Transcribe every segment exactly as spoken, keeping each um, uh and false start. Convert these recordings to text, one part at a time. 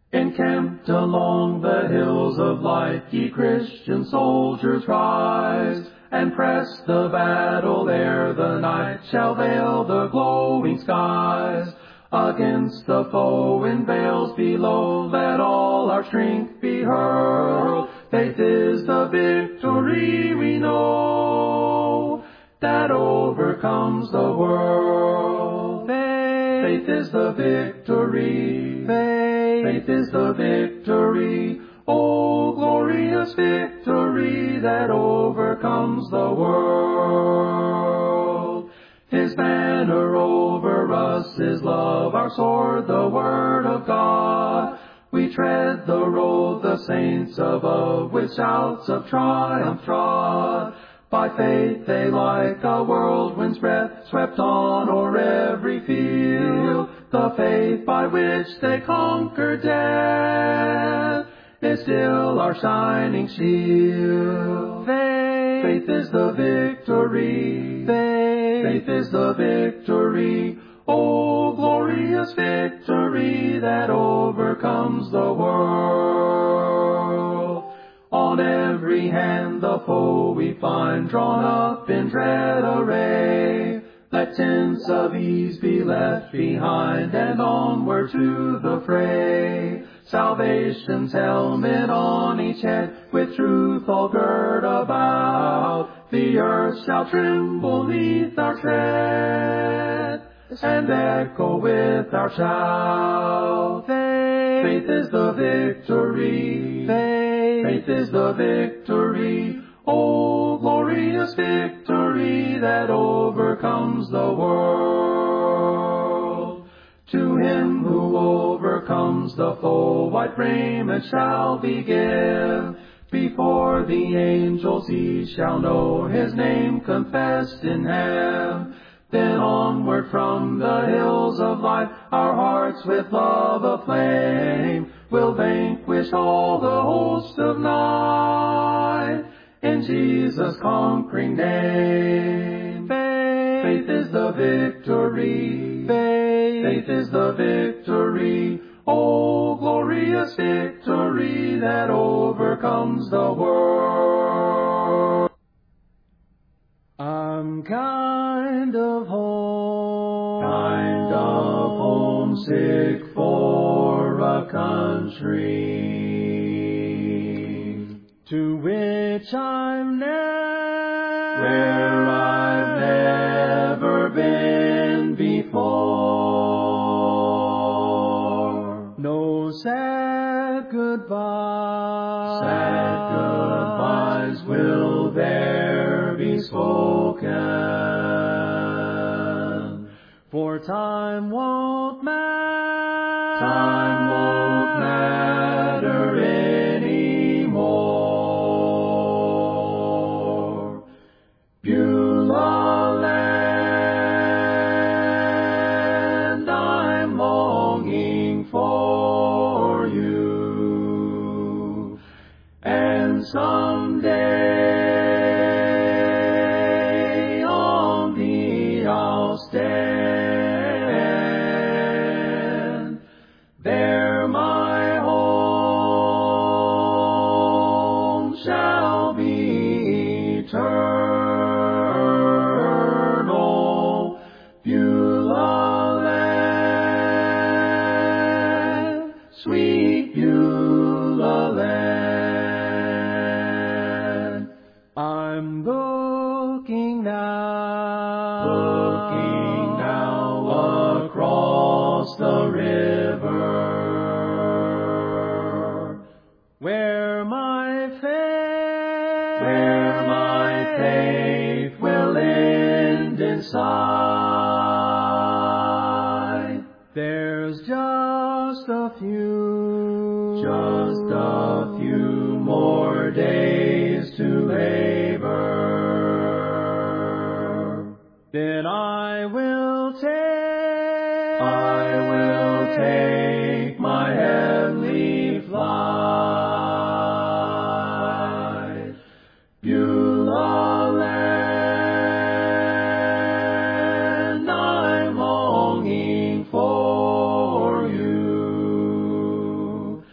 Encamped along the hills of light, ye Christian soldiers rise, and press the battle ere the night shall veil the glowing skies. Against the foe in vales below, let all our strength be hurled. Faith is the victory we know, that overcomes the world. Faith, Faith is the victory. faith, Faith is the victory. Oh, glorious victory that overcomes the world. His banner over us is love, our sword, the word of God. We tread the road the saints above with shouts of triumph trod. By faith they like a whirlwind's breath swept on o'er every field. The faith by which they conquer death is still our shining shield. faith, Faith is the victory. faith, Faith is the victory. Oh, glorious victory that overcomes the world. On every hand the foe we find drawn up in dread array. Let tents of ease be left behind and onward to the fray. Salvation's helmet on each head, with truth all girt about. The earth shall tremble neath our tread, and echo with our shout. faith, Faith is the victory. faith, Faith is the victory. Oh, glorious victory that overcomes the world. To him who overcomes the foe, white raiment shall be given. Before the angels he shall know his name confessed in heaven. Then onward from the hills of life, our hearts with love aflame will vanquish all the host of night in Jesus' conquering name. faith, Faith is the victory. faith, Faith is the victory. Oh, glorious victory that overcomes the world. I'm kind of home, Kind of homesick for a country to which I've never, where I've never been before. no sad goodbye, Sad goodbyes will there be spoken, for time won't matter, time won't matter anymore. Beulah land, I'm longing for you, and someday on thee I'll stand. There my home shall be eternal. Beulah land, sweet Beulah land. I'm looking now, Looking now across the river, where my faith, where my faith will end in sight. there's just a few, Just a few more days to labor. then I will take, I will take my heavenly flight. Beulah land, I'm longing for you,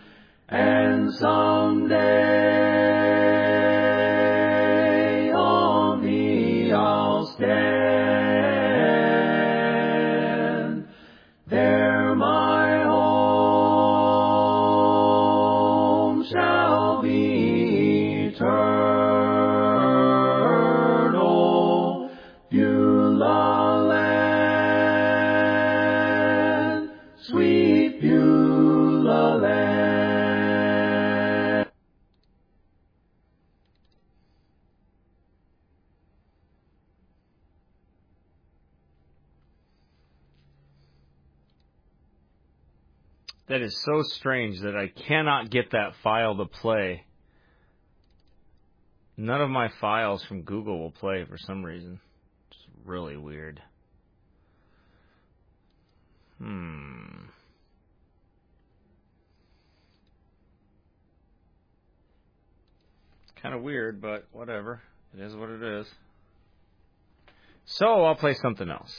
shall be eternal. Beulah land, sweet Beulah land. That is so strange that I cannot get that file to play. None of my files from Google will play for some reason. It's really weird. Hmm. It's kind of weird, but whatever. It is what it is. So I'll play something else.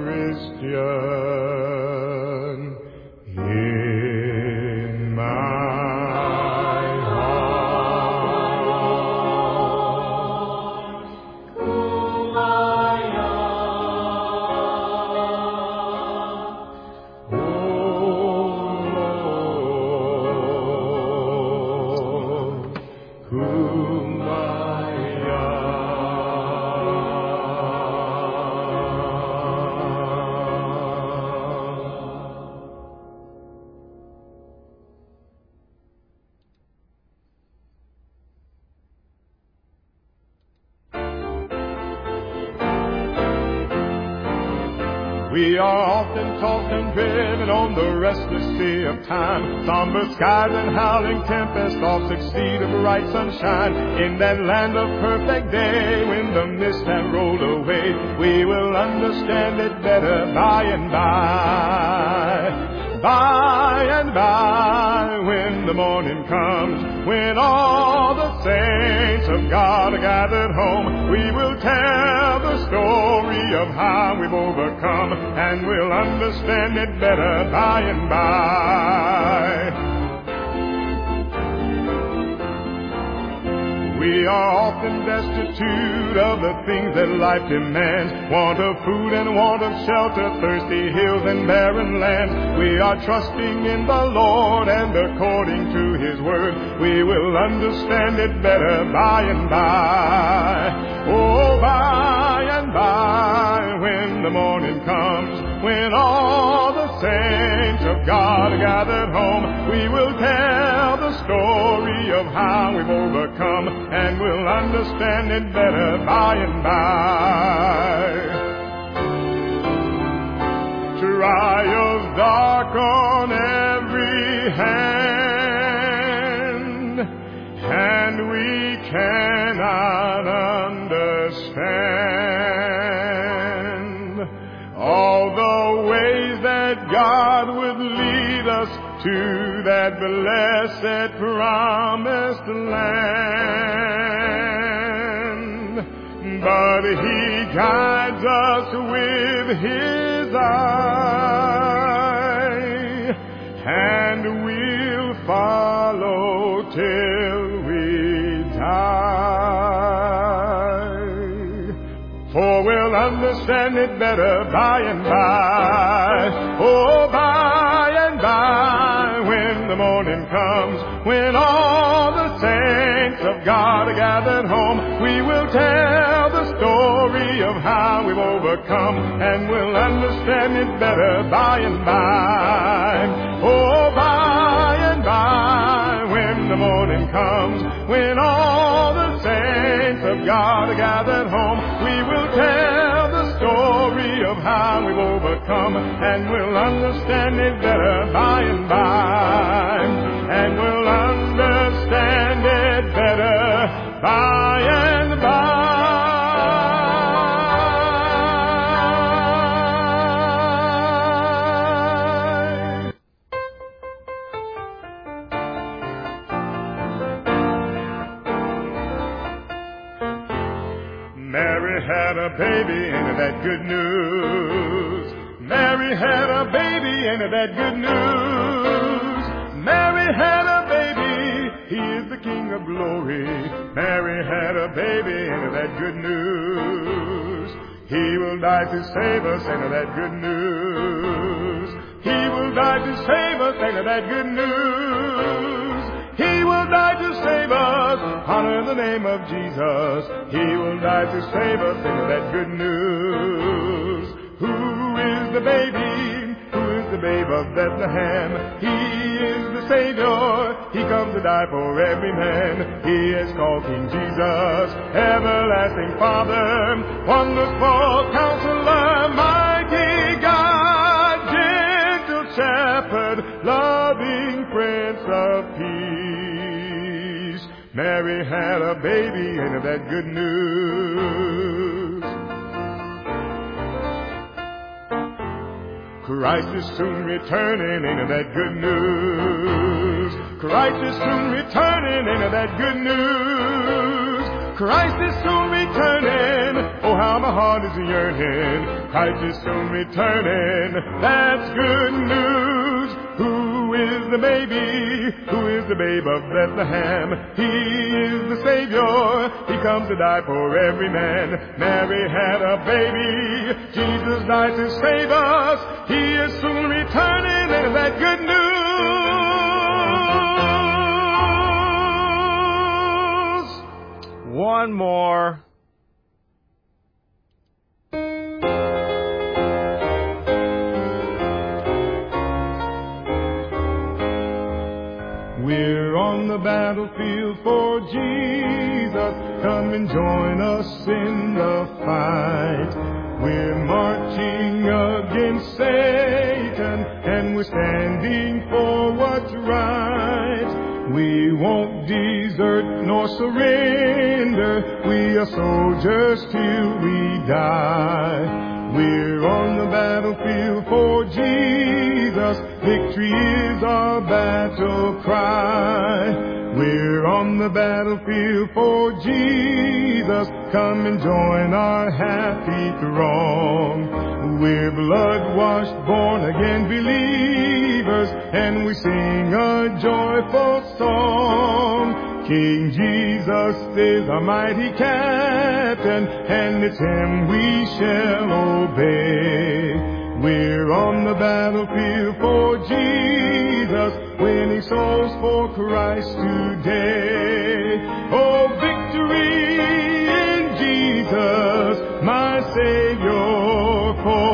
Christian in my We are often tossed and driven on the restless sea of time. Somber skies and howling tempests all succeed of bright sunshine. In that land of perfect day, when the mist has rolled away, we will understand it better by and by. By and by, when the morning comes, when all the saints of God are gathered home, we will tell the story of how we've overcome, and we'll understand it better by and by. We are often destitute of the things that life demands. Want of food and want of shelter, thirsty hills and barren lands. We are trusting in the Lord, and according to His word, we will understand it better by and by. Oh, by and by, when the morning comes, when all the saints of God are gathered home, we will tell the story of how we've overcome, and we'll understand it better by and by. Trials darken every hand, and we cannot understand all the ways that God would lead us to that blessed promised land. But He guides us with His eye, and we'll follow till we die. For we'll understand it better by and by. Oh, by and by, when the morning comes, when all the saints of God are gathered home, we will tell the story of how we've overcome, and we'll understand it better by and by. Oh, by and by, when the morning comes, when all the saints of God are gathered home, we will tell the story of how we've overcome, and we'll understand it better by and by. And we'll understand it better by and by. Mary had a baby, and that good news. Mary had a baby, and that good news. Mary had a baby, He is the King of glory. Mary had a baby, and that good news. He will die to save us, and that good news. He will die to save us, and that good news. He will die to save us, honor the name of Jesus. He will die to save us, and that good news. Who is the baby? Who is the babe of Bethlehem? He is the Savior. He comes to die for every man. He is called King Jesus, everlasting Father, wonderful Counselor, mighty God, gentle Shepherd, loving Prince of Peace. Mary had a baby, and that good news. Christ is soon returning, ain't that good news? Christ is soon returning, ain't that good news? Christ is soon returning, oh how my heart is yearning. Christ is soon returning, that's good news. Who is the baby? Who is the babe of Bethlehem? He is the Savior. He comes to die for every man. Mary had a baby. Jesus died to save us. He is soon returning, and that good news. One more. We're on the battlefield for Jesus. Come and join us in the fight. We're marching against Satan, and we're standing for what's right. We won't desert nor surrender. We are soldiers till we die. We're on the battlefield for Jesus. Victory is our battle cry. We're on the battlefield for Jesus. Come and join our happy throng. We're blood-washed, born-again believers, and we sing a joyful song. King Jesus is our mighty captain, and it's him we shall obey. We're on the battlefield for Jesus, winning souls for Christ today. Oh, victory in Jesus, my Savior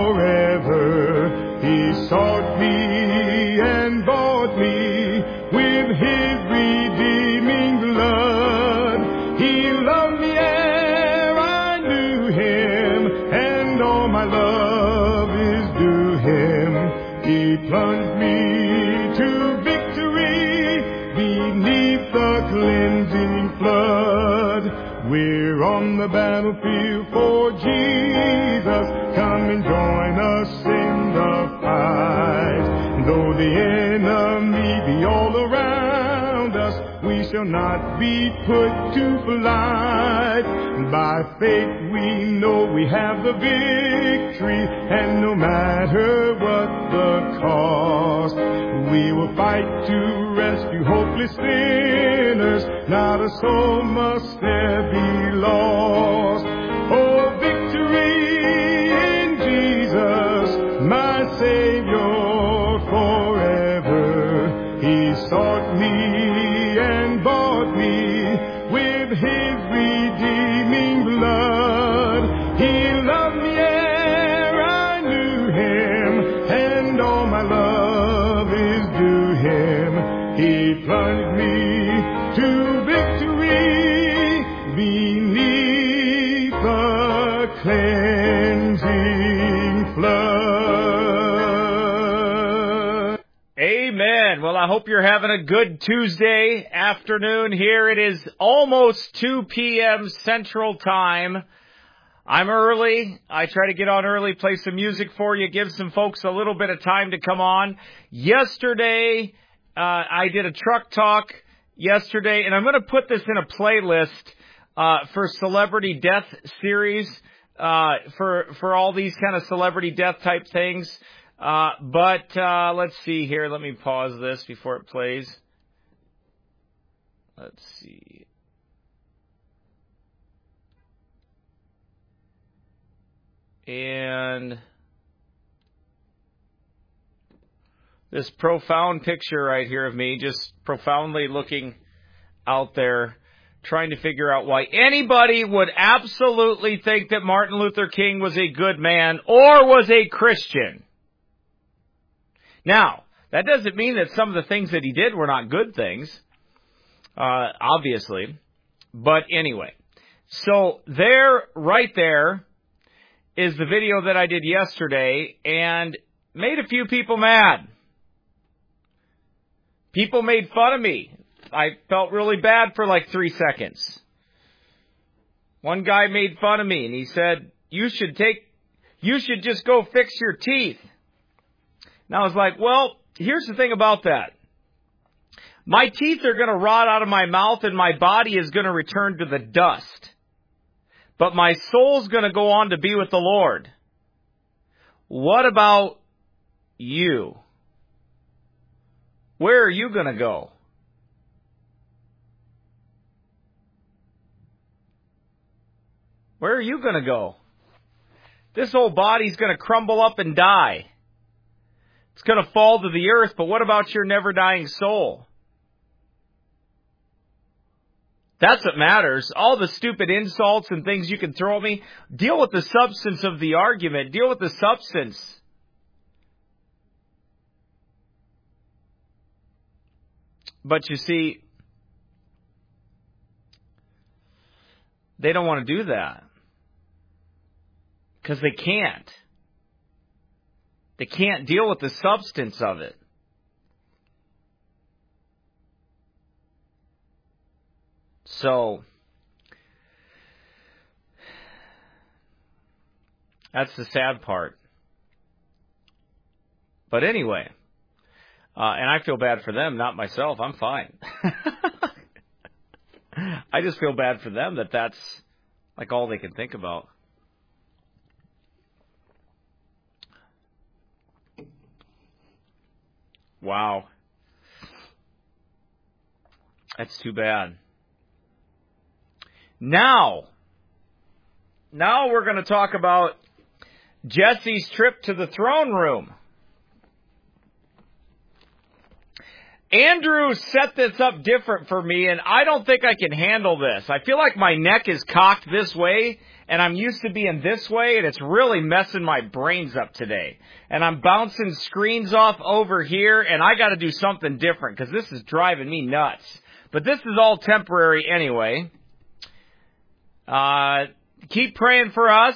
forever. He sought me and bought me with his redeeming blood. He loved me ere I knew him, and all my love is due him. He plunged me to victory beneath the cleansing flood. We're on the battlefield for Jesus. Come and join us in the fight. Though the enemy be all around us, we shall not be put to flight. By faith we know we have the victory, and no matter what the cost, we will fight to rescue hopeless sinners. Not a soul must there be lost. Oh, victory in Jesus, my Savior forever. He sought me and bought me with his redeeming blood. He loved me ere I knew him, and all my love is due him. He plunged me to victory beneath the cleansing flood. Amen. Well, I hope you're having a good Tuesday afternoon. Here it is almost two p.m. Central Time. I'm early. I try to get on early, play some music for you, give some folks a little bit of time to come on. Yesterday, uh, I did a truck talk yesterday, and I'm going to put this in a playlist uh, for Celebrity Death Series, uh, for for all these kind of celebrity death type things. Uh, but uh, let's see here. Let me pause this before it plays. Let's see. And this profound picture right here of me, just profoundly looking out there, trying to figure out why anybody would absolutely think that Martin Luther King was a good man or was a Christian. Now, that doesn't mean that some of the things that he did were not good things, uh, obviously. But anyway, so there, right there, is the video that I did yesterday and made a few people mad. People made fun of me. I felt really bad for like three seconds. One guy made fun of me and he said, you should take, you should just go fix your teeth. And I was like, well, here's the thing about that. My teeth are going to rot out of my mouth and my body is going to return to the dust. But my soul's going to go on to be with the Lord. What about you? Where are you going to go? Where are you going to go? This whole body's going to crumble up and die. It's going to fall to the earth, but what about your never-dying soul? That's what matters. All the stupid insults and things you can throw at me, deal with the substance of the argument. Deal with the substance. But you see, they don't want to do that. Because they can't. They can't deal with the substance of it. So, that's the sad part. But anyway, uh, and I feel bad for them, not myself. I'm fine. I just feel bad for them that that's like all they can think about. Wow. That's too bad. Now, now we're going to talk about Jesse's trip to the throne room. Andrew set this up different for me, and I don't think I can handle this. I feel like my neck is cocked this way, and I'm used to being this way, and it's really messing my brains up today. And I'm bouncing screens off over here, and I got to do something different, because this is driving me nuts. But this is all temporary anyway. Uh, keep praying for us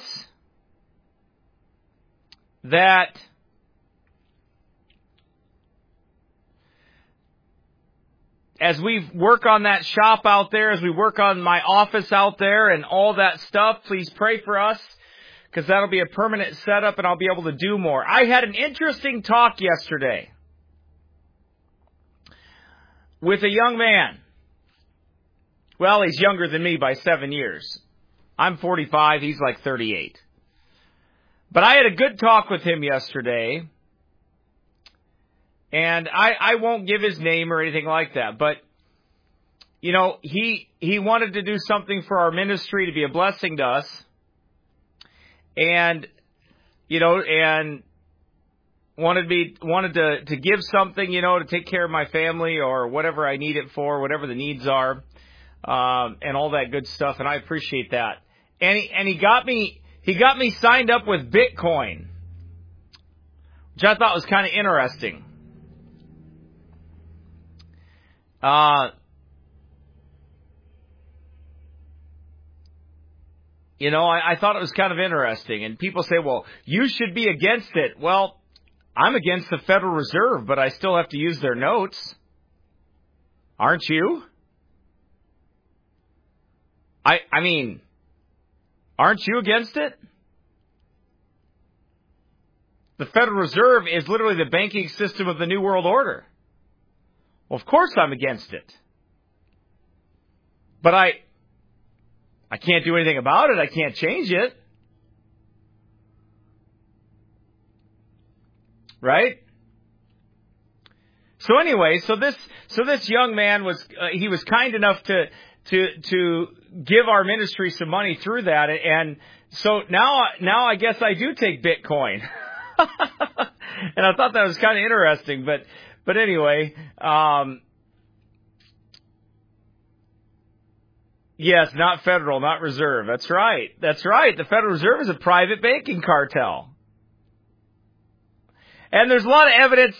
that as we work on that shop out there, as we work on my office out there and all that stuff, please pray for us, because that'll be a permanent setup and I'll be able to do more. I had an interesting talk yesterday with a young man. Well, he's younger than me by seven years. I'm forty-five, he's like thirty-eight. But I had a good talk with him yesterday. And I, I won't give his name or anything like that. But, you know, he he wanted to do something for our ministry to be a blessing to us. And, you know, and wanted me wanted to, to give something, you know, to take care of my family or whatever I need it for, whatever the needs are, um, and all that good stuff. And I appreciate that. And he, and he got me he got me signed up with Bitcoin, which I thought was kind of interesting. Uh, you know, I, I thought it was kind of interesting. And people say, well, you should be against it. Well, I'm against the Federal Reserve, but I still have to use their notes. Aren't you? I, I mean, aren't you against it? The Federal Reserve is literally the banking system of the New World Order. Well, of course I'm against it. But I I can't do anything about it. I can't change it. Right? So anyway, so this so this young man was uh, he was kind enough to to to give our ministry some money through that, and so now now I guess I do take Bitcoin. And I thought that was kind of interesting, but But anyway, um, yes, not federal, not reserve. That's right. That's right. The Federal Reserve is a private banking cartel. And there's a lot of evidence.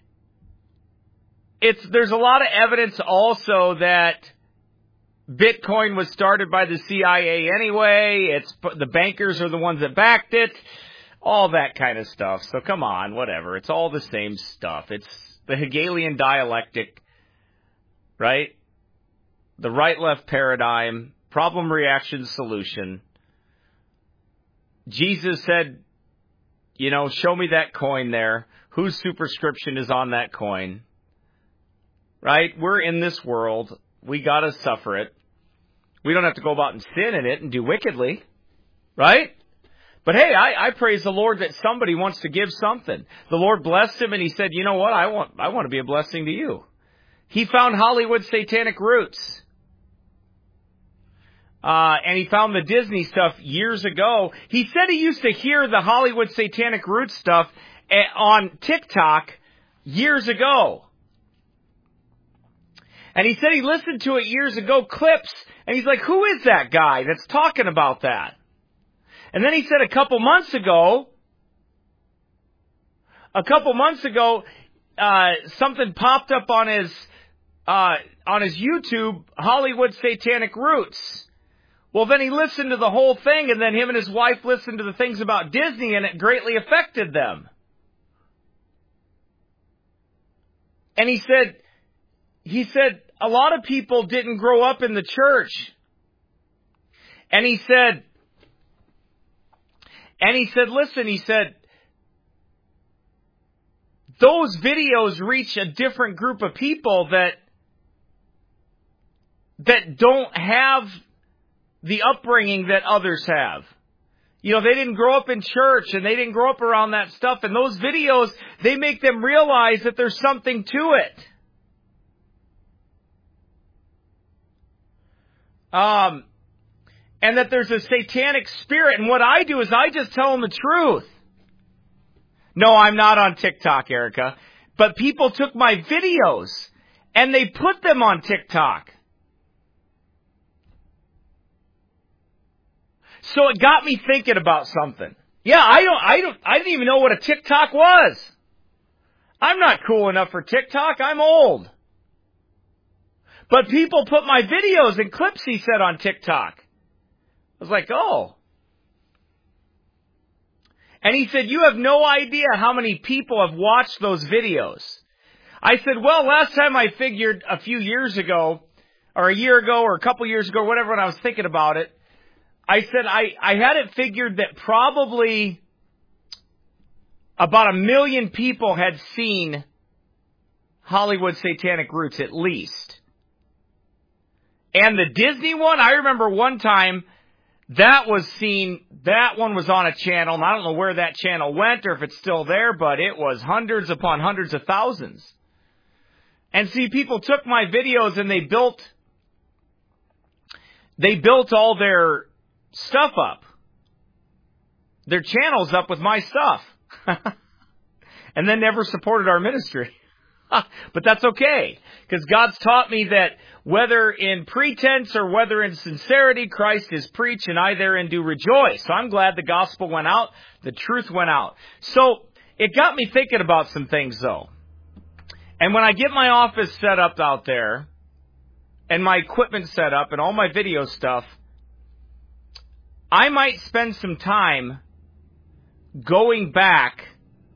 It's, there's a lot of evidence also that Bitcoin was started by the C I A anyway. It's, the bankers are the ones that backed it. All that kind of stuff. So come on, whatever. It's all the same stuff. It's the Hegelian dialectic, right? The right-left paradigm, problem, reaction, solution. Jesus said, you know, show me that coin there. Whose superscription is on that coin? Right? We're in this world. We got to suffer it. We don't have to go about and sin in it and do wickedly. Right? But hey, I, I praise the Lord that somebody wants to give something. The Lord blessed him and he said, you know what? I want, I want to be a blessing to you. He found Hollywood satanic roots. Uh, and he found the Disney stuff years ago. He said he used to hear the Hollywood satanic roots stuff on TikTok years ago. And he said he listened to it years ago, clips, and he's like, who is that guy that's talking about that? And then he said a couple months ago, a couple months ago, uh, something popped up on his, uh, on his YouTube, Hollywood Satanic Roots. Well, then he listened to the whole thing, and then him and his wife listened to the things about Disney, and it greatly affected them. And he said, he said, a lot of people didn't grow up in the church. And he said, and he said, listen, he said, those videos reach a different group of people that, that don't have the upbringing that others have. You know, they didn't grow up in church and they didn't grow up around that stuff. And those videos, they make them realize that there's something to it. Um, and that there's a satanic spirit. And what I do is I just tell them the truth. No, I'm not on TikTok, Erica. But people took my videos and they put them on TikTok. So it got me thinking about something. Yeah, I don't, I don't, I didn't even know what a TikTok was. I'm not cool enough for TikTok. I'm old. But people put my videos and clips, he said, on TikTok. I was like, oh. And he said, you have no idea how many people have watched those videos. I said, well, last time I figured a few years ago, or a year ago, or a couple years ago, whatever, when I was thinking about it, I said I, I had it figured that probably about a million people had seen Hollywood Satanic Roots at least. And the Disney one, I remember one time that was seen, that one was on a channel, and I don't know where that channel went or if it's still there, but it was hundreds upon hundreds of thousands. And see, people took my videos and they built, they built all their stuff up. Their channels up with my stuff. And then never supported our ministry. But that's okay. Because God's taught me that whether in pretense or whether in sincerity, Christ is preached and I therein do rejoice. So I'm glad the gospel went out. The truth went out. So it got me thinking about some things though. And when I get my office set up out there and my equipment set up and all my video stuff, I might spend some time going back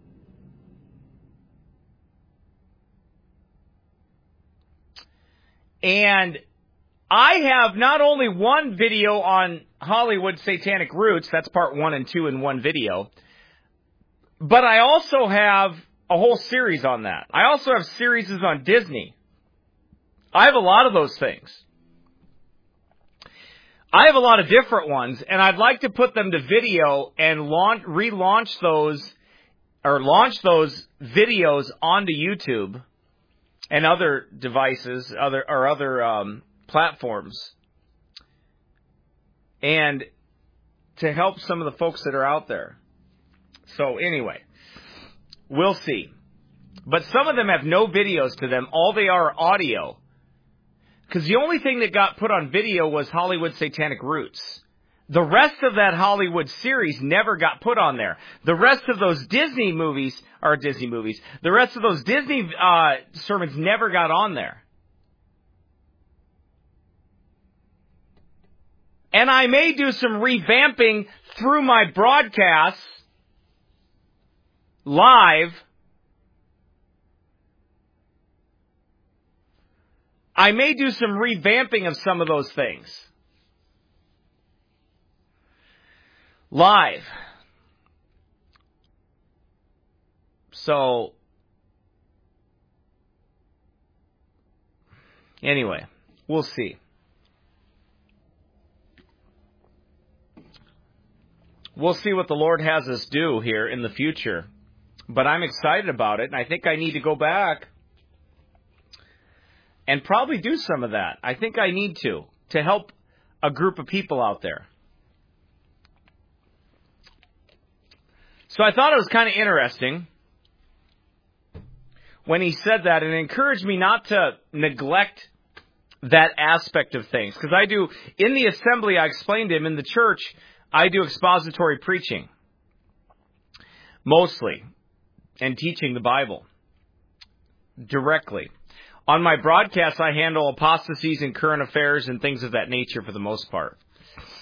and I have not only one video on Hollywood Satanic Roots, that's part one and two in one video, but I also have a whole series on that. I also have series on Disney. I have a lot of those things. I have a lot of different ones, and I'd like to put them to video and launch, relaunch those, or launch those videos onto YouTube and other devices, other or other um, platforms, and to help some of the folks that are out there. So anyway, we'll see. But some of them have no videos to them. All they are audio. Because the only thing that got put on video was Hollywood Satanic Roots. The rest of that Hollywood series never got put on there. The rest of those Disney movies, or Disney movies, the rest of those Disney uh, sermons never got on there. And I may do some revamping through my broadcasts live. I may do some revamping of some of those things. Live. So, anyway, we'll see. We'll see what the Lord has us do here in the future. But I'm excited about it, and I think I need to go back and probably do some of that. I think I need to, to help a group of people out there. So I thought it was kind of interesting when he said that, and it encouraged me not to neglect that aspect of things. Because I do, in the assembly, I explained to him, in the church, I do expository preaching, mostly, and teaching the Bible directly. On my broadcasts, I handle apostasies and current affairs and things of that nature for the most part.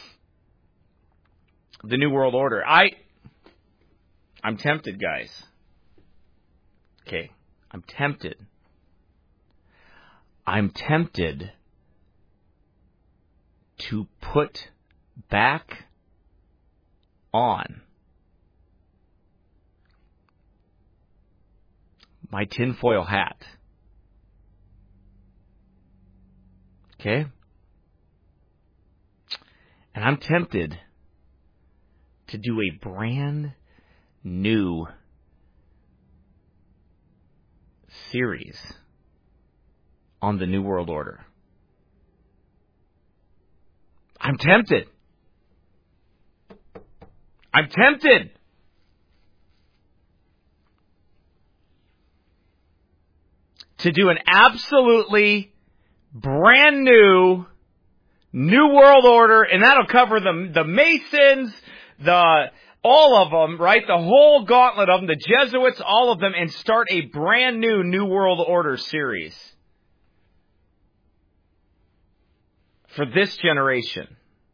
the New World Order. I, I'm tempted, guys. Okay, I'm tempted. I'm tempted to put back on my tinfoil hat. Okay? And I'm tempted to do a brand new series on the New World Order. I'm tempted. I'm tempted. To do an absolutely brand new New World Order, and that'll cover the the Masons, the all of them, right? The whole gauntlet of them, the Jesuits, all of them, and start a brand new New World Order series for this generation.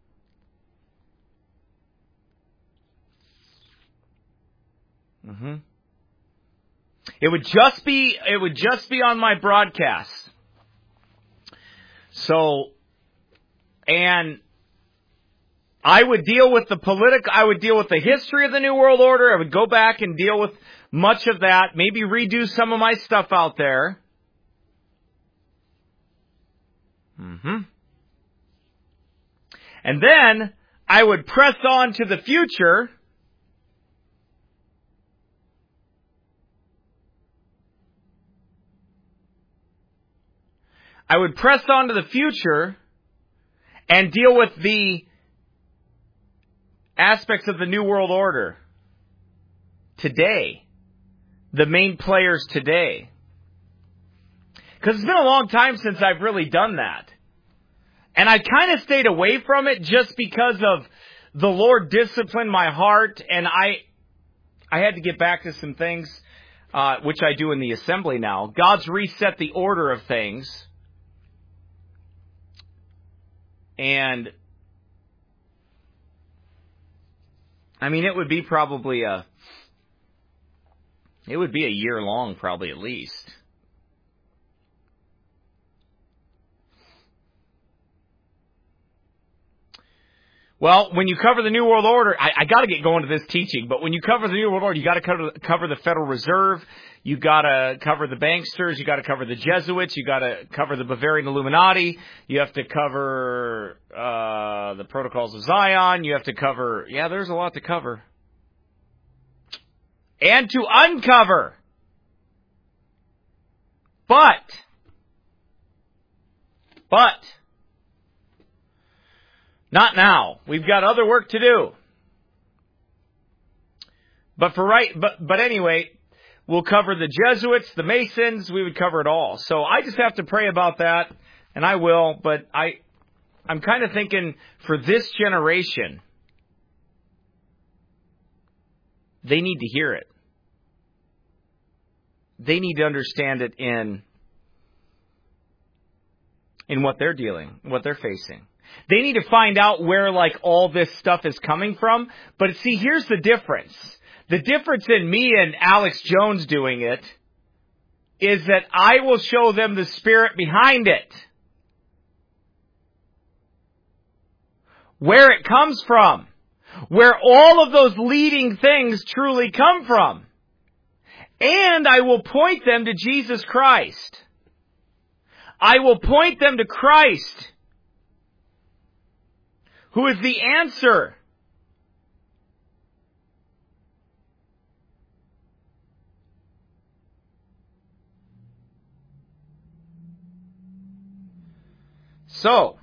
Mm-hmm. It would just be it would just be on my broadcast. So, and I would deal with the political, I would deal with the history of the New World Order. I would go back and deal with much of that, maybe redo some of my stuff out there. Mm-hmm. And then I would press on to the future. I would press on to the future and deal with the aspects of the New World Order today, the main players today. Because it's been a long time since I've really done that. And I kind of stayed away from it just because of the Lord disciplined my heart, and I I had to get back to some things, uh, which I do in the assembly now. God's reset the order of things. And, I mean, it would be probably a, it would be a year long, probably at least. Well, when you cover the New World Order, I, I got to get going to this teaching, but when you cover the New World Order, you got to cover, cover the Federal Reserve, you got to cover the banksters, you got to cover the Jesuits, you got to cover the Bavarian Illuminati, you have to cover uh, the Protocols of Zion, you have to cover, yeah, there's a lot to cover. And to uncover. But, but, not now. We've got other work to do. But for right, but, but anyway, we'll cover the Jesuits, the Masons, we would cover it all. So I just have to pray about that, and I will, but I, I'm kind of thinking for this generation, they need to hear it. They need to understand it in, in what they're dealing, what they're facing. They need to find out where, like, all this stuff is coming from. But see, here's the difference. The difference in me and Alex Jones doing it is that I will show them the spirit behind it. Where it comes from. Where all of those leading things truly come from. And I will point them to Jesus Christ. I will point them to Christ, who is the answer. So,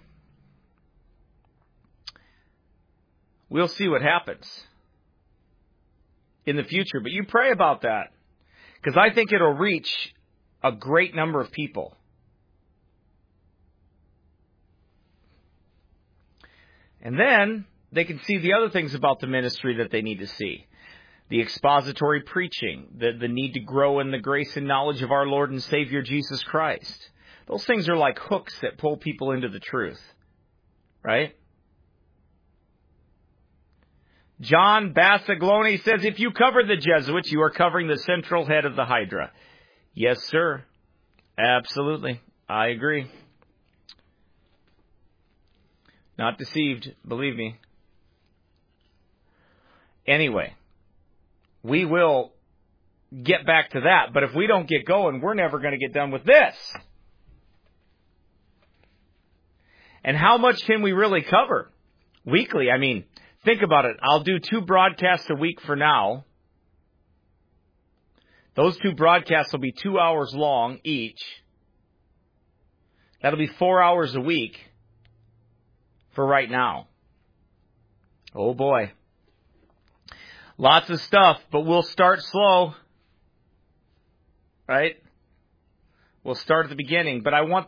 we'll see what happens in the future. But you pray about that, because I think it'll reach a great number of people. And then they can see the other things about the ministry that they need to see. The expository preaching, the, the need to grow in the grace and knowledge of our Lord and Savior Jesus Christ. Those things are like hooks that pull people into the truth. Right? John Bassaglone says, if you cover the Jesuits, you are covering the central head of the Hydra. Yes, sir. Absolutely. I agree. Not deceived, believe me. Anyway, we will get back to that, but if we don't get going, we're never going to get done with this. And how much can we really cover weekly? I mean, think about it. I'll do two broadcasts a week for now. Those two broadcasts will be two hours long each. That'll be four hours a week for right now. Oh boy. Lots of stuff, but we'll start slow. Right? We'll start at the beginning, but I want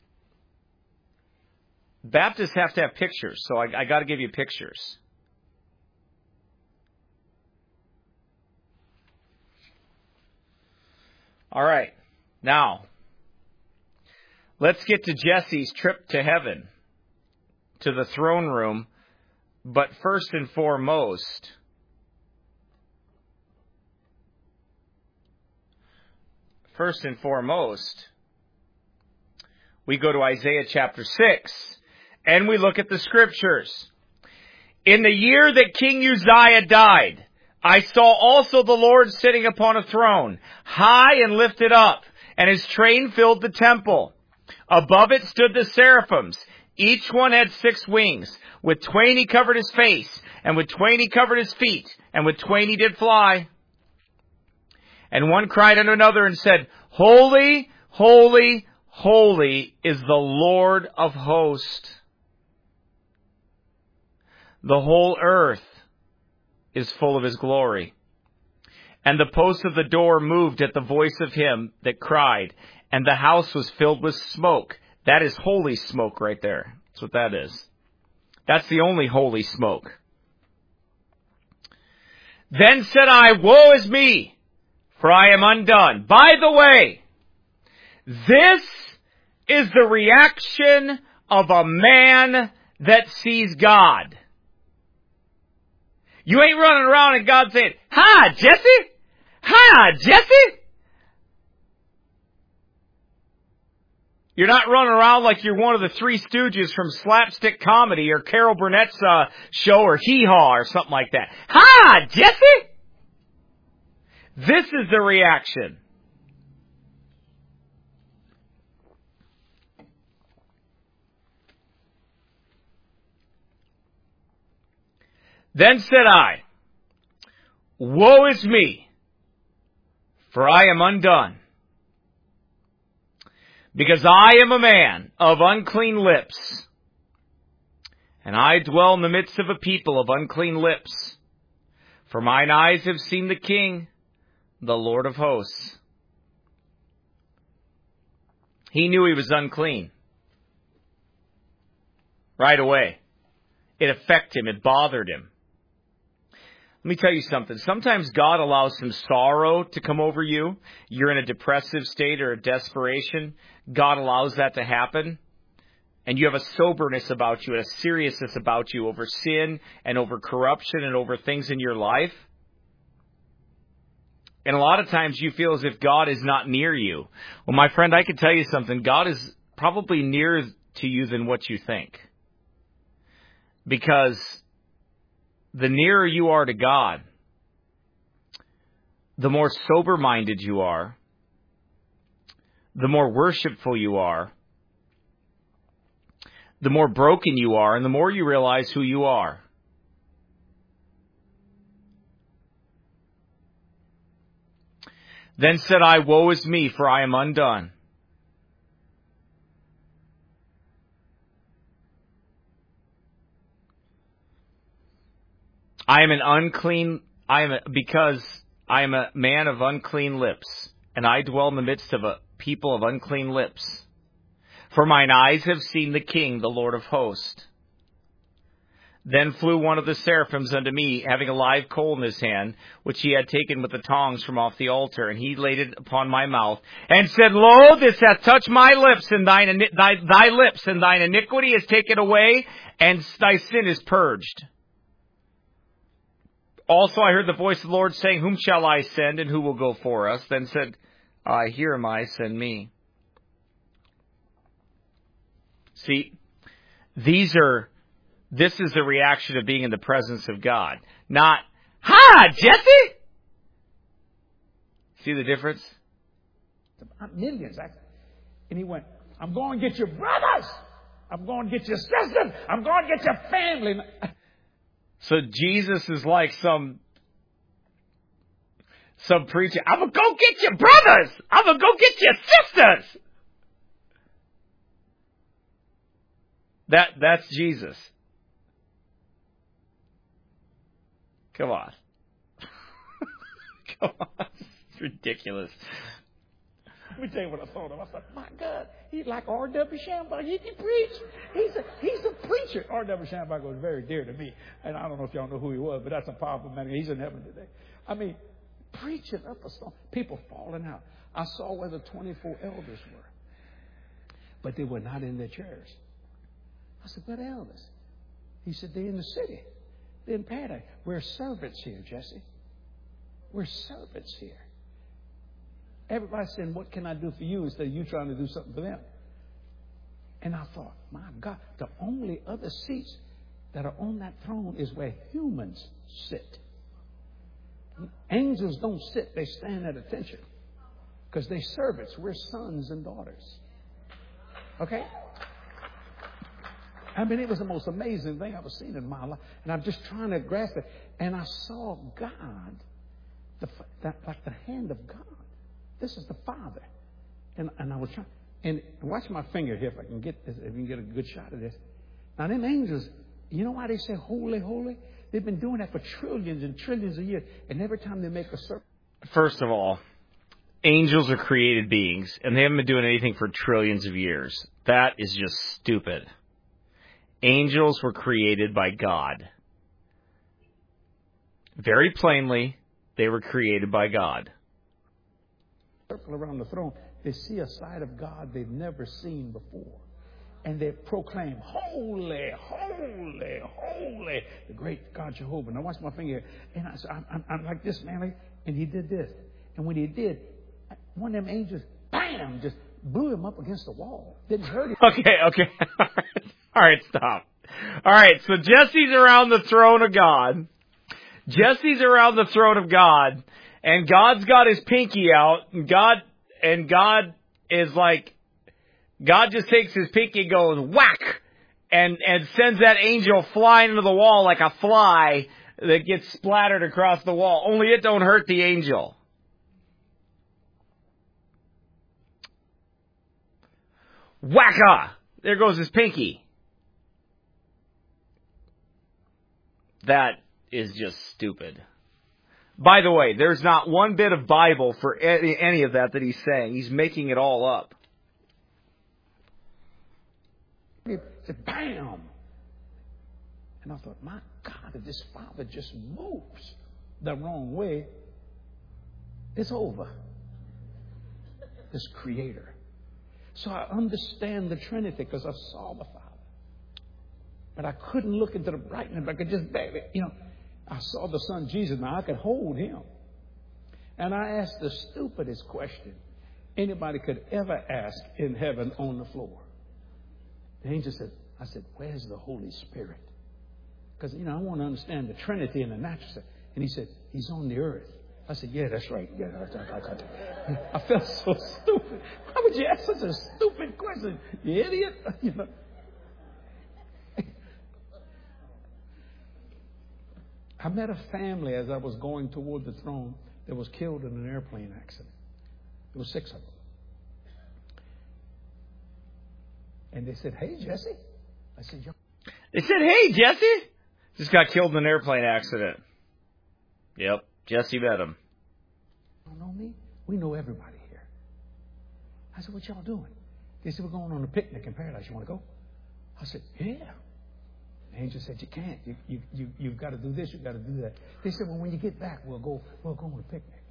Baptists have to have pictures, so I, I got to give you pictures. All right. Now, let's get to Jesse's trip to heaven, to the throne room. But first and foremost, first and foremost, we go to Isaiah chapter six, and we look at the scriptures. In the year that King Uzziah died, I saw also the Lord sitting upon a throne, high and lifted up, and his train filled the temple. Above it stood the seraphims. Each one had six wings. With twain he covered his face, and with twain he covered his feet, and with twain he did fly. And one cried unto another and said, Holy, holy, holy is the Lord of hosts. The whole earth is full of his glory. And the posts of the door moved at the voice of him that cried, and the house was filled with smoke. That is holy smoke right there. That's what that is. That's the only holy smoke. Then said I, Woe is me, for I am undone. By the way, this is the reaction of a man that sees God. You ain't running around and God saying, Hi, Jesse! Hi, Jesse! You're not running around like you're one of the Three Stooges from slapstick comedy or Carol Burnett's uh, show or Hee Haw or something like that. Hi, Jesse! This is the reaction. Then said I, Woe is me, for I am undone, because I am a man of unclean lips, and I dwell in the midst of a people of unclean lips. For mine eyes have seen the King, the Lord of hosts. He knew he was unclean right away. It affected him. It bothered him. Let me tell you something. Sometimes God allows some sorrow to come over you. You're in a depressive state or a desperation. God allows that to happen. And you have a soberness about you and a seriousness about you over sin and over corruption and over things in your life. And a lot of times you feel as if God is not near you. Well, my friend, I can tell you something. God is probably nearer to you than what you think. Because the nearer you are to God, the more sober-minded you are, the more worshipful you are, the more broken you are, and the more you realize who you are. Then said I, Woe is me, for I am undone. I am an unclean, I am a, because I am a man of unclean lips, and I dwell in the midst of a people of unclean lips. For mine eyes have seen the King, the Lord of hosts. Then flew one of the seraphims unto me, having a live coal in his hand, which he had taken with the tongs from off the altar, and he laid it upon my mouth, and said, Lo, this hath touched my lips, and thine, thy, thy lips, and thine iniquity is taken away, and thy sin is purged. Also, I heard the voice of the Lord saying, whom shall I send, and who will go for us? Then said, I, here am I, send me. See, these are, this is the reaction of being in the presence of God. Not, ha, Jesse! See the difference? Millions. And he went, I'm going to get your brothers. I'm going to get your sisters. I'm going to get your family. So Jesus is like some some preacher. I'm going to go get your brothers. I'm going to go get your sisters. That that's Jesus. Come on. Come on. It's ridiculous. Let me tell you what I thought of. I thought, my God, he's like R W Shambaugh. He can preach. He's a, he's a preacher. R W Shambaugh was very dear to me. And I don't know if y'all know who he was, but that's a powerful man. He's in heaven today. I mean, preaching up a storm. People falling out. I saw where the twenty-four elders were. But they were not in their chairs. I said, what elders? He said, they're in the city. They're in paradise. We're servants here, Jesse. We're servants here. Everybody's saying, what can I do for you, instead of you trying to do something for them? And I thought, my God, the only other seats that are on that throne is where humans sit. Angels don't sit, they stand at attention. Because they're servants. We're sons and daughters. Okay? I mean, it was the most amazing thing I've ever seen in my life. And I'm just trying to grasp it. And I saw God, the, that, like the hand of God. This is the Father. And, and I was trying. And watch my finger here if I can get this, if you can get a good shot of this. Now, them angels, you know why they say holy, holy? They've been doing that for trillions and trillions of years. And every time they make a circle. First of all, angels are created beings, and they haven't been doing anything for trillions of years. That is just stupid. Angels were created by God. Very plainly, they were created by God. Circle around the throne, they see a side of God they've never seen before. And they proclaim, holy, holy, holy, the great God Jehovah. Now watch my finger here. And I said, I'm, I'm, I'm like this, man. And he did this. And when he did, one of them angels, bam, just blew him up against the wall. Didn't hurt him. Okay, okay. All right, stop. All right, so Jesse's around the throne of God. Jesse's around the throne of God. And God's got his pinky out, and God, and God is like, God just takes his pinky and goes whack, and, and sends that angel flying into the wall like a fly that gets splattered across the wall. Only it don't hurt the angel. Whacka! There goes his pinky. That is just stupid. By the way, there's not one bit of Bible for any, any of that that he's saying. He's making it all up. It said, bam! And I thought, my God, if this Father just moves the wrong way, it's over. This Creator. So I understand the Trinity because I saw the Father. But I couldn't look into the brightness. I could just barely, you know. I saw the Son Jesus. Now I could hold him. And I asked the stupidest question anybody could ever ask in heaven on the floor. The angel said, I said, where's the Holy Spirit? Because, you know, I want to understand the Trinity in the natural. And he said, he's on the earth. I said, yeah, that's right. Yeah, that's right. I felt so stupid. Why would you ask such a stupid question? You idiot. You know. I met a family as I was going toward the throne that was killed in an airplane accident. There were six of them. And they said, hey, Jesse. I said, yo. They said, hey, Jesse. Just got killed in an airplane accident. Yep, Jesse met him. You don't know me? We know everybody here. I said, what y'all doing? They said, we're going on a picnic in paradise. You want to go? I said, yeah. The angel said, you can't. You, you, you, you've got to do this. You've got to do that. They said, well, when you get back, we'll go, we'll go on a picnic.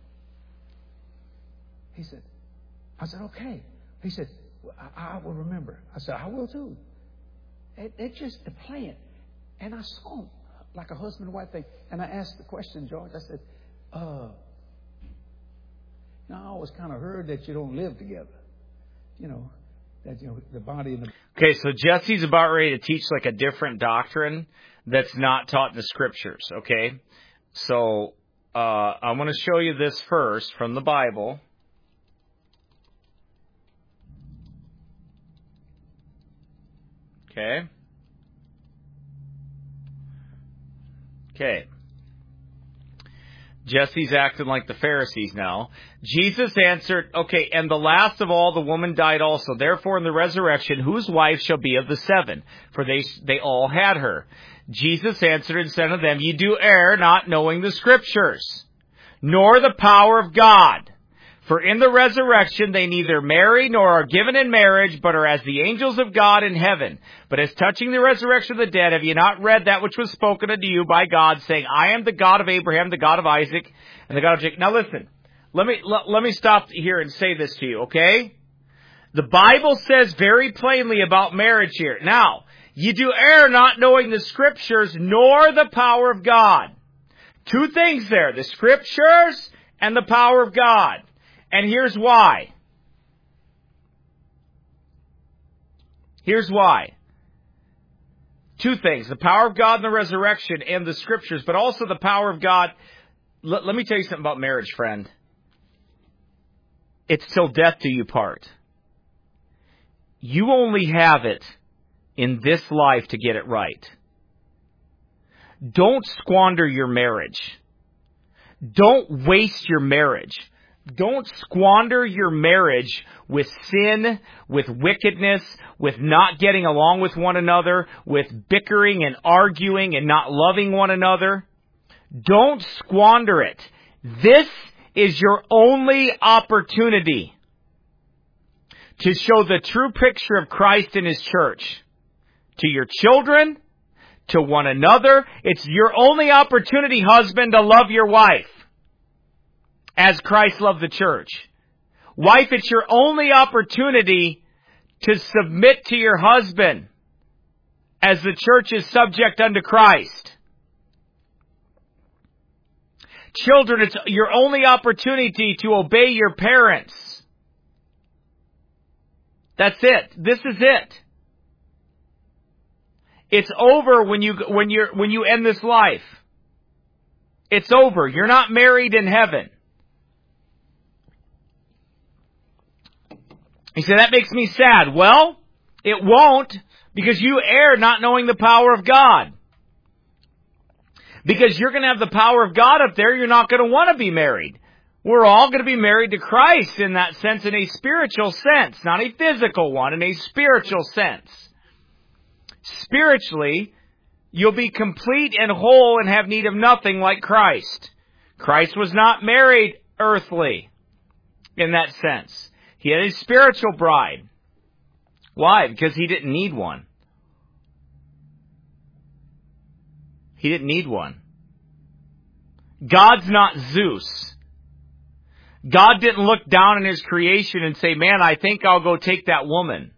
He said, I said, okay. He said, well, I, I will remember. I said, I will too. It, it's just a plan. And I saw like a husband and wife thing. And I asked the question, George, I said, uh, you know, I always kind of heard that you don't live together. You know, that, you know, the body and the... Okay, so Jesse's about ready to teach like a different doctrine that's not taught in the Scriptures, okay? So, uh, I'm going to show you this first from the Bible. Okay. Okay. Jesse's acting like the Pharisees now. Jesus answered, okay, and the last of all, the woman died also. Therefore, in the resurrection, whose wife shall be of the seven? For they they all had her. Jesus answered and said unto them, Ye do err, not knowing the Scriptures, nor the power of God. For in the resurrection they neither marry nor are given in marriage, but are as the angels of God in heaven. But as touching the resurrection of the dead, have ye not read that which was spoken unto you by God, saying, I am the God of Abraham, the God of Isaac, and the God of Jacob. Now listen, let me let, let me stop here and say this to you, okay? The Bible says very plainly about marriage here. Now, ye do err, not knowing the Scriptures, nor the power of God. Two things there, the Scriptures and the power of God. And here's why. Here's why. Two things. The power of God and the resurrection and the Scriptures, but also the power of God. Let, let me tell you something about marriage, friend. It's till death do you part. You only have it in this life to get it right. Don't squander your marriage. Don't waste your marriage. Don't squander your marriage with sin, with wickedness, with not getting along with one another, with bickering and arguing and not loving one another. Don't squander it. This is your only opportunity to show the true picture of Christ and His church to your children, to one another. It's your only opportunity, husband, to love your wife as Christ loved the church. Wife, it's your only opportunity to submit to your husband as the church is subject unto Christ. Children, it's your only opportunity to obey your parents. That's it. This is it. It's over when you when you're when you end this life. It's over. You're not married in heaven. He said, that makes me sad. Well, it won't, because you err not knowing the power of God. Because you're going to have the power of God up there, you're not going to want to be married. We're all going to be married to Christ in that sense, in a spiritual sense, not a physical one, in a spiritual sense. Spiritually, you'll be complete and whole and have need of nothing like Christ. Christ was not married earthly in that sense. He had a spiritual bride. Why? Because He didn't need one. He didn't need one. God's not Zeus. God didn't look down in His creation and say, man, I think I'll go take that woman.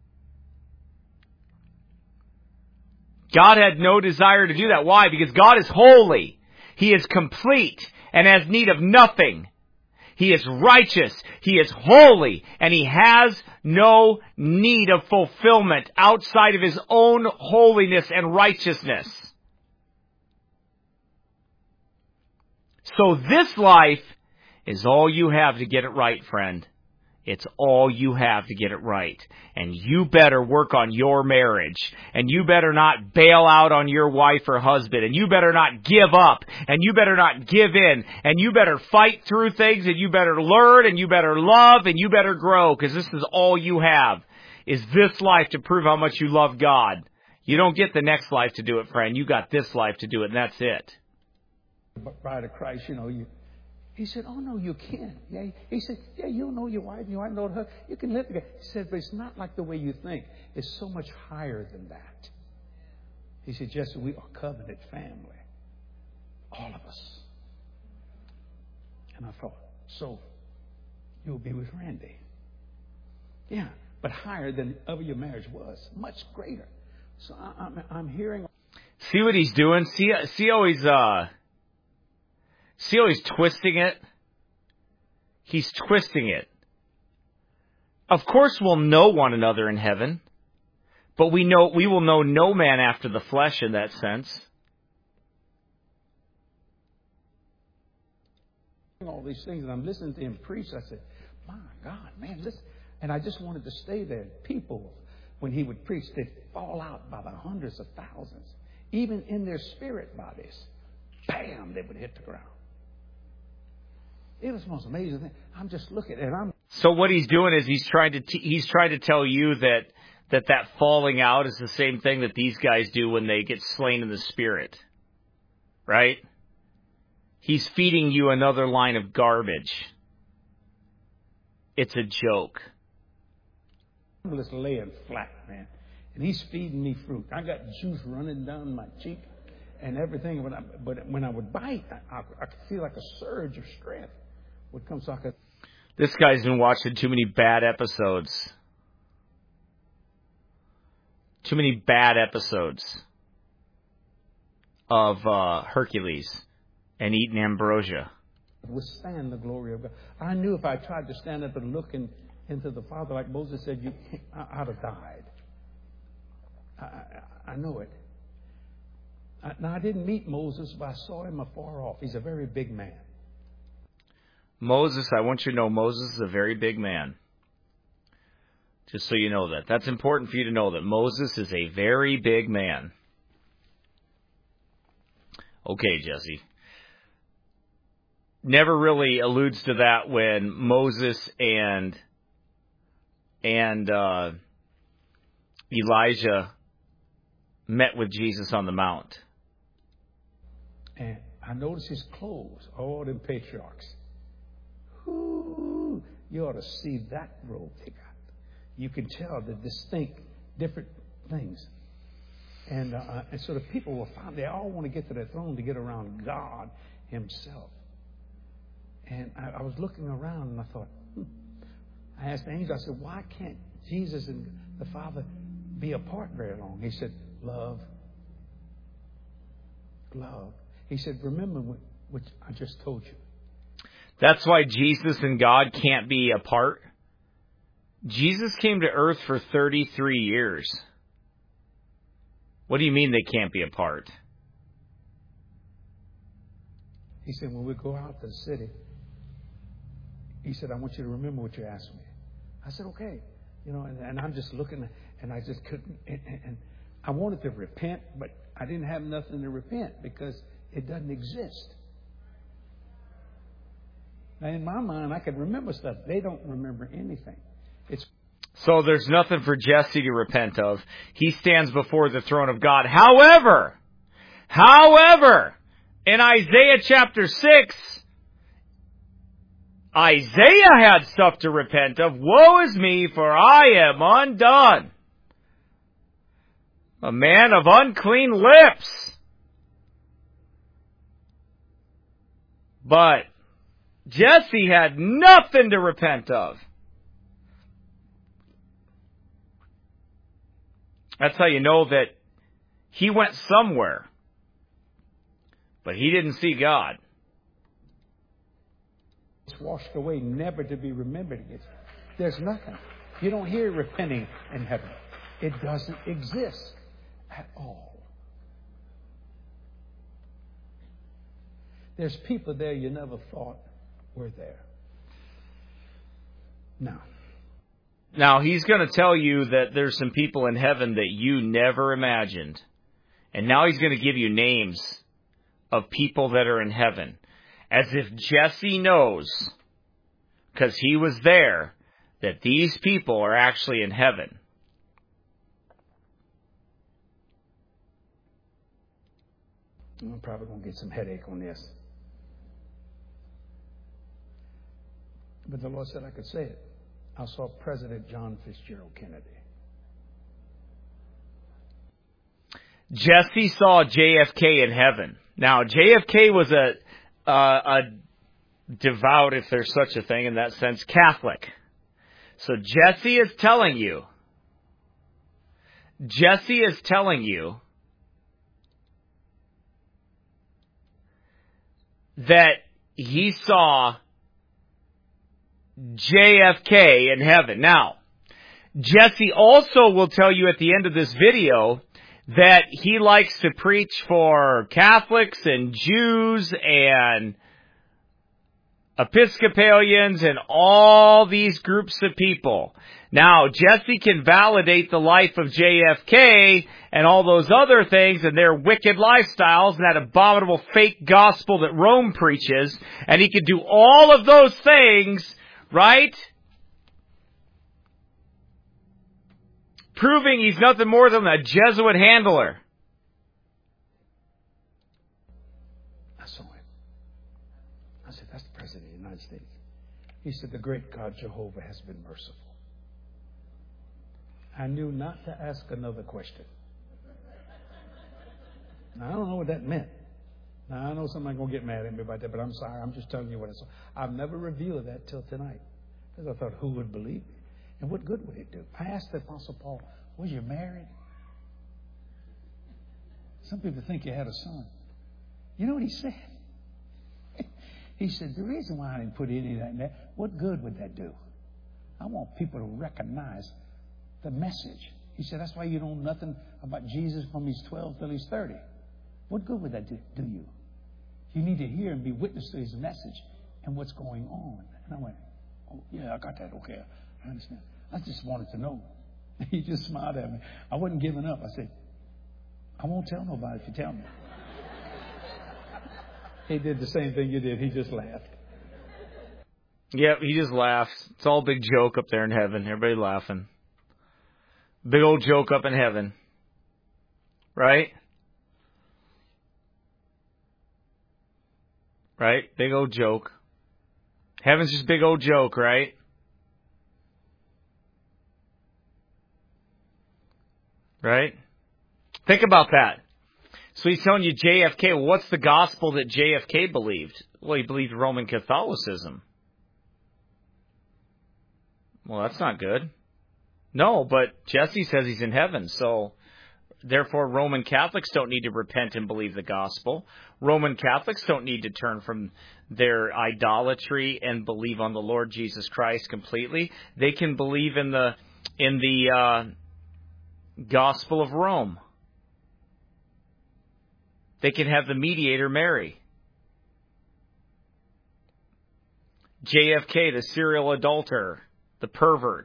God had no desire to do that. Why? Because God is holy. He is complete and has need of nothing. He is righteous. He is holy. And He has no need of fulfillment outside of His own holiness and righteousness. So this life is all you have to get it right, friend. It's all you have to get it right. And you better work on your marriage. And you better not bail out on your wife or husband. And you better not give up. And you better not give in. And you better fight through things. And you better learn. And you better love. And you better grow. Because this is all you have, is this life to prove how much you love God. You don't get the next life to do it, friend. You got this life to do it. And that's it. Bride of Christ, you know, you... He said, oh, no, you can't. Yeah. He said, yeah, you know your wife, your wife know her. You can live together. He said, but it's not like the way you think. It's so much higher than that. He said, Jesse, we are covenant family. All of us. And I thought, so you'll be with Randy. Yeah, but higher than ever your marriage was. Much greater. So I, I'm, I'm hearing... See what he's doing? See, see how he's, uh, see how he's twisting it? He's twisting it. Of course we'll know one another in heaven, but we know, we will know no man after the flesh in that sense. All these things, and I'm listening to him preach. I said, my God, man, listen. And I just wanted to stay there. People, when he would preach, they'd fall out by the hundreds of thousands. Even in their spirit bodies. Bam, they would hit the ground. It was the most amazing thing. I'm just looking, and I'm... So what he's doing is he's trying to t- he's trying to tell you that, that that falling out is the same thing that these guys do when they get slain in the spirit. Right? He's feeding you another line of garbage. It's a joke. I'm just laying flat, man. And he's feeding me fruit. I got juice running down my cheek and everything. When I, but when I would bite, I, I, I could feel like a surge of strength would come. So I could... This guy's been watching too many bad episodes. Too many bad episodes of uh, Hercules. And eating ambrosia. Withstand the glory of God. I knew if I tried to stand up and look in, into the Father, like Moses said, you, I, I'd have died. I, I, I know it. I, now, I didn't meet Moses, but I saw him afar off. He's a very big man. Moses, I want you to know Moses is a very big man. Just so you know that. That's important for you to know that Moses is a very big man. Okay, Jesse. Never really alludes to that when Moses and and uh, Elijah met with Jesus on the mount. And I noticed his clothes, all them patriarchs. Ooh, you ought to see that robe they got. You can tell the distinct, different things. And, uh, and so the people will find they all want to get to the throne to get around God himself. And I, I was looking around and I thought, hmm. I asked the angel, I said, why can't Jesus and the Father be apart very long? He said, love. Love. He said, remember what, what I just told you. That's why Jesus and God can't be apart. Jesus came to earth for thirty-three years. What do you mean they can't be apart? He said, when we go out to the city, he said, I want you to remember what you asked me. I said, okay. You know, and, and I'm just looking, and I just couldn't, and, and I wanted to repent, but I didn't have nothing to repent because it doesn't exist. Now, in my mind, I could remember stuff. They don't remember anything. It's So there's nothing for Jesse to repent of. He stands before the throne of God. However, however, in Isaiah chapter six, Isaiah had stuff to repent of. Woe is me, for I am undone. A man of unclean lips. But Jesse had nothing to repent of. That's how you know that he went somewhere, but he didn't see God. It's washed away, never to be remembered again. There's nothing. You don't hear repenting in heaven. It doesn't exist at all. There's people there you never thought were there. No. Now, he's going to tell you that there's some people in heaven that you never imagined. And now he's going to give you names of people that are in heaven. As if Jesse knows, because he was there, that these people are actually in heaven. I'm probably going to get some headache on this. But the Lord said I could say it. I saw President John Fitzgerald Kennedy. Jesse saw J F K in heaven. Now, J F K was a, uh, a devout, if there's such a thing in that sense, Catholic. So Jesse is telling you, Jesse is telling you that he saw J F K in heaven. Now, Jesse also will tell you at the end of this video that he likes to preach for Catholics and Jews and Episcopalians and all these groups of people. Now, Jesse can validate the life of J F K and all those other things and their wicked lifestyles and that abominable fake gospel that Rome preaches, and he can do all of those things, right? Proving he's nothing more than a Jesuit handler. I saw him. I said, that's the President of the United States. He said, the great God Jehovah has been merciful. I knew not to ask another question. Now, I don't know what that meant. Now, I know somebody's going to get mad at me about that, but I'm sorry. I'm just telling you what I saw. I've never revealed that till tonight. Because I thought, who would believe me? And what good would it do? I asked the Apostle Paul, was you married? Some people think you had a son. You know what he said? He said, the reason why I didn't put any of that in there, what good would that do? I want people to recognize the message. He said, that's why you know nothing about Jesus from he's twelve till he's thirty. What good would that do, do you? You need to hear and be witness to his message and what's going on. And I went, oh, yeah, I got that. Okay, I understand. I just wanted to know. He just smiled at me. I wasn't giving up. I said, I won't tell nobody if you tell me. He did the same thing you did. He just laughed. Yep, he just laughs. It's all a big joke up there in heaven. Everybody laughing. Big old joke up in heaven. Right? Right? Big old joke. Heaven's just a big old joke, right? Right? Think about that. So he's telling you J F K. Well, what's the gospel that J F K believed? Well, he believed Roman Catholicism. Well, that's not good. No, but Jesse says he's in heaven, so therefore Roman Catholics don't need to repent and believe the gospel. Roman Catholics don't need to turn from their idolatry and believe on the Lord Jesus Christ completely. They can believe in the in the uh, gospel of Rome. They can have the mediator Mary. J F K, the serial adulterer, the pervert.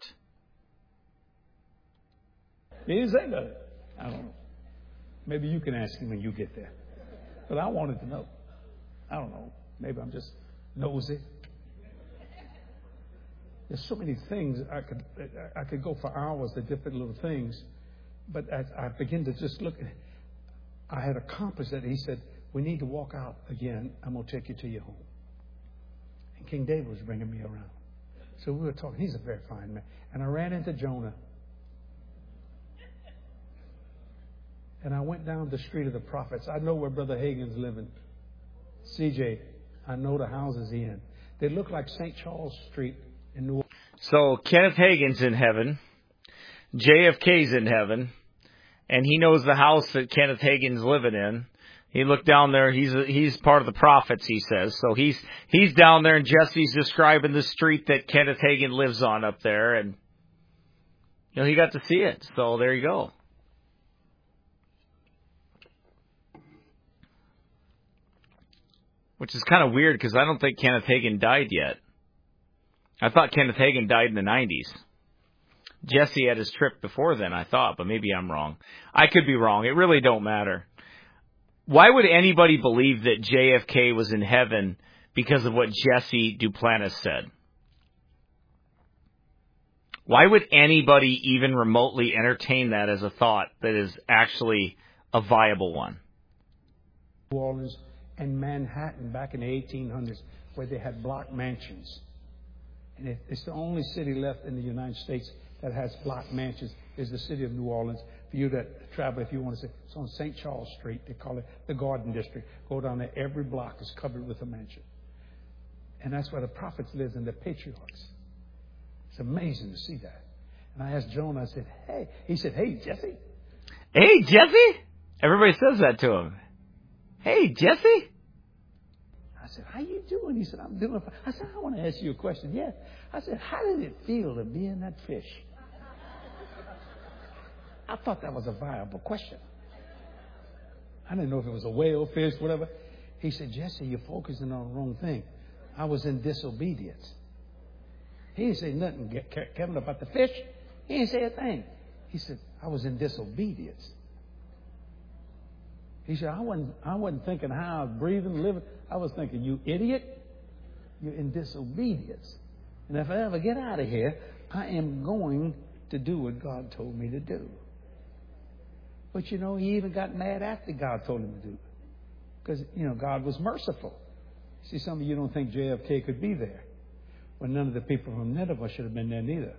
He didn't say nothing. I don't know. Maybe you can ask him when you get there. But I wanted to know. I don't know. Maybe I'm just nosy. There's so many things I could I could go for hours at different little things, but as I begin to just look, I had accomplished that. He said, "We need to walk out again. I'm going to take you to your home." And King David was bringing me around, so we were talking. He's a very fine man, and I ran into Jonah. And I went down the street of the prophets. I know where Brother Hagin's living. C J, I know the houses he in. They look like Saint Charles Street in New Orleans. So Kenneth Hagin's in heaven. J F K's in heaven. And he knows the house that Kenneth Hagin's living in. He looked down there. He's he's part of the prophets, he says. So he's he's down there, and Jesse's describing the street that Kenneth Hagin lives on up there. And you know, he got to see it. So there you go. Which is kind of weird because I don't think Kenneth Hagin died yet. I thought Kenneth Hagin died in the nineties. Jesse had his trip before then, I thought, but maybe I'm wrong. I could be wrong. It really don't matter. Why would anybody believe that J F K was in heaven because of what Jesse Duplantis said? Why would anybody even remotely entertain that as a thought that is actually a viable one? New Orleans and Manhattan back in the eighteen hundreds, where they had block mansions. And it's the only city left in the United States that has block mansions is the city of New Orleans. For you to travel, if you want to say, it's on Saint Charles Street. They call it the Garden District. Go down there. Every block is covered with a mansion. And that's where the prophets lived and the patriarchs. It's amazing to see that. And I asked Jonah, I said, hey. He said, hey, Jesse. Hey, Jesse? Everybody says that to him. Hey, Jesse? I said, how you doing? He said, I'm doing fine. I said, I want to ask you a question. Yes. I said, how did it feel to be in that fish? I thought that was a viable question. I didn't know if it was a whale, fish, whatever. He said, Jesse, you're focusing on the wrong thing. I was in disobedience. He didn't say nothing, Kevin, about the fish. He didn't say a thing. He said, I was in disobedience. He said, I wasn't, I wasn't thinking how I was breathing, living. I was thinking, you idiot, you're in disobedience. And if I ever get out of here, I am going to do what God told me to do. But, you know, he even got mad after God told him to do it. Because, you know, God was merciful. See, some of you don't think J F K could be there. Well, none of the people from Nineveh should have been there neither.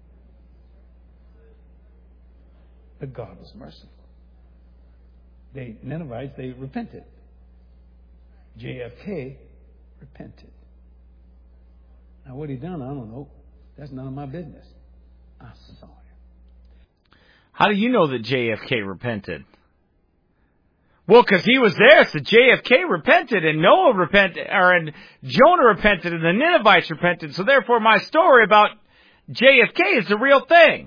But God was merciful. The Ninevites, they repented. J F K repented. Now, what he done, I don't know. That's none of my business. I saw him. How do you know that J F K repented? Well, because he was there, so J F K repented, and Noah repented, or and Jonah repented, and the Ninevites repented. So therefore, my story about J F K is the real thing.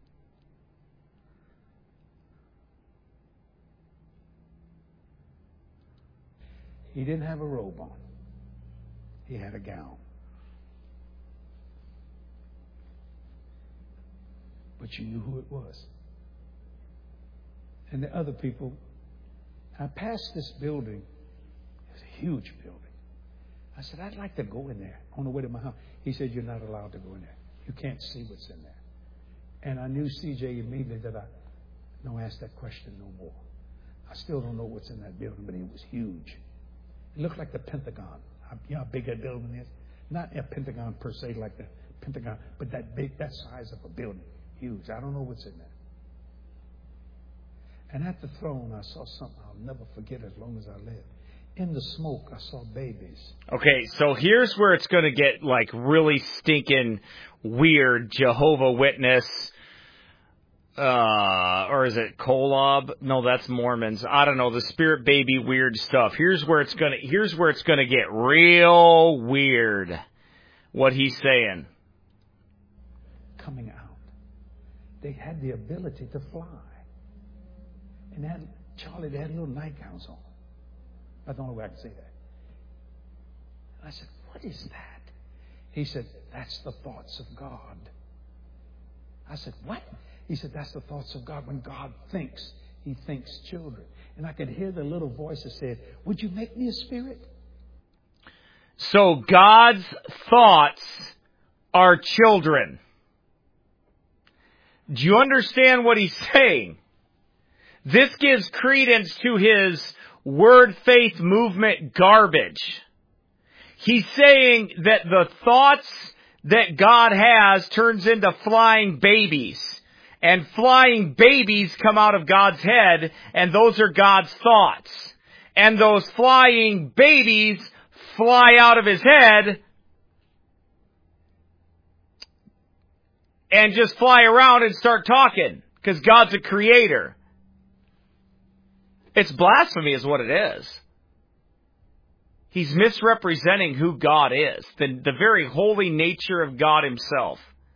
He didn't have a robe on. He had a gown. But you knew who it was. And the other people, I passed this building. It was a huge building. I said, I'd like to go in there on the way to my house. He said, you're not allowed to go in there. You can't see what's in there. And I knew C J immediately that I don't ask that question no more. I still don't know what's in that building, but it was huge. It looked like the Pentagon. You know how big that building is? Not a Pentagon per se like the Pentagon, but that big, that size of a building. Huge. I don't know what's in there. And at the throne, I saw something I'll never forget as long as I live. In the smoke, I saw babies. Okay, so here's where it's going to get like really stinking weird. Jehovah Witness, uh, or is it Kolob? No, that's Mormons. I don't know, the spirit baby weird stuff. Here's where it's going to, here's where it's going to get real weird. What he's saying. Coming out. They had the ability to fly. And that, Charlie, they had little nightgowns on. That's the only way I can say that. And I said, what is that? He said, that's the thoughts of God. I said, what? He said, that's the thoughts of God. When God thinks, he thinks children. And I could hear the little voice that said, would you make me a spirit? So God's thoughts are children. Do you understand what he's saying? This gives credence to his word faith movement garbage. He's saying that the thoughts that God has turns into flying babies. And flying babies come out of God's head, and those are God's thoughts. And those flying babies fly out of his head and just fly around and start talking, because God's a creator. It's blasphemy is what it is. He's misrepresenting who God is, the, the very holy nature of God himself.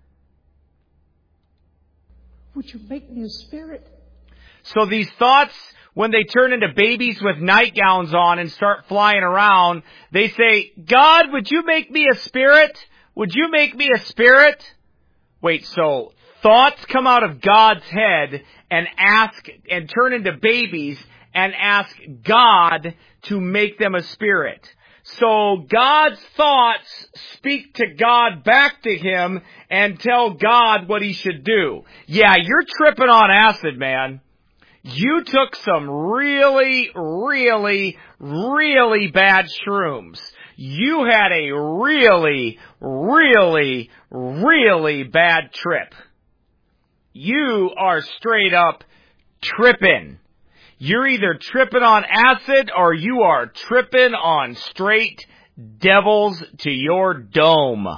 Would you make me a spirit? So these thoughts, when they turn into babies with nightgowns on and start flying around, they say, God, would you make me a spirit? Would you make me a spirit? Wait, so thoughts come out of God's head and ask and turn into babies and ask God to make them a spirit. So God's thoughts speak to God back to him and tell God what he should do. Yeah, you're tripping on acid, man. You took some really, really, really bad shrooms. You had a really, really, really bad trip. You are straight up tripping. You're either tripping on acid or you are tripping on straight devils to your dome.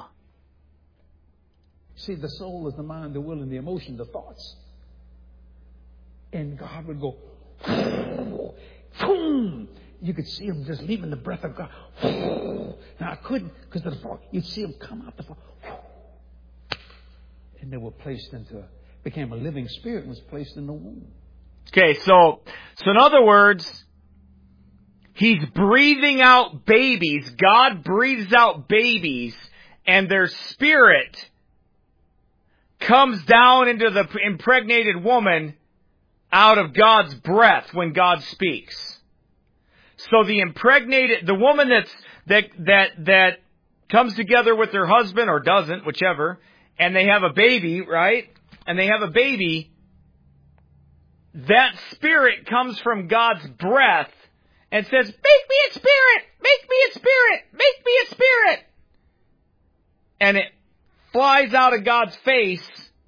See, the soul is the mind, the will, and the emotion, the thoughts. And God would go, Boom! You could see them just leaving the breath of God. Now I couldn't because of the fog. You'd see them come out the fog. And they were placed into, became a living spirit and was placed in the womb. Okay, so, so in other words, He's breathing out babies. God breathes out babies, and their spirit comes down into the impregnated woman out of God's breath when God speaks. So the impregnated, the woman that's, that, that, that comes together with her husband, or doesn't, whichever, and they have a baby, right? And they have a baby, that spirit comes from God's breath and says, make me a spirit! Make me a spirit! Make me a spirit! And it flies out of God's face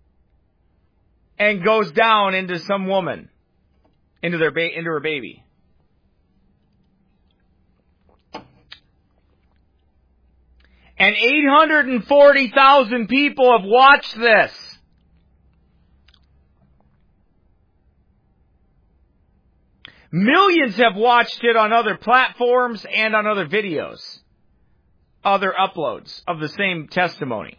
and goes down into some woman, into their ba- into her baby. And eight hundred forty thousand people have watched this. Millions have watched it on other platforms and on other videos, other uploads of the same testimony.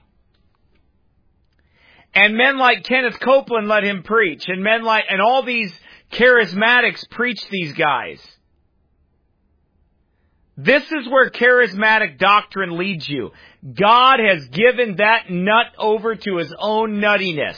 And men like Kenneth Copeland let him preach, and men like, and all these charismatics preach these guys. This is where charismatic doctrine leads you. God has given that nut over to his own nuttiness.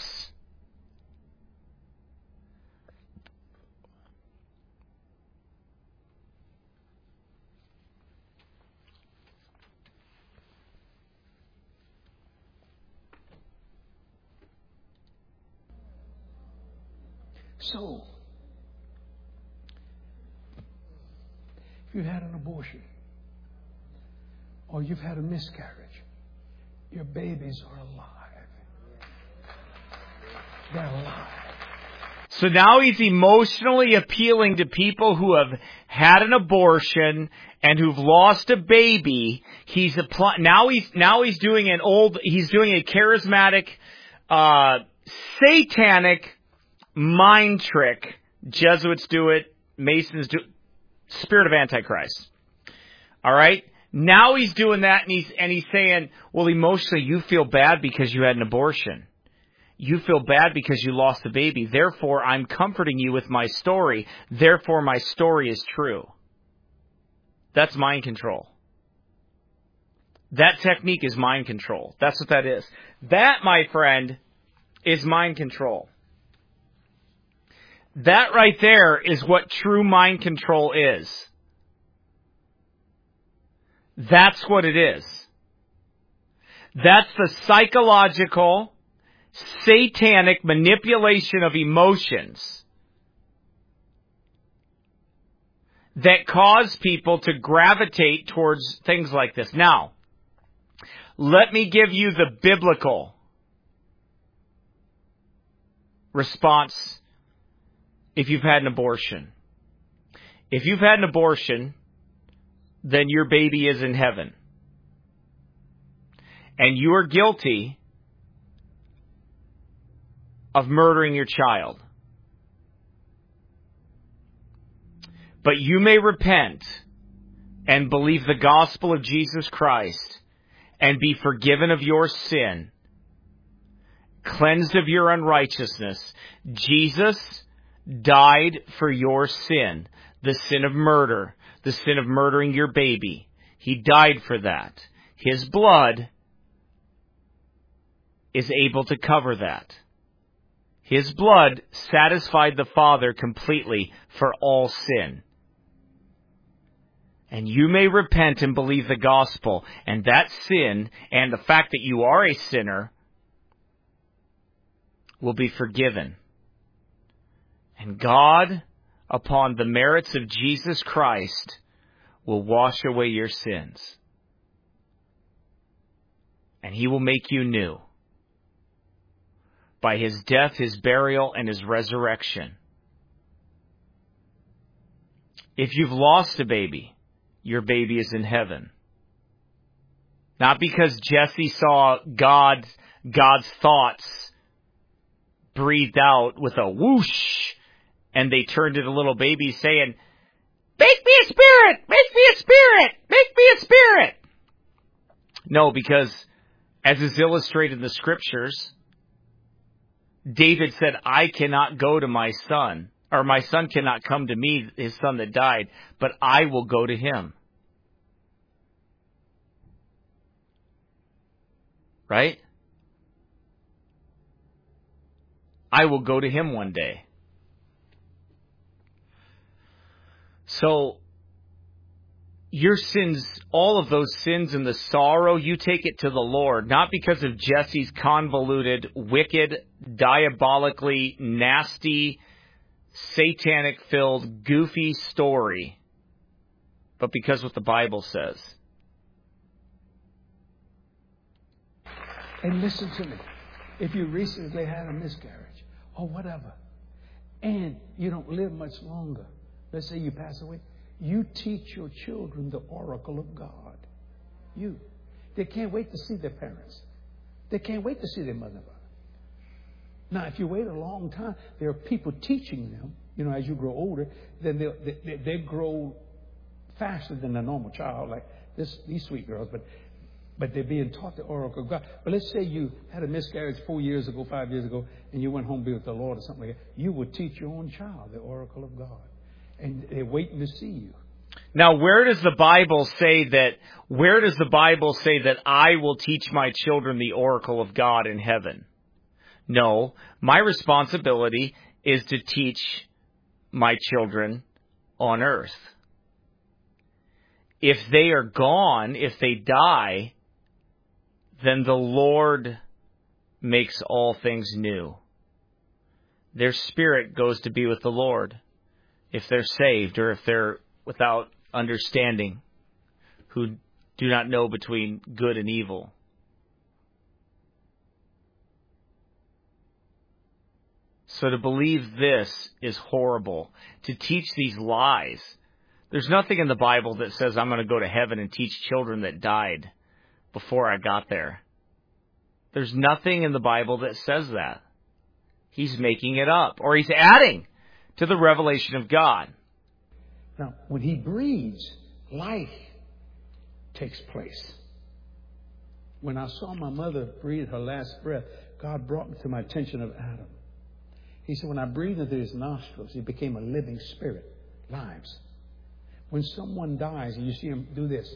So, if you had an abortion or you've had a miscarriage, your babies are alive. They're alive. So now he's emotionally appealing to people who have had an abortion and who've lost a baby. He's apply- now he's now he's doing an old he's doing a charismatic uh satanic mind trick. Jesuits do it, Masons do it. Spirit of Antichrist. All right? Now he's doing that, and he's and he's saying, well, emotionally you feel bad because you had an abortion. You feel bad because you lost a baby. Therefore, I'm comforting you with my story. Therefore, my story is true. That's mind control. That technique is mind control. That's what that is. That, my friend, is mind control. That right there is what true mind control is. That's what it is. That's the psychological, satanic manipulation of emotions that cause people to gravitate towards things like this. Now, let me give you the biblical response. If you've had an abortion. If you've had an abortion, then your baby is in heaven. And you are guilty of murdering your child. But you may repent and believe the gospel of Jesus Christ and be forgiven of your sin, cleansed of your unrighteousness. Jesus died for your sin, the sin of murder, the sin of murdering your baby. He died for that. His blood is able to cover that. His blood satisfied the Father completely for all sin. And you may repent and believe the gospel, and that sin and the fact that you are a sinner will be forgiven. And God, upon the merits of Jesus Christ, will wash away your sins. And He will make you new. By His death, His burial, and His resurrection. If you've lost a baby, your baby is in heaven. Not because Jesse saw God, God's thoughts breathed out with a whoosh, and they turned into little babies saying, "Make me a spirit! Make me a spirit! Make me a spirit!" No, because as is illustrated in the scriptures, David said, "I cannot go to my son, or my son cannot come to me, his son that died, but I will go to him." Right? I will go to him one day. So, your sins, all of those sins and the sorrow, you take it to the Lord, not because of Jesse's convoluted, wicked, diabolically nasty, satanic-filled, goofy story, but because what the Bible says. And listen to me. If you recently had a miscarriage or whatever, and you don't live much longer, let's say you pass away, you teach your children the oracle of God. You. They can't wait to see their parents. They can't wait to see their mother. Now, if you wait a long time, there are people teaching them, you know, as you grow older, then they, they, they grow faster than a normal child, like this, these sweet girls, but but they're being taught the oracle of God. But let's say you had a miscarriage four years ago, five years ago, and you went home to be with the Lord or something like that. You would teach your own child the oracle of God. And they're waiting to see you. Now, where does the Bible say that, where does the Bible say that I will teach my children the oracle of God in heaven? No, my responsibility is to teach my children on earth. If they are gone, if they die, then the Lord makes all things new. Their spirit goes to be with the Lord. If they're saved or if they're without understanding, who do not know between good and evil. So to believe this is horrible. To teach these lies. There's nothing in the Bible that says I'm going to go to heaven and teach children that died before I got there. There's nothing in the Bible that says that. He's making it up, or he's adding to the revelation of God. Now, when he breathes, life takes place. When I saw my mother breathe her last breath, God brought me to my attention of Adam. He said, when I breathed into his nostrils, he became a living spirit, lives. When someone dies and you see him do this,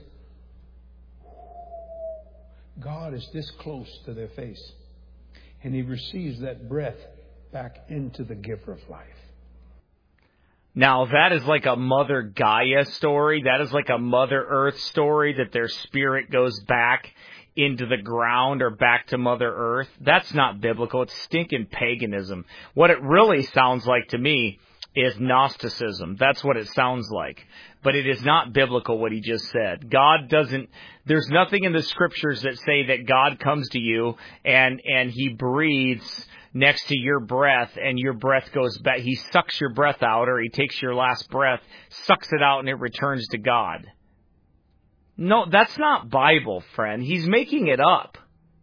God is this close to their face. And he receives that breath back into the giver of life. Now, that is like a Mother Gaia story. That is like a Mother Earth story, that their spirit goes back into the ground or back to Mother Earth. That's not biblical. It's stinking paganism. What it really sounds like to me is Gnosticism. That's what it sounds like. But it is not biblical what he just said. God doesn't, there's nothing in the scriptures that say that God comes to you and, and he breathes next to your breath and your breath goes back. He sucks your breath out, or he takes your last breath, sucks it out, and it returns to God. No, that's not Bible, friend. He's making it up.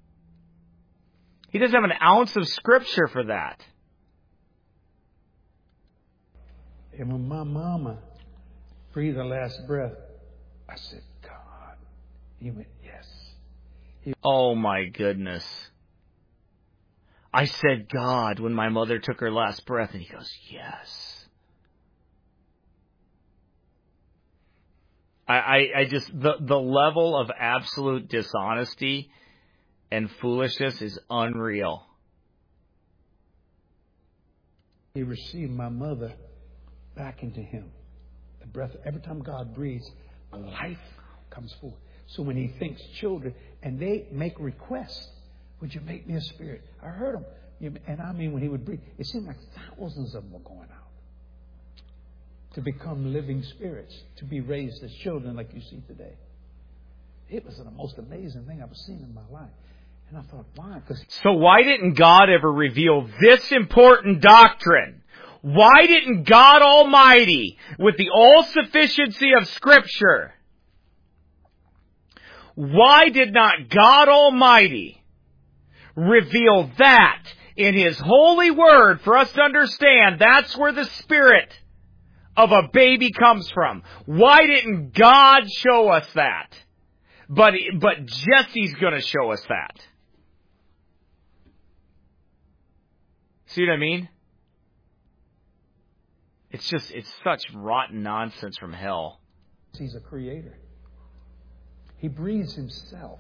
He doesn't have an ounce of scripture for that. And when my mama breathed her last breath, I said, God. He went, yes. He oh, my goodness. I said, God, when my mother took her last breath, and he goes, yes. I, I, I just, the, the level of absolute dishonesty and foolishness is unreal. He received my mother back into him. The breath, every time God breathes, a life comes forth. So when he thinks children, and they make requests, would you make me a spirit? I heard him. And I mean, when he would breathe, it seemed like thousands of them were going out to become living spirits, to be raised as children like you see today. It was the most amazing thing I've ever seen in my life. And I thought, why? Cause so why didn't God ever reveal this important doctrine? Why didn't God Almighty, with the all-sufficiency of Scripture, why did not God Almighty reveal that in His holy word for us to understand that's where the spirit of a baby comes from. Why didn't God show us that? But, but Jesse's going to show us that. See what I mean? It's just, it's such rotten nonsense from hell. He's a creator. He breathes Himself.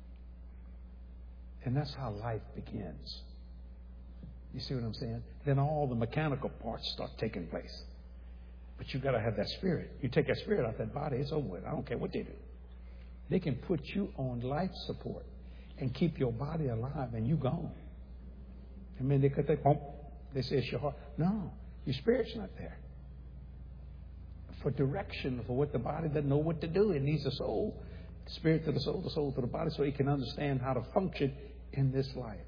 And that's how life begins. You see what I'm saying? Then all the mechanical parts start taking place. But you've got to have that spirit. You take that spirit out that body, it's over with. I don't care what they do. They can put you on life support and keep your body alive and you gone. I mean, they could they pump. They say it's your heart. No, your spirit's not there. For direction, for what the body doesn't know what to do. It needs a soul. The spirit to the soul, the soul to the body, so it can understand how to function in this life.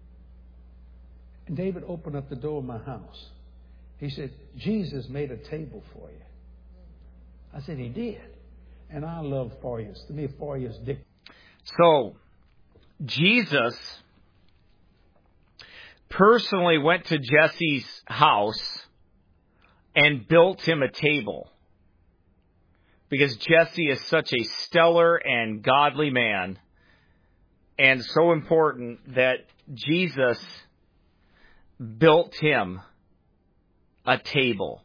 And David opened up the door of my house. He said, Jesus made a table for you. I said, He did. And I love foyers. To me, foyers dick. So, Jesus personally went to Jesse's house and built him a table. Because Jesse is such a stellar and godly man, and so important that Jesus built him a table.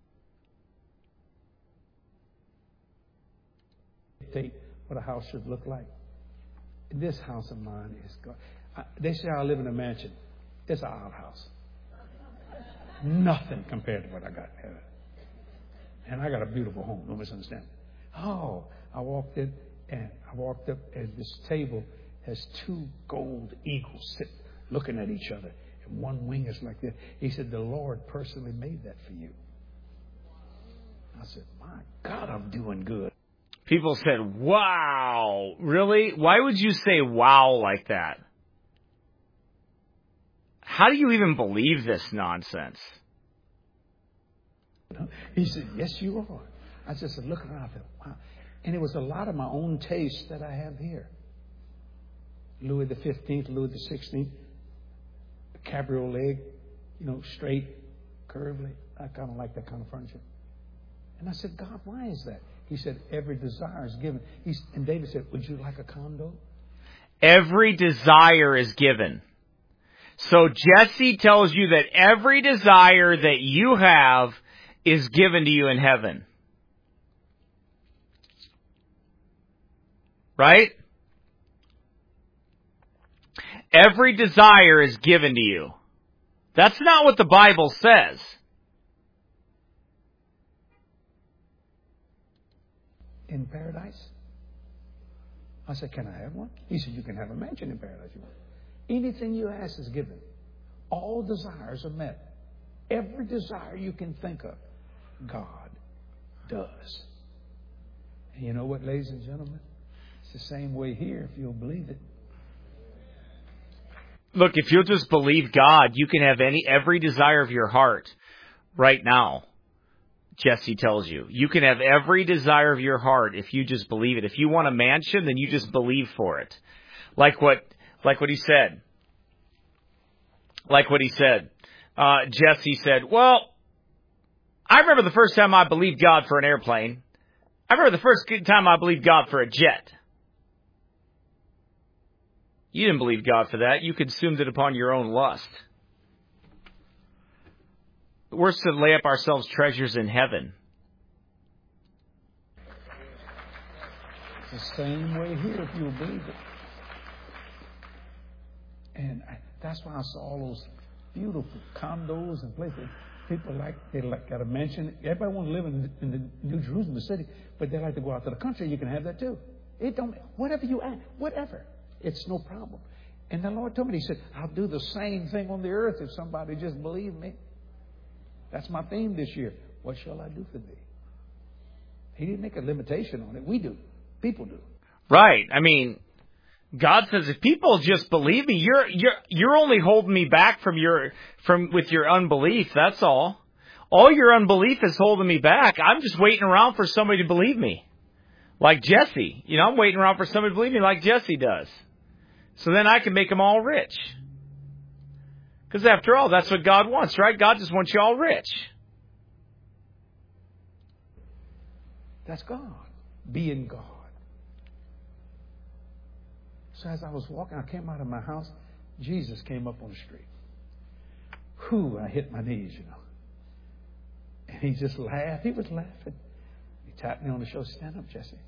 Dictate what a house should look like. This house of mine is God. I, they say I live in a mansion. It's an outhouse. Nothing compared to what I got here. And I got a beautiful home. Don't misunderstand. Oh, I walked in and I walked up and this table has two gold eagles sitting, looking at each other. And one wing is like this. He said, the Lord personally made that for you. I said, my God, I'm doing good. People said, wow, really? Why would you say wow like that? How do you even believe this nonsense? He said, yes, you are. I just said, look around. I thought, wow. And it was a lot of my own taste that I have here. Louis the fifteenth, Louis the sixteenth, cabriolet, you know, straight, curvy. I kind of like that kind of furniture. And I said, God, why is that? He said, every desire is given. He's, and David said, would you like a condo? Every desire is given. So Jesse tells you that every desire that you have is given to you in heaven. Right? Every desire is given to you. That's not what the Bible says. In paradise? I said, can I have one? He said, you can have a mansion in paradise. Anything you ask is given. All desires are met. Every desire you can think of, God does. And you know what, ladies and gentlemen? It's the same way here if you'll believe it. Look, if you'll just believe God, you can have any every desire of your heart right now. Jesse tells you. You can have every desire of your heart if you just believe it. If you want a mansion, then you just believe for it. Like what like what he said. Like what he said. Uh, Jesse said, well, I remember the first time I believed God for an airplane. I remember the first time I believed God for a jet. You didn't believe God for that. You consumed it upon your own lust. We're to lay up ourselves treasures in heaven. It's the same way here if you'll believe it. And I, that's why I saw all those beautiful condos and places. People like, they like got a mansion. Everybody want to live in, in the New Jerusalem, the city, but they like to go out to the country. You can have that too. It don't, whatever you ask, whatever. It's no problem. And the Lord told me, He said, I'll do the same thing on the earth if somebody just believe me. That's my theme this year. What shall I do for thee? He didn't make a limitation on it. We do. People do. Right. I mean, God says, if people just believe me, you're you're you're only holding me back from your from with your unbelief. That's all. All your unbelief is holding me back. I'm just waiting around for somebody to believe me, like Jesse. You know, I'm waiting around for somebody to believe me, like Jesse does. So then I can make them all rich. Because after all, that's what God wants, right? God just wants you all rich. That's God. Being God. So as I was walking, I came out of my house. Jesus came up on the street. Whew, I hit my knees, you know. And he just laughed. He was laughing. He tapped me on the shoulder. Stand up, Jesse.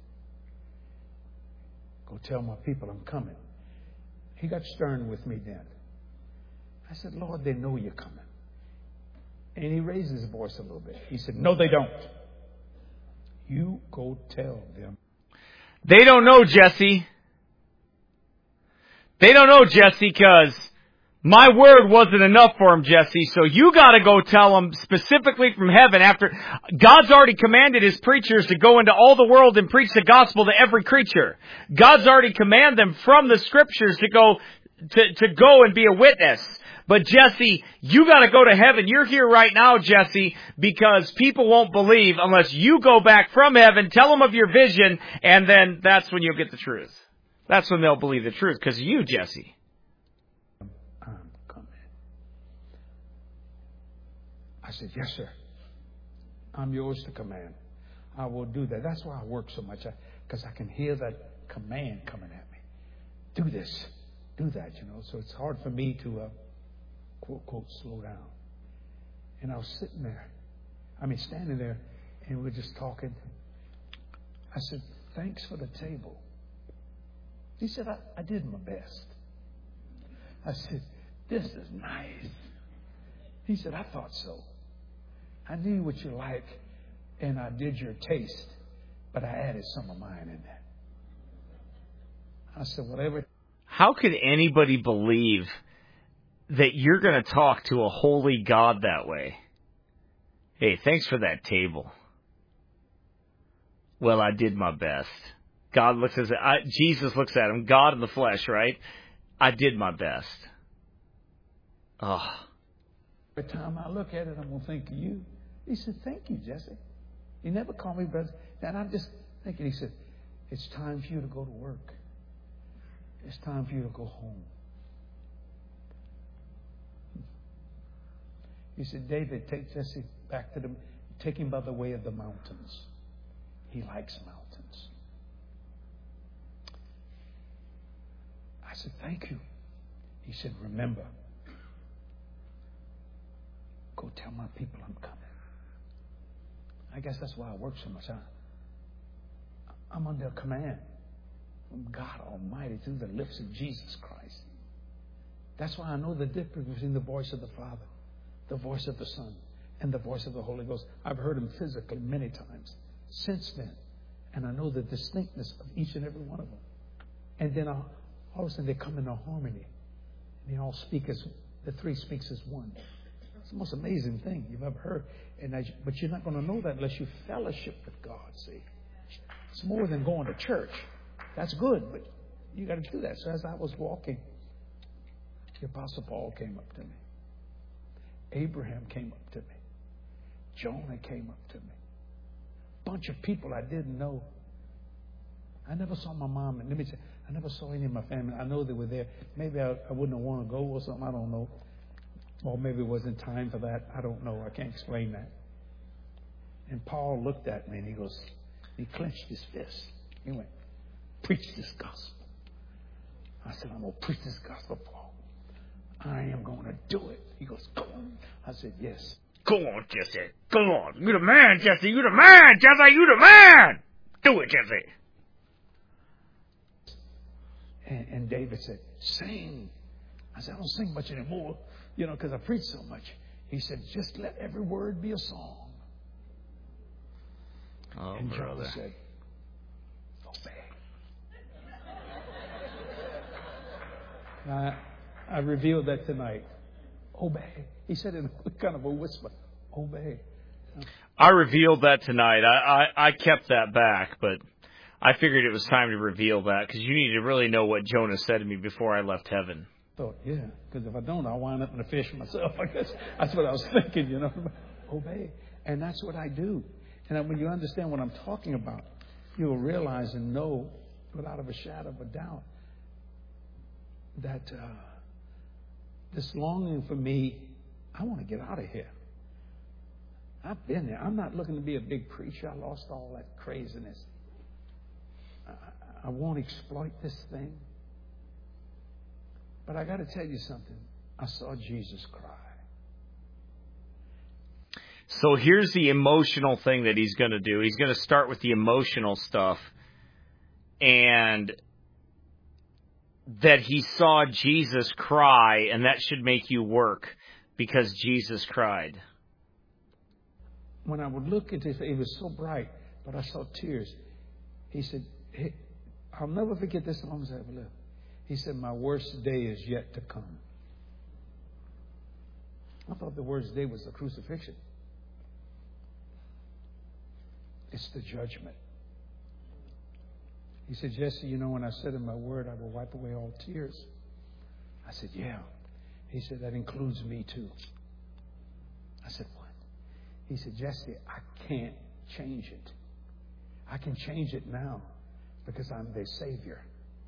Go tell my people I'm coming. He got stern with me then. I said, Lord, they know you're coming. And he raised his voice a little bit. He said, no, they don't. You go tell them. They don't know, Jesse. They don't know, Jesse, because my word wasn't enough for them, Jesse. So you got to go tell them specifically from heaven after God's already commanded his preachers to go into all the world and preach the gospel to every creature. God's already commanded them from the scriptures to go to, to go and be a witness. But Jesse, you got to go to heaven. You're here right now, Jesse, because people won't believe unless you go back from heaven, tell them of your vision, and then that's when you'll get the truth. That's when they'll believe the truth, because of you, Jesse. I'm coming. I said, yes, sir. I'm yours to command. I will do that. That's why I work so much, because I, I can hear that command coming at me. Do this. Do that, you know. So it's hard for me to... Uh, quote, quote, slow down. And I was sitting there. I mean, standing there, and we were just talking. I said, thanks for the table. He said, I, I did my best. I said, this is nice. He said, I thought so. I knew what you like, and I did your taste, but I added some of mine in there. I said, whatever. How could anybody believe that you're going to talk to a holy God that way? Hey, thanks for that table. Well, I did my best. God looks at I, Jesus looks at him, God in the flesh, right? I did my best. Oh. Every time I look at it, I'm going to think of you. He said, thank you, Jesse. You never call me brother. And I'm just thinking, he said, it's time for you to go to work. It's time for you to go home. He said, David, take Jesse back to the, take him by the way of the mountains. He likes mountains. I said, thank you. He said, remember, go tell my people I'm coming. I guess that's why I work so much. I, I'm under command from God Almighty through the lips of Jesus Christ. That's why I know the difference between the voice of the Father, the voice of the Son, and the voice of the Holy Ghost. I've heard him physically many times since then. And I know the distinctness of each and every one of them. And then I'll, all of a sudden they come into harmony. And they all speak as, the three speaks as one. It's the most amazing thing you've ever heard. And I, but you're not going to know that unless you fellowship with God, see. It's more than going to church. That's good, but you got to do that. So as I was walking, the Apostle Paul came up to me. Abraham came up to me. Jonah came up to me. Bunch of people I didn't know. I never saw my mom. And let me say, I never saw any of my family. I know they were there. Maybe I, I wouldn't have wanted to go or something. I don't know. Or maybe it wasn't time for that. I don't know. I can't explain that. And Paul looked at me and he goes, he clenched his fist. He went, preach this gospel. I said, I'm going to preach this gospel, Paul. I am going to do it. He goes, go on. I said, yes. Go on, Jesse. Go on. You the man, Jesse. You the man, Jesse. You the man. Do it, Jesse. And, and David said, sing. I said, I don't sing much anymore, you know, because I preach so much. He said, just let every word be a song. Oh, and John brother. said, obey. I, I revealed that tonight. Obey. He said in a kind of a whisper, obey. I revealed that tonight. I, I, I kept that back, but I figured it was time to reveal that because you need to really know what Jonah said to me before I left heaven. Thought, yeah, because if I don't, I'll wind up in a fish myself. I guess that's what I was thinking, you know. Obey. And that's what I do. And when you understand what I'm talking about, you'll realize and know without a shadow of a doubt that uh, this longing for me, I want to get out of here. I've been there. I'm not looking to be a big preacher. I lost all that craziness. I, I won't exploit this thing. But I got to tell you something. I saw Jesus cry. So here's the emotional thing that he's going to do. He's going to start with the emotional stuff. And that he saw Jesus cry, and that should make you work because Jesus cried. When I would look at this, it was so bright, but I saw tears. He said, hey, I'll never forget this as long as I ever live. He said, my worst day is yet to come. I thought the worst day was the crucifixion. It's the judgment. He said, Jesse, you know, when I said in my word, I will wipe away all tears. I said, yeah. He said, that includes me too. I said, what? He said, Jesse, I can't change it. I can change it now because I'm their Savior.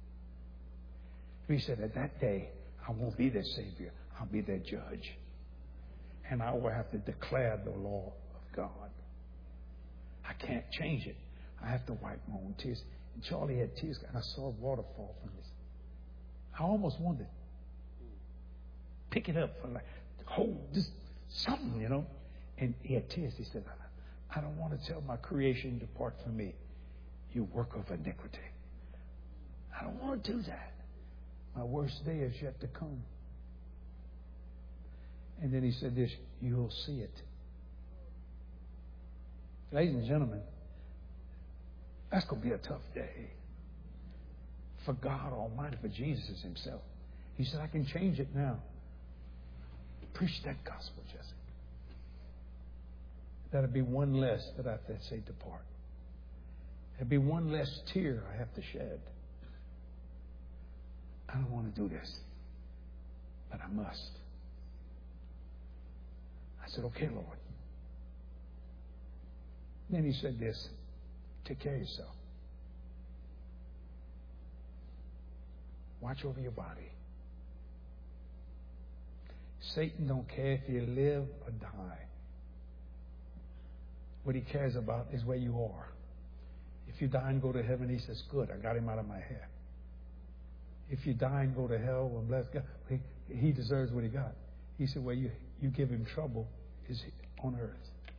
He said, at that day, I won't be their Savior. I'll be their judge. And I will have to declare the law of God. I can't change it. I have to wipe my own tears. And Charlie had tears, and I saw water fall from his. I almost wanted to pick it up, for like, hold just something, you know. And he had tears. He said, I, I don't want to tell my creation, depart from me, you work of iniquity. I don't want to do that. My worst day is yet to come. And then he said this, you'll see it. Ladies and gentlemen, that's going to be a tough day for God Almighty, for Jesus himself. He said, I can change it now. Preach that gospel, Jesse. That'll be one less that I have to say depart. There'll be one less tear I have to shed. I don't want to do this, but I must. I said, okay, Lord. Then he said this, take care of yourself. Watch over your body. Satan don't care if you live or die. What he cares about is where you are. If you die and go to heaven, he says, good, I got him out of my hair. If you die and go to hell, well, bless God, he, he deserves what he got. He said, well, you, you give him trouble is on earth.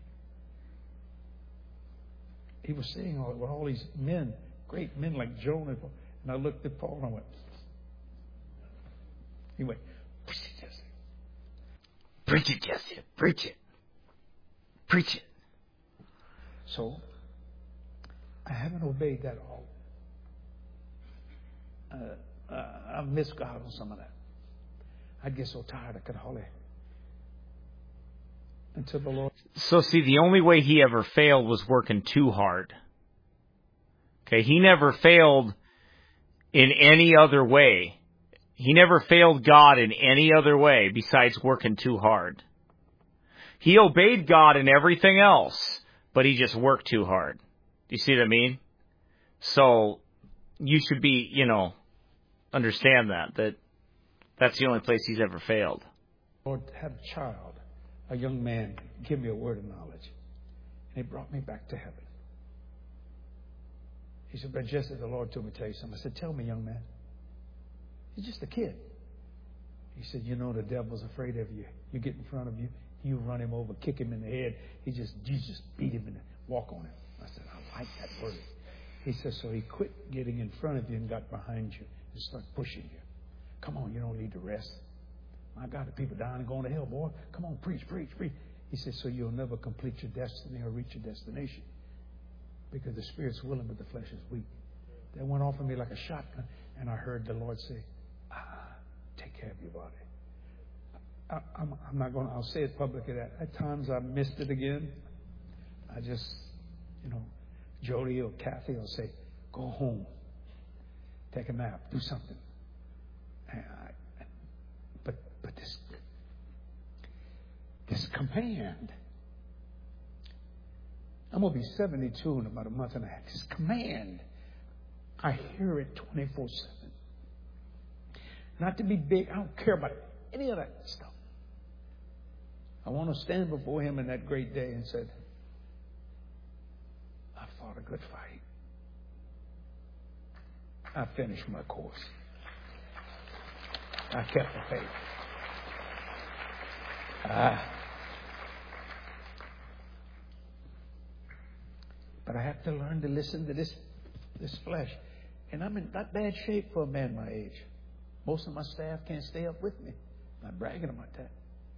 He was sitting with all these men, great men like Jonah. And I looked at Paul and I went, he went, preach it, Jesse. Preach it, Jesse. Preach it. Preach it. So, I haven't obeyed that all. Uh, uh, I've missed God on some of that. I'd get so tired I could hardly. Until the Lord. So see, the only way he ever failed was working too hard. Okay, he never failed in any other way. He never failed God in any other way besides working too hard. He obeyed God in everything else, but he just worked too hard. Do you see what I mean? So you should be, you know, understand that, that that's the only place he's ever failed. Lord had a child, a young man, give me a word of knowledge. And he brought me back to heaven. He said, but Jesse, the Lord told me to tell you something. I said, tell me, young man. He's just a kid. He said, you know the devil's afraid of you. You get in front of you, you run him over, kick him in the head. He just, you just beat him and walk on him. I said, I like that word. He said, so he quit getting in front of you and got behind you and started pushing you. Come on, you don't need to rest. My God, the people dying and going to hell, boy. Come on, preach, preach, preach. He said, so you'll never complete your destiny or reach your destination. Because the spirit's willing, but the flesh is weak. That went off of me like a shotgun. And I heard the Lord say, ah, take care of your body. I, I'm, I'm not going to, I'll say it publicly. That at times I missed it again. I just, you know, Jody or Kathy will say, go home. Take a nap. Do something. And I, but, but this, this command. I'm going to be seventy-two in about a month and a half. This command. I hear it twenty-four seven. Not to be big. I don't care about any of that stuff. I want to stand before Him in that great day and said, I fought a good fight. I finished my course. I kept the faith. Ah. But I have to learn to listen to this, this flesh. And I'm in not bad shape for a man my age. Most of my staff can't stay up with me. I'm not bragging about that.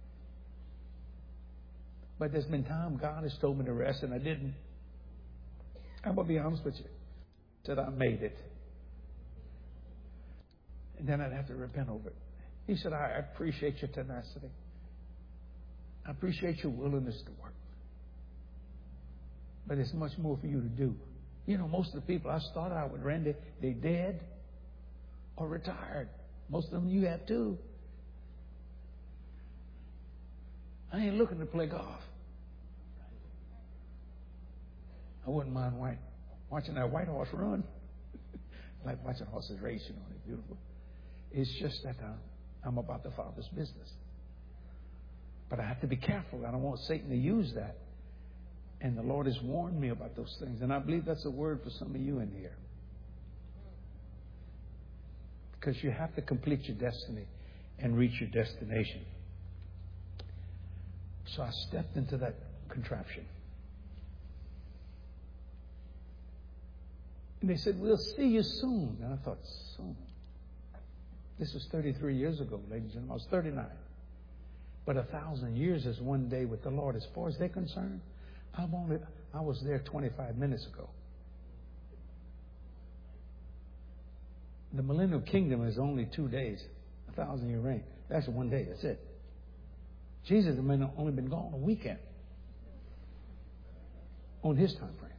But there's been time God has told me to rest, and I didn't. I'm going to be honest with you. Said I made it. And then I'd have to repent over it. He said, I appreciate your tenacity. I appreciate your willingness to work. But there's much more for you to do. You know, most of the people I started out with, Randy, they dead or retired. Most of them you have too. I ain't looking to play golf. I wouldn't mind white, watching that white horse run. I like watching horses race, you know, they're beautiful. It's just that uh, I'm about the Father's business. But I have to be careful. I don't want Satan to use that. And the Lord has warned me about those things. And I believe that's a word for some of you in here. Because you have to complete your destiny and reach your destination. So I stepped into that contraption. And they said, we'll see you soon. And I thought, soon? This was thirty-three years ago, ladies and gentlemen. I was thirty-nine. But a thousand years is one day with the Lord. As far as they're concerned, I'm only, I was there twenty-five minutes ago. The millennial kingdom is only two days. A thousand year reign. That's one day. That's it. Jesus has only been gone a weekend on His time frame.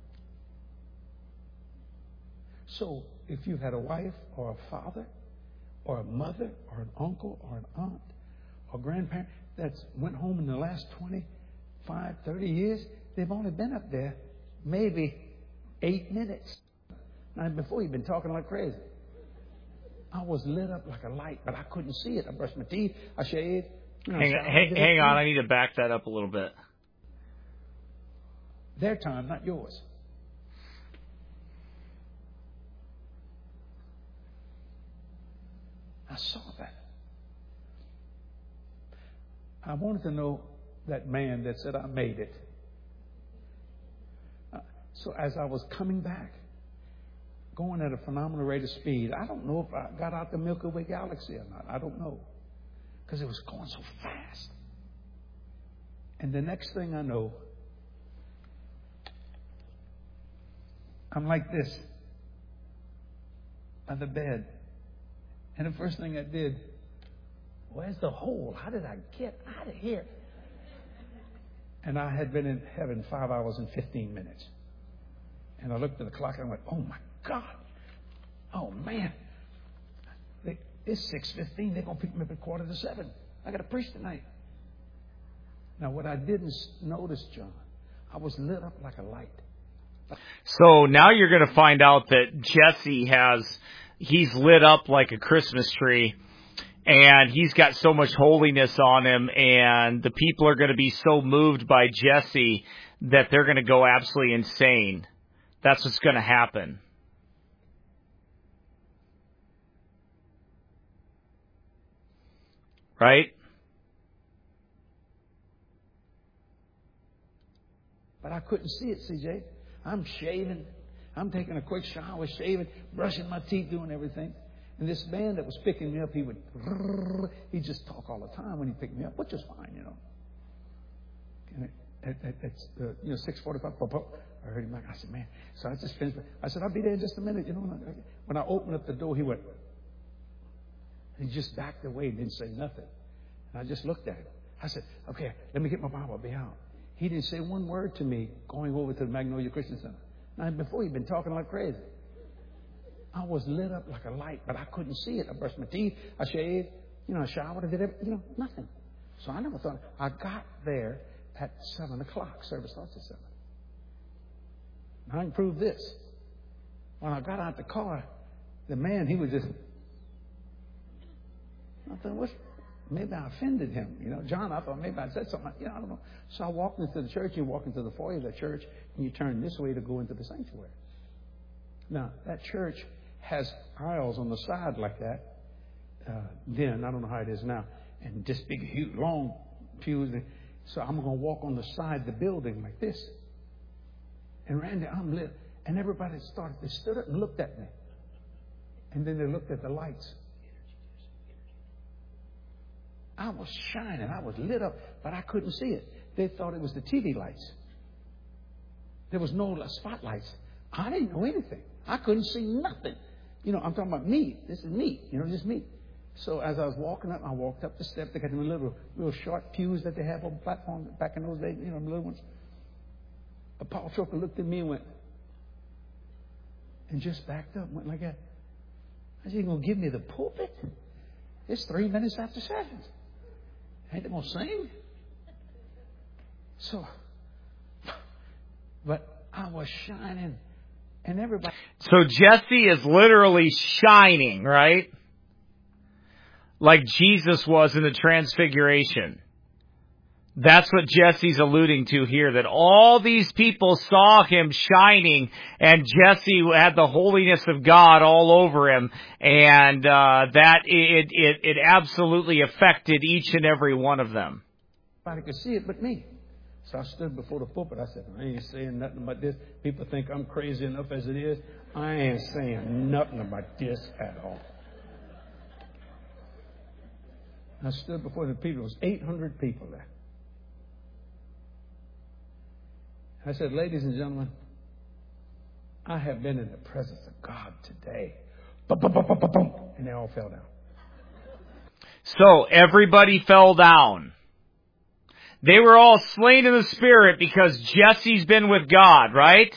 So if you've had a wife or a father or a mother or an uncle or an aunt or grandparent that's went home in the last twenty-five, thirty years, they've only been up there maybe eight minutes. Now, before you've been talking like crazy. I was lit up like a light, but I couldn't see it. I brushed my teeth. I shaved. You know, hang so hang, hang on. I need to back that up a little bit. Their time, not yours. I saw that. I wanted to know that man that said, I made it. Uh, so as I was coming back, going at a phenomenal rate of speed, I don't know if I got out the Milky Way galaxy or not. I don't know. Because it was going so fast. And the next thing I know, I'm like this by the bed. And the first thing I did, where's the hole? How did I get out of here? And I had been in heaven five hours and fifteen minutes. And I looked at the clock and I went, oh my God. Oh man. They, it's six fifteen. They're going to pick me up at quarter to seven. I got to preach tonight. Now what I didn't notice, John, I was lit up like a light. So now you're going to find out that Jesse has, he's lit up like a Christmas tree, and he's got so much holiness on him, and the people are going to be so moved by Jesse that they're going to go absolutely insane. That's what's going to happen. Right? But I couldn't see it, C J. I'm shaving. I'm taking a quick shower, shaving, brushing my teeth, doing everything. And this man that was picking me up, he would, he'd just talk all the time when he picked me up, which is fine, you know. And it, it, it's, uh, you know, six forty-five, I heard him back. I said, man. So I just finished. I said, I'll be there in just a minute, you know. When I opened up the door, he went, he just backed away and didn't say nothing. And I just looked at him. I said, okay, let me get my Bible, I'll be out. He didn't say one word to me going over to the Magnolia Christian Center. Now, before he'd been talking like crazy. I was lit up like a light, but I couldn't see it. I brushed my teeth, I shaved, you know, I showered, I did everything, you know, nothing. So I never thought. I got there at seven o'clock. Service starts at seven. Now I can prove this. When I got out the car, the man, he was just, I thought, what's, maybe I offended him. You know, John, I thought maybe I said something. You know, I don't know. So I walked into the church. You walk into the foyer of the church, and you turn this way to go into the sanctuary. Now, that church has aisles on the side like that. Uh, then, I don't know how it is now. And this big, huge, long pews. So I'm going to walk on the side of the building like this. And Randy, I'm lit. And everybody started, they stood up and looked at me. And then they looked at the lights. I was shining. I was lit up, but I couldn't see it. They thought it was the T V lights. There was no spotlights. I didn't know anything. I couldn't see nothing. You know, I'm talking about me. This is me. You know, just me. So as I was walking up, I walked up the steps. They got them little, little short pews that they have on the platform back in those days. You know, the little ones. A Paul Choker looked at me and went, and just backed up, went like that. I said, "You gonna give me the pulpit? It's three minutes after seven. Ain't they gonna sing?" So, but I was shining, and everybody. So Jesse is literally shining, right? Like Jesus was in the Transfiguration. That's what Jesse's alluding to here, that all these people saw him shining, and Jesse had the holiness of God all over him, and uh, that it, it, it absolutely affected each and every one of them. Nobody could see it but me. So I stood before the pulpit. I said, I ain't saying nothing about this. People think I'm crazy enough as it is. I ain't saying nothing about this at all. I stood before the people. There was eight hundred people there. I said, ladies and gentlemen, I have been in the presence of God today. Boom, boom, boom, boom, boom, boom. And they all fell down. So everybody fell down. They were all slain in the Spirit because Jesse's been with God, right?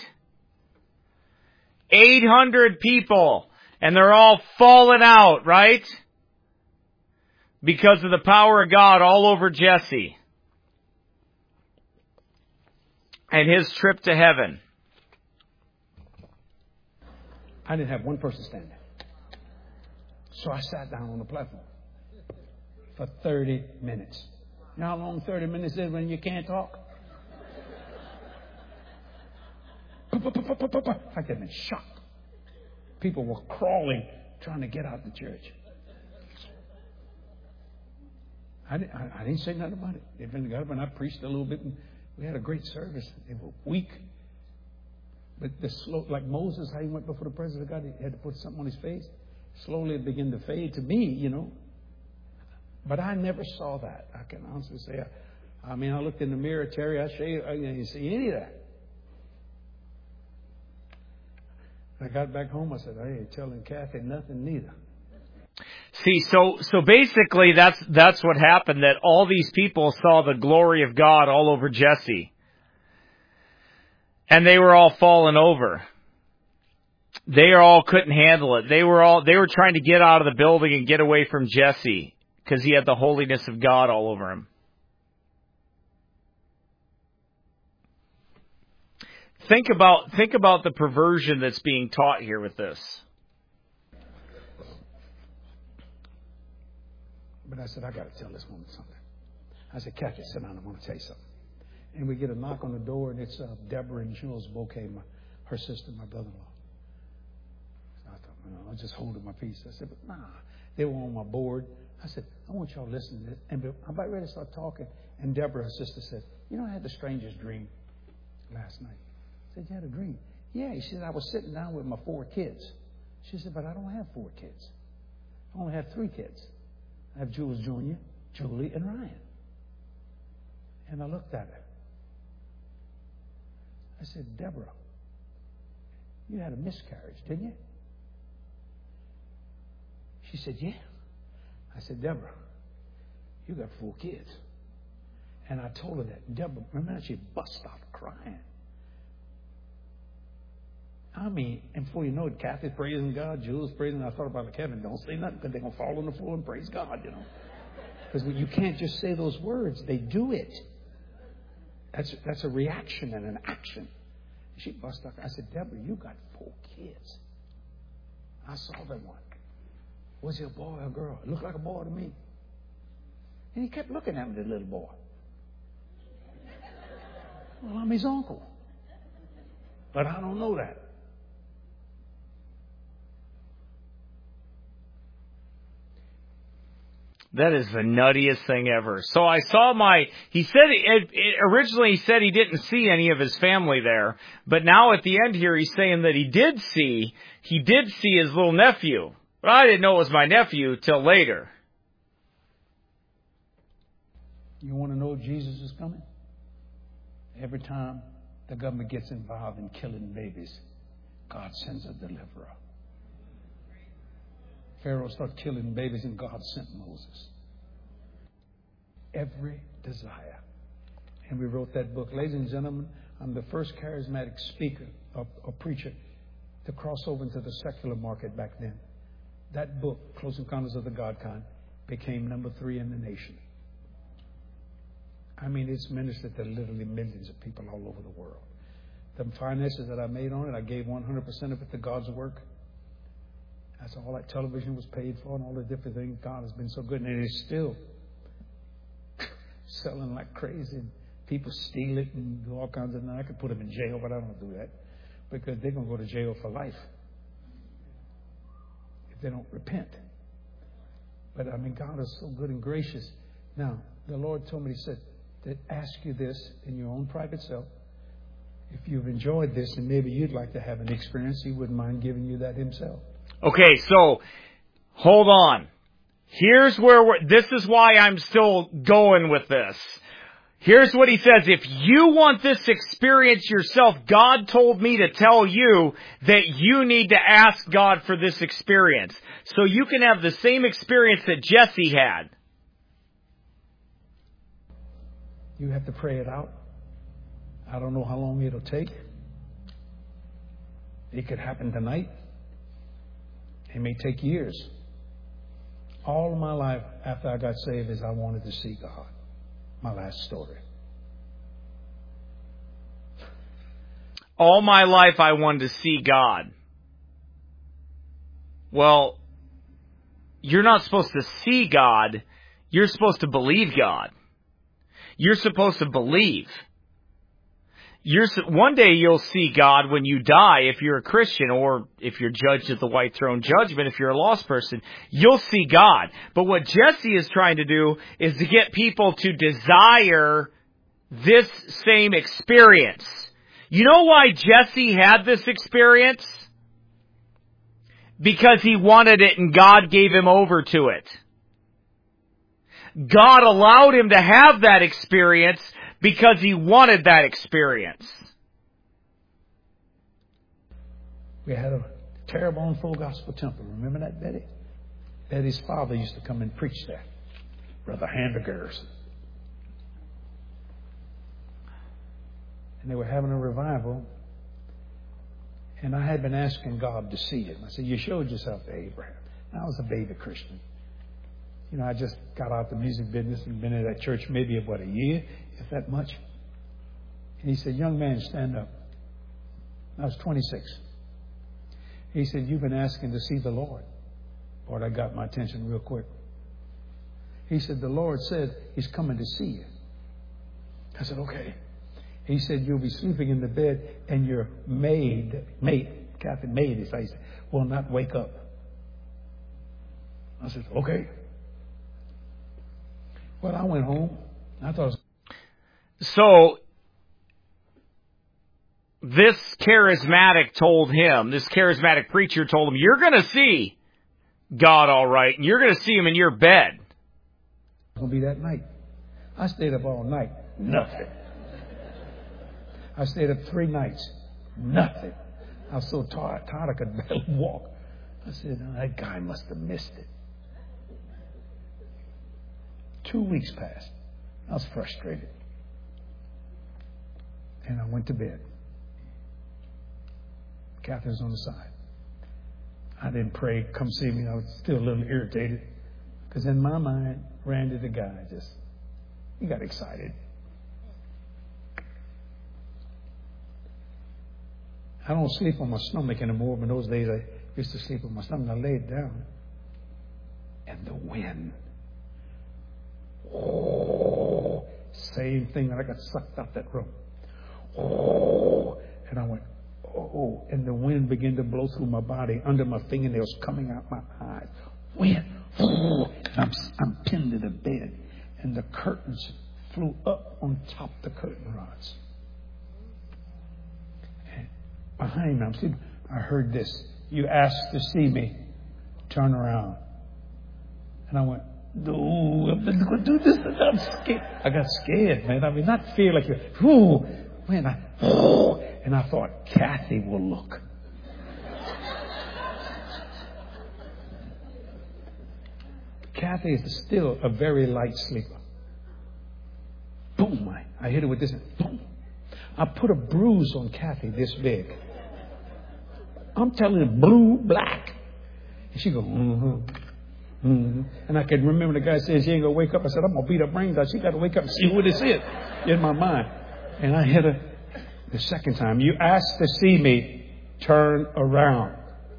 eight hundred people, and they're all fallen out, right? Because of the power of God all over Jesse and his trip to heaven. I didn't have one person standing. So I sat down on the platform for thirty minutes. You know how long thirty minutes is when you can't talk? I get in shock. People were crawling, trying to get out of the church. I didn't, I, I didn't say nothing about it. They got up and I preached a little bit, and we had a great service. They were weak. But the slow, like Moses, how he went before the presence of God, he had to put something on his face. Slowly it began to fade to me, you know. But I never saw that. I can honestly say. I, I mean, I looked in the mirror, Terry, I show you, I didn't see any of that. I got back home, I said, I ain't telling Kathy nothing neither. See, so so basically that's that's what happened, that all these people saw the glory of God all over Jesse. And they were all fallen over. They all couldn't handle it. They were all they were trying to get out of the building and get away from Jesse because he had the holiness of God all over him. Think about think about the perversion that's being taught here with this. But I said, I got to tell this woman something. I said, Kathy, sit down. I want to tell you something. And we get a knock on the door, and it's uh, Deborah and Jules Bouquet, my, her sister, my brother-in-law. So I thought, you know, I was just holding my peace. I said, but nah, they were on my board. I said, I want y'all to listen to this. And I'm about ready to start talking. And Deborah, her sister, said, you know, I had the strangest dream last night. I said, you had a dream? Yeah. She said, I was sitting down with my four kids. She said, but I don't have four kids. I only have three kids. I have Jules Junior, Julie, and Ryan. And I looked at her. I said, Deborah, you had a miscarriage, didn't you? She said, yeah. I said, Deborah, you got four kids. And I told her that. Deborah, remember, she bust out crying. I mean, and before you know it, Kathy's praising God, Jules praising. I thought about it, Kevin, don't say nothing because they're going to fall on the floor and praise God, you know. Because you can't just say those words. They do it. That's that's a reaction and an action. She busted up. I said, Deborah, you got four kids. I saw that one. Was he a boy or a girl? It looked like a boy to me. And he kept looking at me, the little boy. Well, I'm his uncle. But I don't know that. That is the nuttiest thing ever. So I saw my, he said, it, it, originally he said he didn't see any of his family there, but now at the end here he's saying that he did see, he did see his little nephew. But I didn't know it was my nephew till later. You want to know if Jesus is coming? Every time the government gets involved in killing babies, God sends a deliverer. Pharaoh started killing babies and God sent Moses. Every desire. And we wrote that book. Ladies and gentlemen, I'm the first charismatic speaker or, or preacher to cross over into the secular market back then. That book, Close Encounters of the God Kind, became number three in the nation. I mean, it's ministered to literally millions of people all over the world. The finances that I made on it, I gave one hundred percent of it to God's work. That's all that television was paid for and all the different things. God has been so good. And it is still selling like crazy. And people steal it and do all kinds of things. I could put them in jail, but I don't do that. Because they're going to go to jail for life if they don't repent. But, I mean, God is so good and gracious. Now, the Lord told me, He said, to ask you this in your own private self. If you've enjoyed this and maybe you'd like to have an experience, He wouldn't mind giving you that Himself. Okay, so hold on. Here's where we're, this is why I'm still going with this. Here's what he says. If you want this experience yourself, God told me to tell you that you need to ask God for this experience. So you can have the same experience that Jesse had. You have to pray it out. I don't know how long it'll take. It could happen tonight. It may take years. All of my life after I got saved is I wanted to see God. My last story. All my life I wanted to see God. Well, you're not supposed to see God. You're supposed to believe God. You're supposed to believe. You're, one day you'll see God when you die if you're a Christian, or if you're judged at the white throne judgment, if you're a lost person, you'll see God. But what Jesse is trying to do is to get people to desire this same experience. You know why Jesse had this experience? Because he wanted it and God gave him over to it. God allowed him to have that experience because he wanted that experience. We had a Terrebonne Full Gospel Temple. Remember that, Betty? Betty's father used to come and preach there. Brother Hander Garrison. And they were having a revival. And I had been asking God to see it. I said, you showed yourself to Abraham. I was a baby Christian. You know, I just got out the music business and been in that church maybe about a year, if that much. And he said, young man, stand up. I was twenty-six. He said, you've been asking to see the Lord. Boy, that got my attention real quick. He said, the Lord said He's coming to see you. I said, okay. He said, you'll be sleeping in the bed and your maid, mate, Captain Maid, is like, will not wake up. I said, okay. Well, I went home. I thought it was... So, this charismatic told him, this charismatic preacher told him, you're going to see God all right, and you're going to see Him in your bed. It's going to be that night. I stayed up all night. Nothing. I stayed up three nights. Nothing. I was so tired, tired I could barely walk. I said, oh, that guy must have missed it. Two weeks passed. I was frustrated. And I went to bed. Catherine's on the side. I didn't pray, come see me. I was still a little irritated. Because in my mind, Randy the guy just, he got excited. I don't sleep on my stomach anymore. But in those days, I used to sleep on my stomach. I laid down. And the wind Oh, same thing. And I got sucked out that room. Oh, and I went, oh, and the wind began to blow through my body, under my fingernails, coming out my eyes. Wind. Oh, and I'm, I'm pinned to the bed, and the curtains flew up on top of the curtain rods. And behind me, I'm sitting, I heard this. You asked to see me. Turn around. And I went, no, I'm not going to do this. I'm scared. I got scared, man. I mean, not fear like you. Whoo, man, I, oh, and I thought, Kathy will look. Kathy is still a very light sleeper. Boom, I, I hit her with this. Boom. I put a bruise on Kathy this big. I'm telling her, blue, black. And she goes, mm-hmm, mm-hmm. And I can remember the guy said she ain't going to wake up. I said, I'm going to beat her brains out. She got to wake up and see what this is in my mind. And I hit her the second time. You asked to see me, turn around.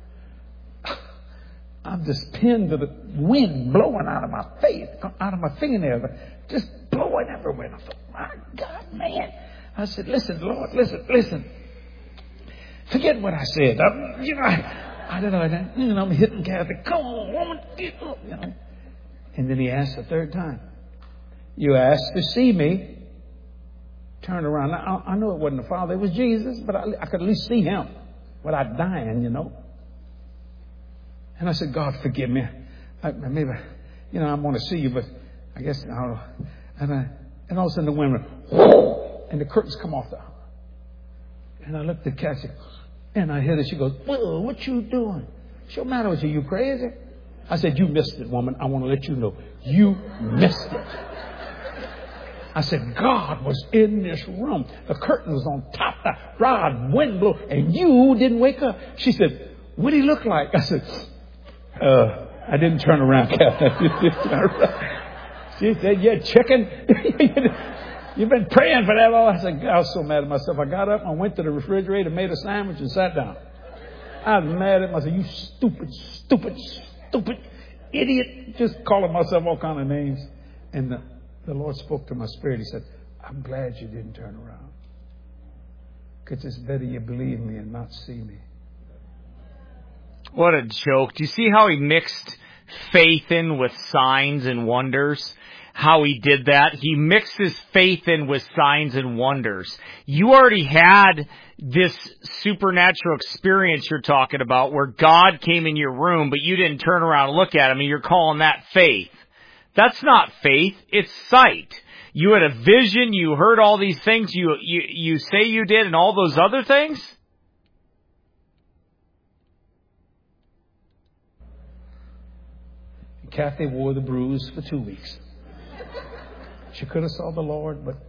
I'm just pinned to the wind blowing out of my face, out of my fingernails, just blowing everywhere. And I thought, my God, man. I said, listen, Lord, listen, listen. Forget what I said. I, you know, I, I don't know. You know, I'm hitting Kathy. Come on, woman, get up. You know. And then he asked the third time. You asked to see me. Turn around. Now, I, I know it wasn't the Father. It was Jesus, but I, I could at least see him without dying, you know. And I said, God, forgive me. I, maybe, you know, I want to see you, but I guess, I don't know. And, I, and all of a sudden the wind went, whoa, and the curtains come off the house. And I looked at Cassie, and I heard her. She goes, well, what you doing? What's the matter with you? You crazy? I said, you missed it, woman. I want to let you know. You missed it. I said, God was in this room. The curtain was on top. The rod, wind blew, and you didn't wake up. She said, what did he look like? I said, uh, I didn't turn around, Captain. She said, yeah, chicken. You've been praying for that all. I said, I was so mad at myself. I got up, I went to the refrigerator, made a sandwich, and sat down. I was mad at myself. You stupid, stupid, stupid idiot. Just calling myself all kind of names. And the, the Lord spoke to my spirit. He said, I'm glad you didn't turn around. Because it's better you believe me and not see me. What a joke. Do you see how he mixed faith in with signs and wonders? How he did that? He mixed his faith in with signs and wonders. You already had this supernatural experience you're talking about where God came in your room, but you didn't turn around and look at him, and you're calling that faith. That's not faith. It's sight. You had a vision. You heard all these things you, you, you say you did and all those other things. Kathy wore the bruise for two weeks. She could have saw the Lord, but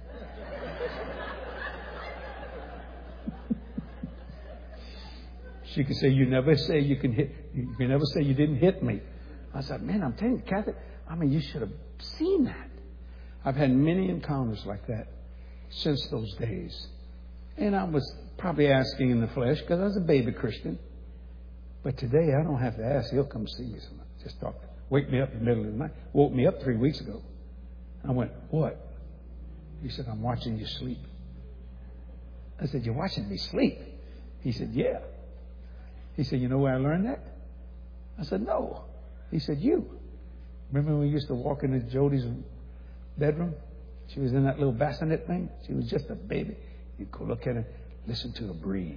she could say, "You never say you can hit. You can never say you didn't hit me." I said, "Man, I'm telling you, Kathy. I mean, you should have seen that." I've had many encounters like that since those days, and I was probably asking in the flesh because I was a baby Christian. But today, I don't have to ask. He'll come see me. Sometimes. Just talk. Wake me up in the middle of the night. Woke me up three weeks ago. I went, what? He said, I'm watching you sleep. I said, you're watching me sleep? He said, yeah. He said, you know where I learned that? I said, no. He said, you. Remember when we used to walk into Jody's bedroom? She was in that little bassinet thing. She was just a baby. You'd go look at her, listen to her breathe.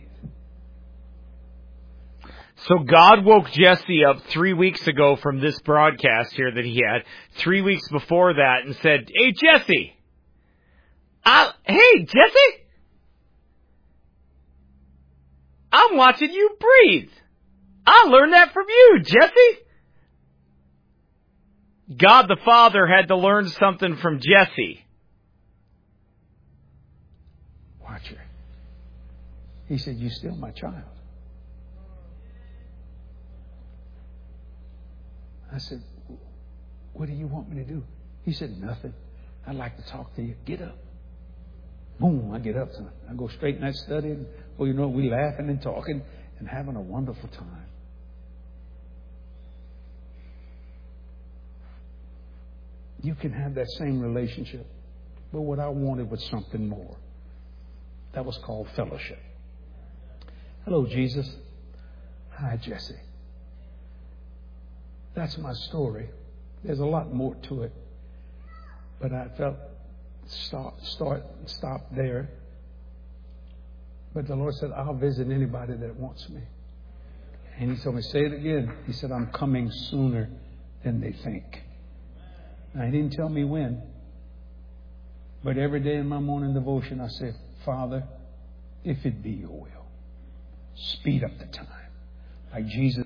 So God woke Jesse up three weeks ago from this broadcast here that he had, three weeks before that, and said, hey, Jesse, I, hey, Jesse, I'm watching you breathe. I learned that from you, Jesse. God the Father had to learn something from Jesse. Watch her. He said, you're still my child. I said, what do you want me to do? He said, nothing. I'd like to talk to you. Get up. Boom, I get up. So I go straight in that study. And, well, you know, we laughing and talking and having a wonderful time. You can have that same relationship. But what I wanted was something more. That was called fellowship. Hello, Jesus. Hi, Jesse. That's my story. There's a lot more to it. But I felt start, start, stop there. But the Lord said, I'll visit anybody that wants me. And He told me, say it again. He said, I'm coming sooner than they think. Now, He didn't tell me when. But every day in my morning devotion, I said, Father, if it be your will, speed up the time. Like Jesus.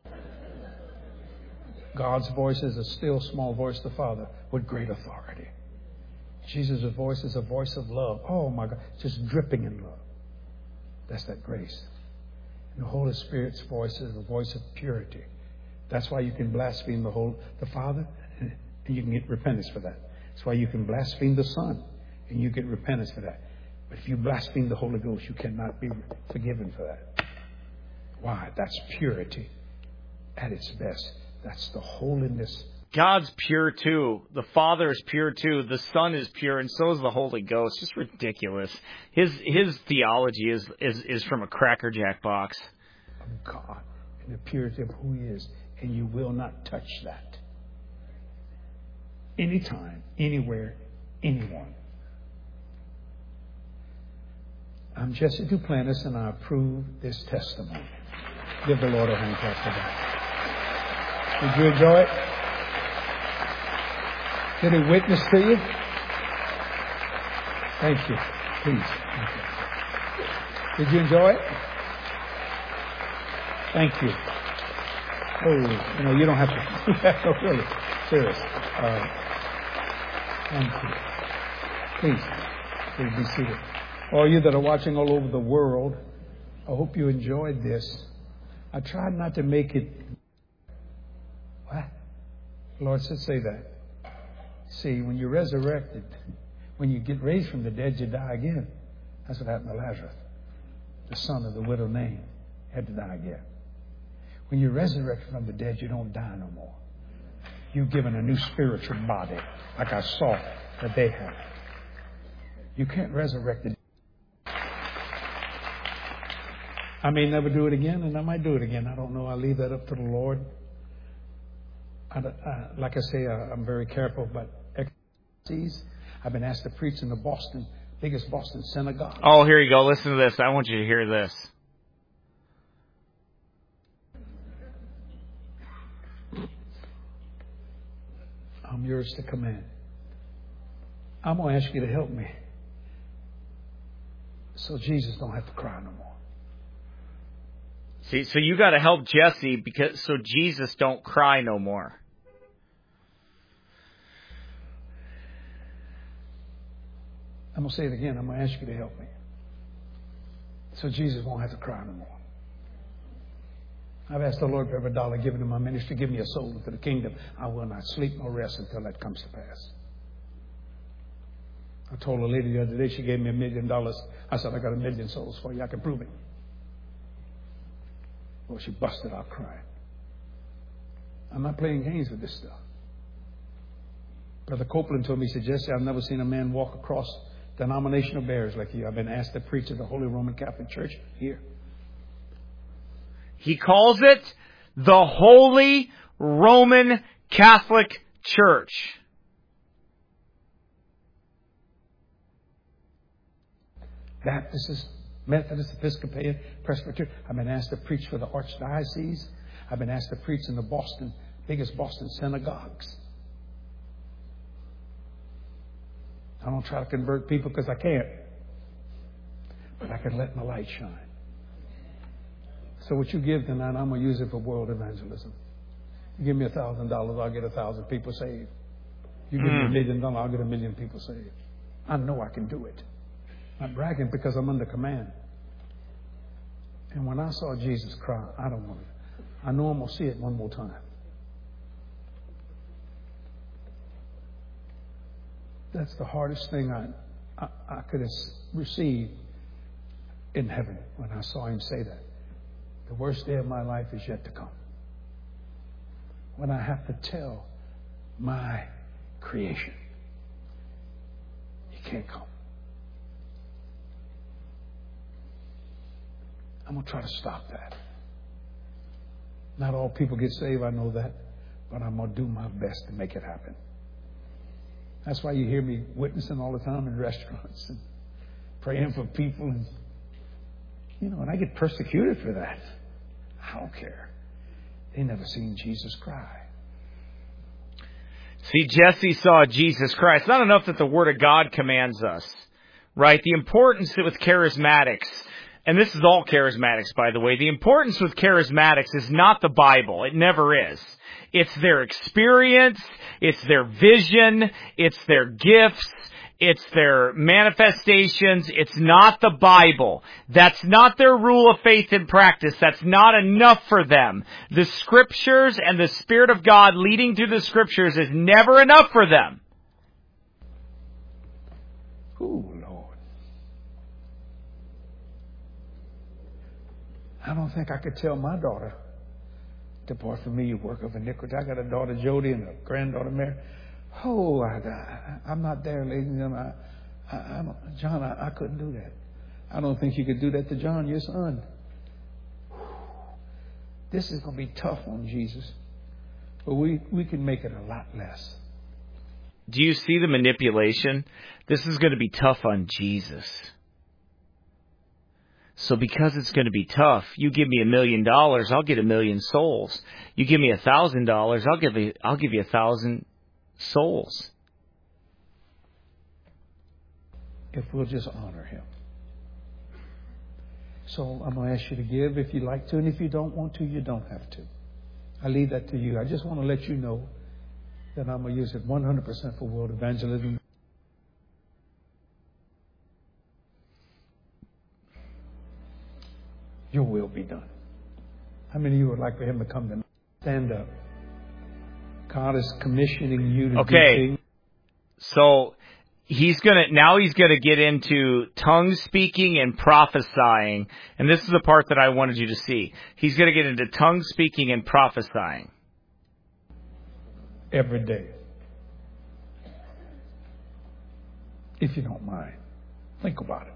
God's voice is a still small voice to the Father with great authority. Jesus' voice is a voice of love. Oh my God, just dripping in love. That's that grace. And the Holy Spirit's voice is a voice of purity. That's why you can blaspheme the whole the Father, and you can get repentance for that. That's why you can blaspheme the Son, and you get repentance for that. But if you blaspheme the Holy Ghost, you cannot be forgiven for that. Why? That's purity at its best. That's the holiness. God's pure too. The Father is pure too. The Son is pure, and so is the Holy Ghost. Just ridiculous. His his theology is is, is from a Cracker Jack box. Of God and the purity of who He is, and you will not touch that. Anytime, anywhere, anyone. I'm Jesse Duplantis, and I approve this testimony. Give the Lord a hand clap for that. Did you enjoy it? Did He witness to you? Thank you. Please. Thank you. Did you enjoy it? Thank you. Oh, you know, you don't have to. No, really. Serious. All right. Thank you. Please. Please be seated. All you that are watching all over the world, I hope you enjoyed this. I tried not to make it. What? The Lord said, say that. See, when you're resurrected, when you get raised from the dead, you die again. That's what happened to Lazarus, the son of the widow Nain, had to die again. When you're resurrected from the dead, you don't die no more. You're given a new spiritual body, like I saw that they had. You can't resurrect the dead. I may never do it again, and I might do it again. I don't know. I leave that up to the Lord. I, I, like I say, I, I'm very careful about exercises. I've been asked to preach in the Boston, biggest Boston synagogue. Oh, here you go. Listen to this. I want you to hear this. I'm yours to command. I'm going to ask you to help me so Jesus don't have to cry no more. See, so you got to help Jesse because so Jesus don't cry no more. I'm going to say it again. I'm going to ask you to help me so Jesus won't have to cry no more. I've asked the Lord for every dollar given to my ministry, give me a soul into the kingdom. I will not sleep nor rest until that comes to pass. I told a lady the other day, she gave me a million dollars. I said, I got a million souls for you. I can prove it. Well, she busted out crying. I'm not playing games with this stuff. Brother Copeland told me, he said, Jesse, I've never seen a man walk across denominational barriers like you. I've been asked to preach at the Holy Roman Catholic Church here. He calls it the Holy Roman Catholic Church. Baptists, Methodist, Episcopalian, Presbyterian. I've been asked to preach for the Archdiocese. I've been asked to preach in the Boston, biggest Boston synagogues. I don't try to convert people because I can't. But I can let my light shine. So what you give tonight, I'm going to use it for world evangelism. You give me a thousand dollars, I'll get a thousand people saved. You give me a million dollars, I'll get a million people saved. I know I can do it. I'm bragging because I'm under command. And when I saw Jesus cry, I don't want it. I know I'm going to see it one more time. That's the hardest thing I, I, I could have received in heaven when I saw him say that. The worst day of my life is yet to come. When I have to tell my creation. You can't come. I'm going to try to stop that. Not all people get saved, I know that, but I'm going to do my best to make it happen. That's why you hear me witnessing all the time in restaurants and praying for people. And, you know, and I get persecuted for that. I don't care. They never seen Jesus cry. See, Jesse saw Jesus cry. It's not enough that the Word of God commands us, right? The importance with charismatics, and this is all charismatics, by the way, the importance with charismatics is not the Bible. It never is. It's their experience, it's their vision, it's their gifts, it's their manifestations. It's not the Bible. That's not their rule of faith and practice. That's not enough for them. The Scriptures and the Spirit of God leading through the Scriptures is never enough for them. Ooh, Lord. I don't think I could tell my daughter, depart from me, you work of iniquity. I got a daughter, Jody, and a granddaughter, Mary. Oh, I, I, I'm not there, ladies and gentlemen. I, I, I don't, John, I, I couldn't do that. I don't think you could do that to John, your son. This is going to be tough on Jesus. But we, we can make it a lot less. Do you see the manipulation? This is going to be tough on Jesus. So because it's going to be tough, you give me a million dollars, I'll get a million souls. You give me a thousand dollars, I'll give you, I'll give you a thousand souls. If we'll just honor Him. So I'm going to ask you to give if you like to, and if you don't want to, you don't have to. I leave that to you. I just want to let you know that I'm going to use it one hundred percent for world evangelism. Your will be done. How many of you would like for Him to come tonight? Stand up. God is commissioning you to okay. do things. So he's gonna now he's gonna get into tongue speaking and prophesying, and this is the part that I wanted you to see. He's gonna get into tongue speaking and prophesying every day, if you don't mind. Think about it.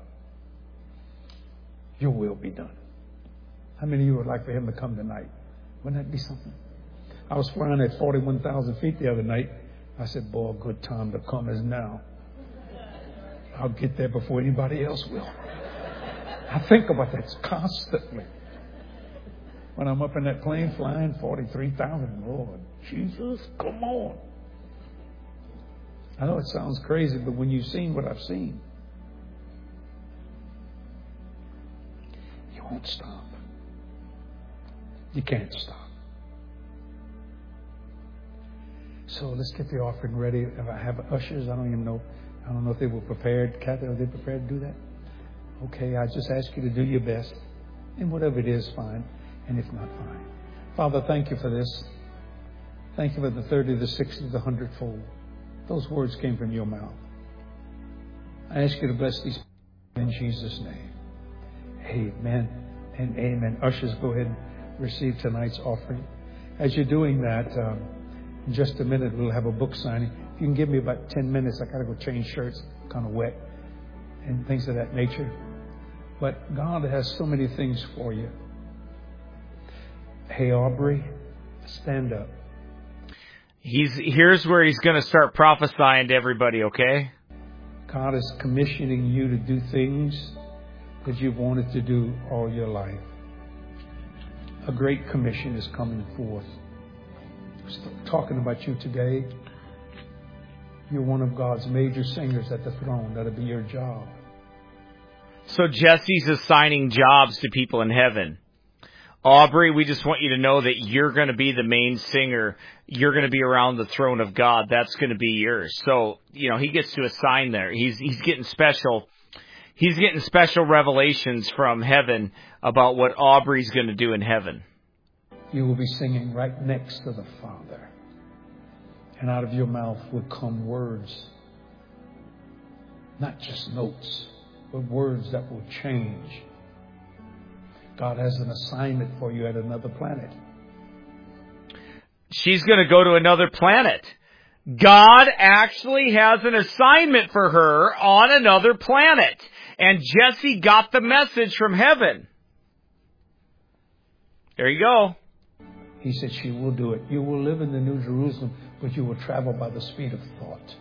Your will be done. How many of you would like for Him to come tonight? Wouldn't that be something? I was flying at forty-one thousand feet the other night. I said, boy, a good time to come is now. I'll get there before anybody else will. I think about that constantly. When I'm up in that plane flying forty-three thousand, Lord Jesus, come on. I know it sounds crazy, but when you've seen what I've seen, you won't stop. You can't stop. So let's get the offering ready. If I have ushers, I don't even know. I don't know if they were prepared. Kathy, are they prepared to do that? Okay, I just ask you to do your best. And whatever it is, fine. And if not, fine. Father, thank you for this. Thank you for the thirty, the sixty, the hundredfold. Those words came from your mouth. I ask you to bless these in Jesus' name. Amen and amen. Ushers, go ahead and receive tonight's offering. As you're doing that, um, in just a minute, we'll have a book signing. If you can give me about ten minutes, I got to go change shirts, kind of wet, and things of that nature. But God has so many things for you. Hey, Aubrey, stand up. He's here's where he's going to start prophesying to everybody, okay? God is commissioning you to do things that you've wanted to do all your life. A great commission is coming forth. I'm talking about you today. You're one of God's major singers at the throne. That'll be your job. So Jesse's assigning jobs to people in heaven. Aubrey, we just want you to know that you're going to be the main singer. You're going to be around the throne of God. That's going to be yours. So, you know, he gets to assign there. He's he's getting special. He's getting special revelations from heaven about what Aubrey's going to do in heaven. You will be singing right next to the Father. And out of your mouth will come words. Not just notes, but words that will change. God has an assignment for you at another planet. She's going to go to another planet. God actually has an assignment for her on another planet. And Jesse got the message from heaven. There you go. He said she will do it. You will live in the New Jerusalem, but you will travel by the speed of thought.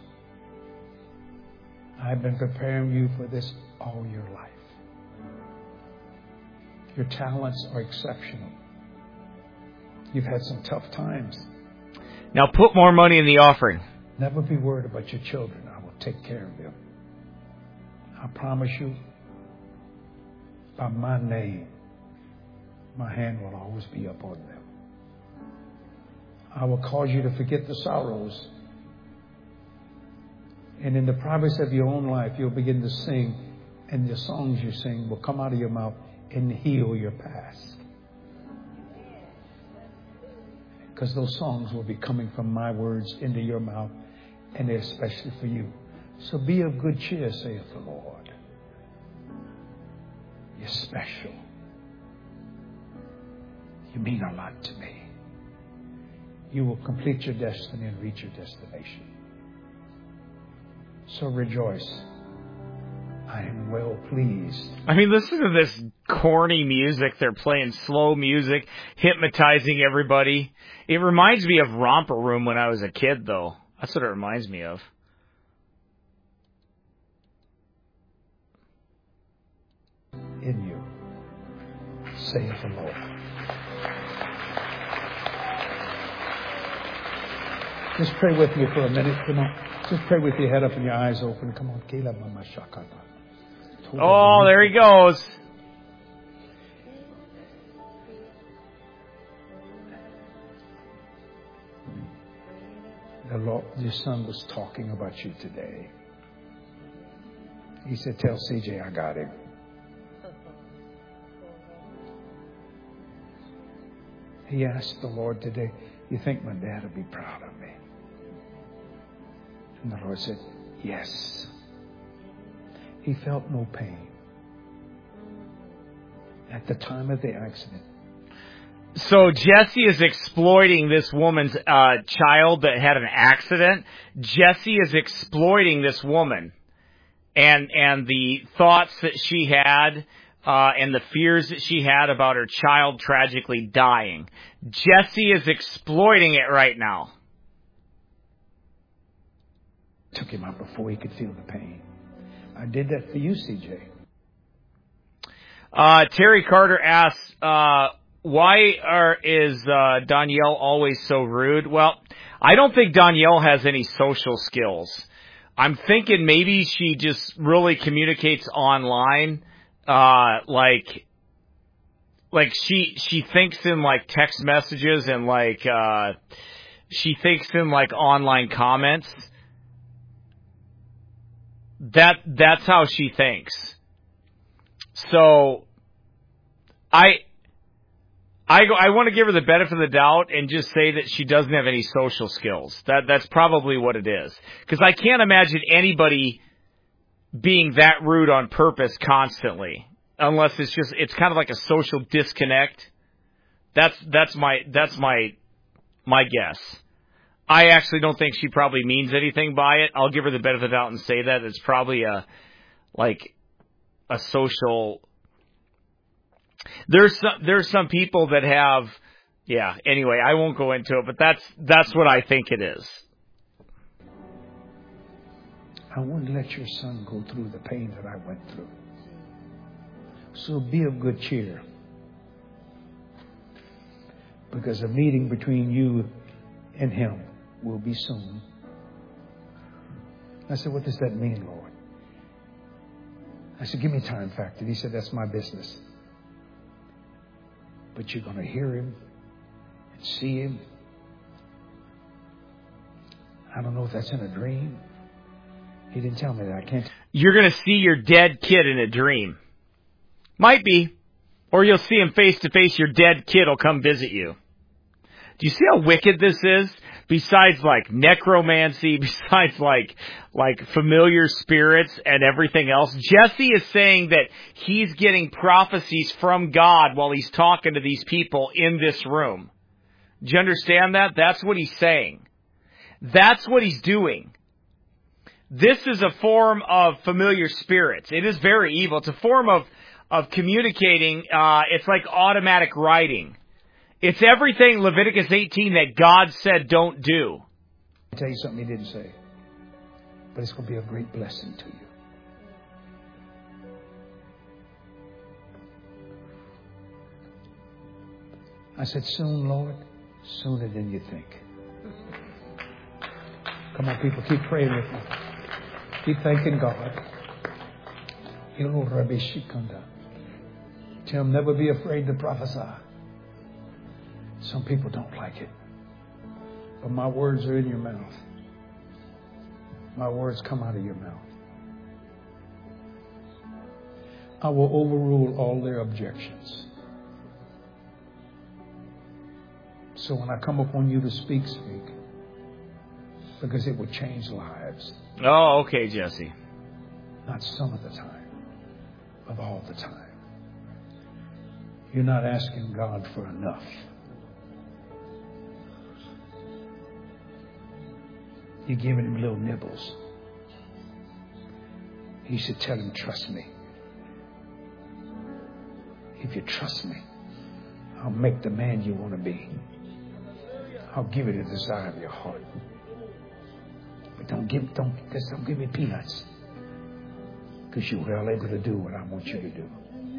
I've been preparing you for this all your life. Your talents are exceptional. You've had some tough times. Now put more money in the offering. Never be worried about your children. I will take care of them. I promise you, by my name, my hand will always be upon them. I will cause you to forget the sorrows. And in the privacy of your own life, you'll begin to sing, and the songs you sing will come out of your mouth and heal your past. Because those songs will be coming from my words into your mouth, and they're especially for you. So be of good cheer, saith the Lord. You're special. You mean a lot to me. You will complete your destiny and reach your destination. So rejoice. I am well pleased. I mean, listen to this corny music. They're playing slow music, hypnotizing everybody. It reminds me of Romper Room when I was a kid, though. That's what it reminds me of. In you, saith the Lord. Just pray with me for a minute. Come on. Just pray with your head up and your eyes open. Come on. Oh, there he goes. The Lord, your son was talking about you today. He said, tell C J I got him. He asked the Lord today, you think my dad would be proud of me? And the Lord said, yes. He felt no pain at the time of the accident. So Jesse is exploiting this woman's uh, child that had an accident. Jesse is exploiting this woman and and the thoughts that she had uh, and the fears that she had about her child tragically dying. Jesse is exploiting it right now. Took him out before he could feel the pain. I did that for you, C J. Uh, Terry Carter asks, uh, why are, is uh, Danielle always so rude? Well, I don't think Danielle has any social skills. I'm thinking maybe she just really communicates online, uh, like, like she she thinks in like text messages and like uh, she thinks in like online comments. That that's how she thinks. So I I go, I want to give her the benefit of the doubt and just say that she doesn't have any social skills. That that's probably what it is. Because I can't imagine anybody being that rude on purpose constantly, unless it's just it's kind of like a social disconnect. That's that's my that's my my guess. I actually don't think she probably means anything by it. I'll give her the benefit of the doubt and say that it's probably a like a social. There's some, there's some people that have, yeah. Anyway, I won't go into it, but that's that's what I think it is. I wouldn't let your son go through the pain that I went through. So be of good cheer, because a meeting between you and him will be soon. I said, what does that mean, Lord? I said, give me time factor. He said, that's my business. But you're going to hear him and see him. I don't know if that's in a dream. He didn't tell me that. I can't. You're going to see your dead kid in a dream. Might be. Or you'll see him face to face. Your dead kid will come visit you. Do you see how wicked this is? Besides like necromancy, besides like like familiar spirits and everything else, Jesse is saying that he's getting prophecies from God while he's talking to these people in this room. Do you understand that? That's what he's saying. That's what he's doing. This is a form of familiar spirits. It is very evil. It's a form of, of communicating. Uh, it's like automatic writing. It's everything Leviticus eighteen that God said don't do. I'll tell you something he didn't say. But it's going to be a great blessing to you. I said, soon, Lord, sooner than you think. Come on, people, keep praying with me. Keep thanking God. Tell them, never be afraid to prophesy. Some people don't like it. But my words are in your mouth. My words come out of your mouth. I will overrule all their objections. So when I come upon you to speak, speak. Because it will change lives. Oh, okay, Jesse. Not some of the time, but all the time. You're not asking God for enough. You're giving him little nibbles. He should tell him, trust me. If you trust me, I'll make the man you want to be. I'll give you the desire of your heart. But don't give, don't, just don't give me peanuts. Because you're well able to do what I want you to do.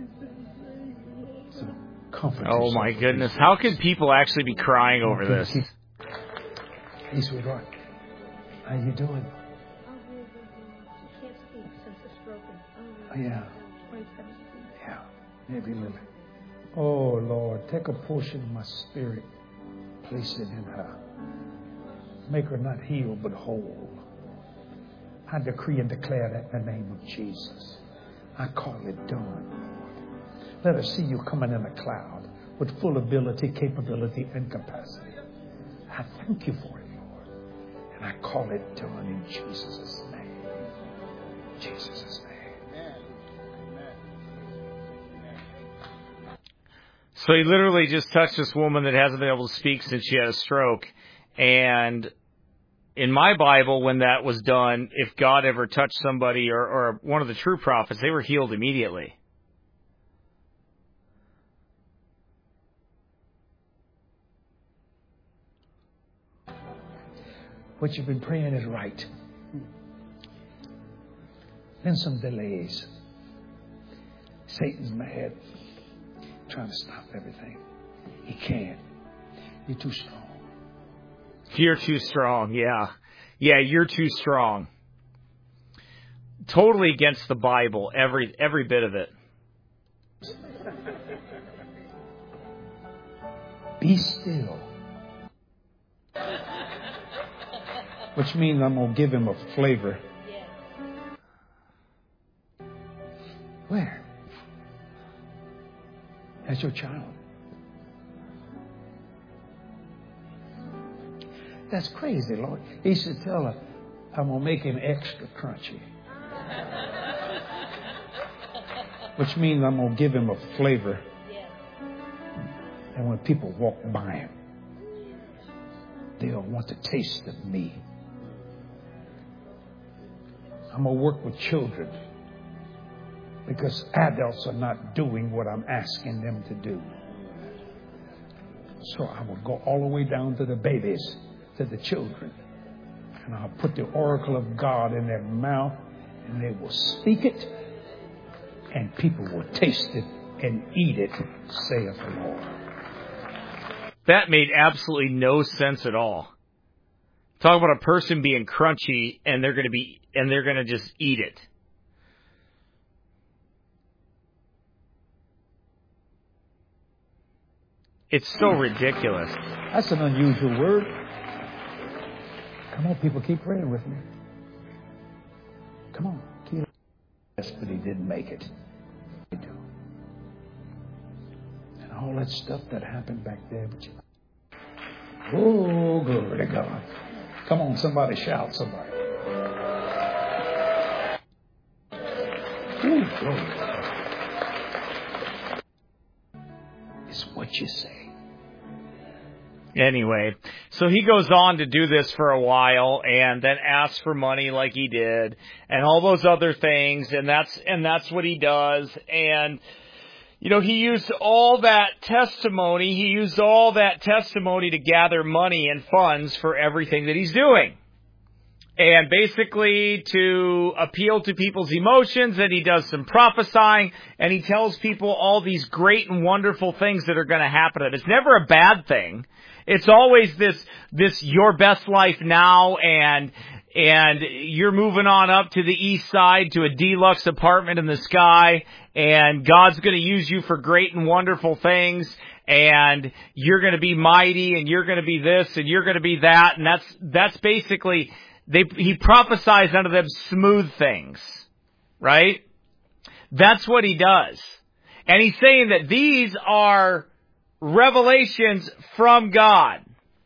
So comfort yourself. Oh my goodness. How can people actually be crying over this? Hey, sweetheart. How you doing? She can't speak since the stroke. Oh, yeah. twenty seventeen. Yeah. Maybe a little. Oh, Lord, take a portion of my spirit. Place it in her. Make her not healed, but whole. I decree and declare that in the name of Jesus. I call it done. Let her see you coming in a cloud with full ability, capability, and capacity. I thank you for it, Lord. And I call it done in Jesus' name. Jesus' name. So he literally just touched this woman that hasn't been able to speak since she had a stroke. And in my Bible, when that was done, if God ever touched somebody or, or one of the true prophets, they were healed immediately. What you've been praying is right. Then some delays. Satan's mad, trying to stop everything. He can't. You're too strong. You're too strong, yeah. Yeah, you're too strong. Totally against the Bible, every every bit of it. Be still. Which means I'm going to give him a flavor. Where? As your child. That's crazy, Lord. He should tell her, I'm going to make him extra crunchy. Which means I'm going to give him a flavor. And when people walk by him, they'll want to taste of me. I'm going to work with children because adults are not doing what I'm asking them to do. So I will go all the way down to the babies, to the children, and I'll put the oracle of God in their mouth, and they will speak it, and people will taste it and eat it, saith the Lord. That made absolutely no sense at all. Talk about a person being crunchy and they're going to be and they're going to just eat it. It's so ridiculous. That's an unusual word. Come on, people, keep praying with me. Come on, keep. Yes, but he didn't make it. They do. And all that stuff that happened back there. But you... Oh, glory to God. Come on, somebody shout, somebody. Ooh, glory. It's what you say. Anyway, so he goes on to do this for a while and then asks for money like he did and all those other things, and that's and that's what he does. And you know, he used all that testimony, he used all that testimony to gather money and funds for everything that he's doing. And basically to appeal to people's emotions, and he does some prophesying, and he tells people all these great and wonderful things that are going to happen. And it's never a bad thing. It's always this, this your best life now, and, and you're moving on up to the east side to a deluxe apartment in the sky, and God's going to use you for great and wonderful things, and you're going to be mighty, and you're going to be this, and you're going to be that, and that's, that's basically, they, he prophesies unto them smooth things, right? That's what he does. And he's saying that these are revelations from God.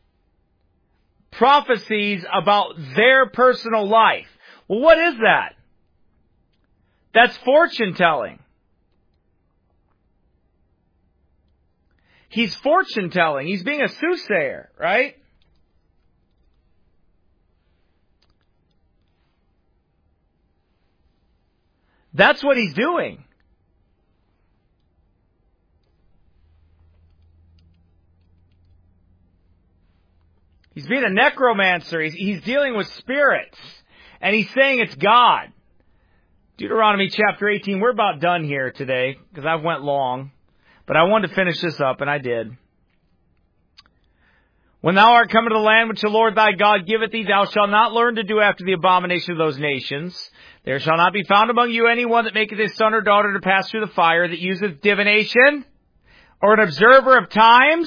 Prophecies about their personal life. Well, what is that? That's fortune telling. He's fortune telling. He's being a soothsayer, right? That's what he's doing. He's being a necromancer. He's, he's dealing with spirits. And he's saying it's God. Deuteronomy chapter eighteen. We're about done here today because I went long. But I wanted to finish this up, and I did. When thou art come into the land which the Lord thy God giveth thee, thou shalt not learn to do after the abomination of those nations. There shall not be found among you any one that maketh his son or daughter to pass through the fire, that useth divination, or an observer of times,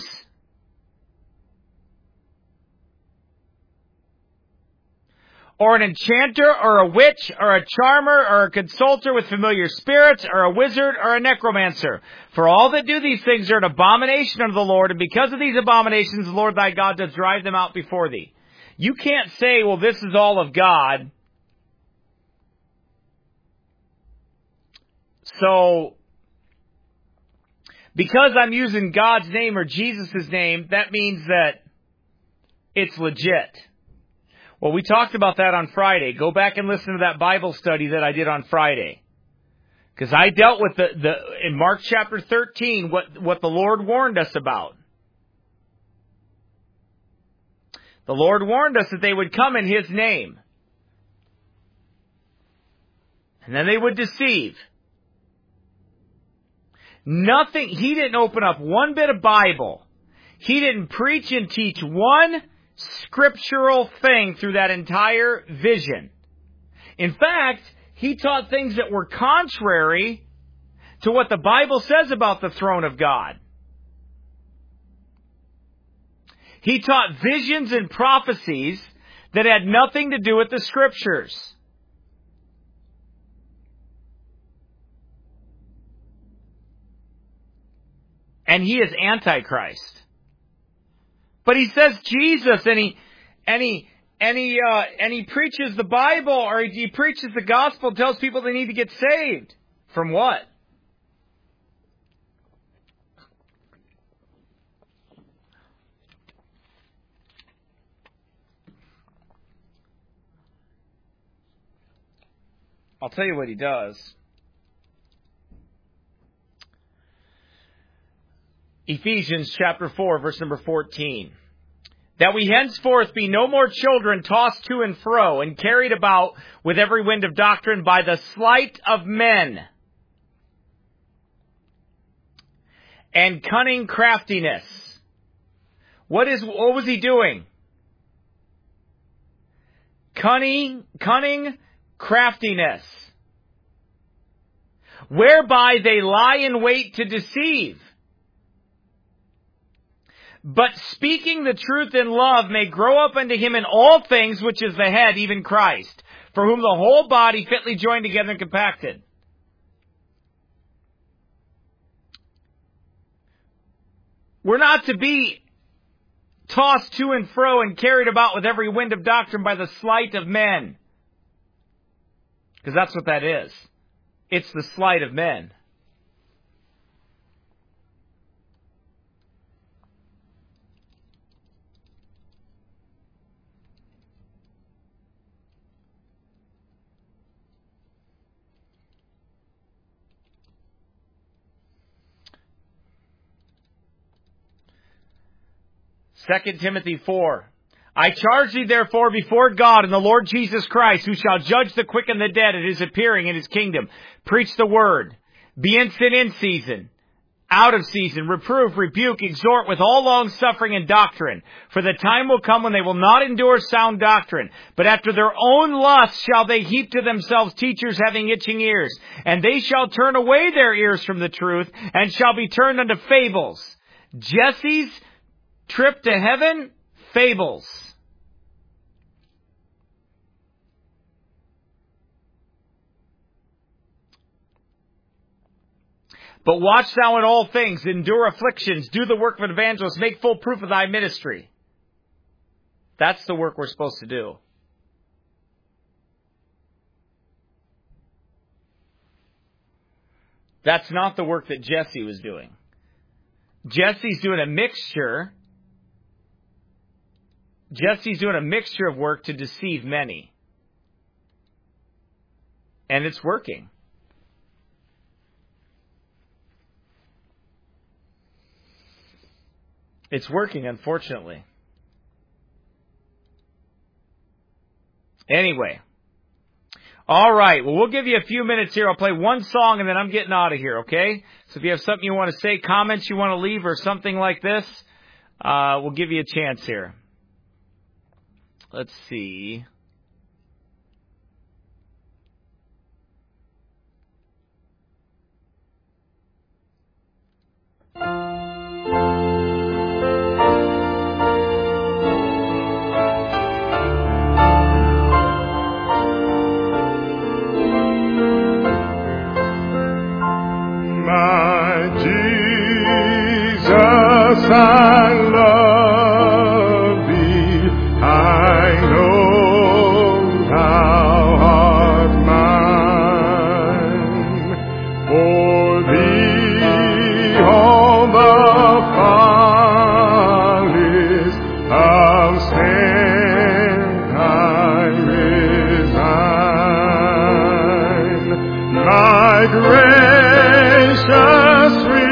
or an enchanter, or a witch, or a charmer, or a consulter with familiar spirits, or a wizard, or a necromancer. For all that do these things are an abomination unto the Lord, and because of these abominations the Lord thy God doth drive them out before thee. You can't say, well, this is all of God. So, because I'm using God's name or Jesus' name, that means that it's legit. Well, we talked about that on Friday. Go back and listen to that Bible study that I did on Friday. Because I dealt with the, the in Mark chapter thirteen, what, what the Lord warned us about. The Lord warned us that they would come in His name. And then they would deceive. Nothing, He didn't open up one bit of Bible. He didn't preach and teach one scriptural thing through that entire vision. In fact, He taught things that were contrary to what the Bible says about the throne of God. He taught visions and prophecies that had nothing to do with the Scriptures. And he is Antichrist. But he says Jesus, and he and he and he uh, and he preaches the Bible, or he, he preaches the gospel, tells people they need to get saved. From what? I'll tell you what he does. Ephesians chapter four, verse number fourteen. That we henceforth be no more children tossed to and fro and carried about with every wind of doctrine by the sleight of men and cunning craftiness. What is, what was he doing? Cunning, cunning craftiness. Whereby they lie in wait to deceive. But speaking the truth in love may grow up unto him in all things, which is the head, even Christ, for whom the whole body fitly joined together and compacted. We're not to be tossed to and fro and carried about with every wind of doctrine by the sleight of men. Because that's what that is. It's the sleight of men. Second Timothy four. I charge thee therefore before God and the Lord Jesus Christ, who shall judge the quick and the dead at his appearing in his kingdom. Preach the word. Be instant in season, out of season, reprove, rebuke, exhort with all long suffering and doctrine. For the time will come when they will not endure sound doctrine, but after their own lusts shall they heap to themselves teachers having itching ears. And they shall turn away their ears from the truth, and shall be turned unto fables. Jesse's trip to heaven? Fables. But watch thou in all things, endure afflictions, do the work of an evangelist, make full proof of thy ministry. That's the work we're supposed to do. That's not the work that Jesse was doing. Jesse's doing a mixture. Jesse's doing a mixture of work to deceive many. And it's working. It's working, unfortunately. Anyway. All right. Well, we'll give you a few minutes here. I'll play one song and then I'm getting out of here, okay? So if you have something you want to say, comments you want to leave, or something like this, uh, we'll give you a chance here. Let's see. I love thee, I know thou art mine. For thee all the follies of sin I resign. My gracious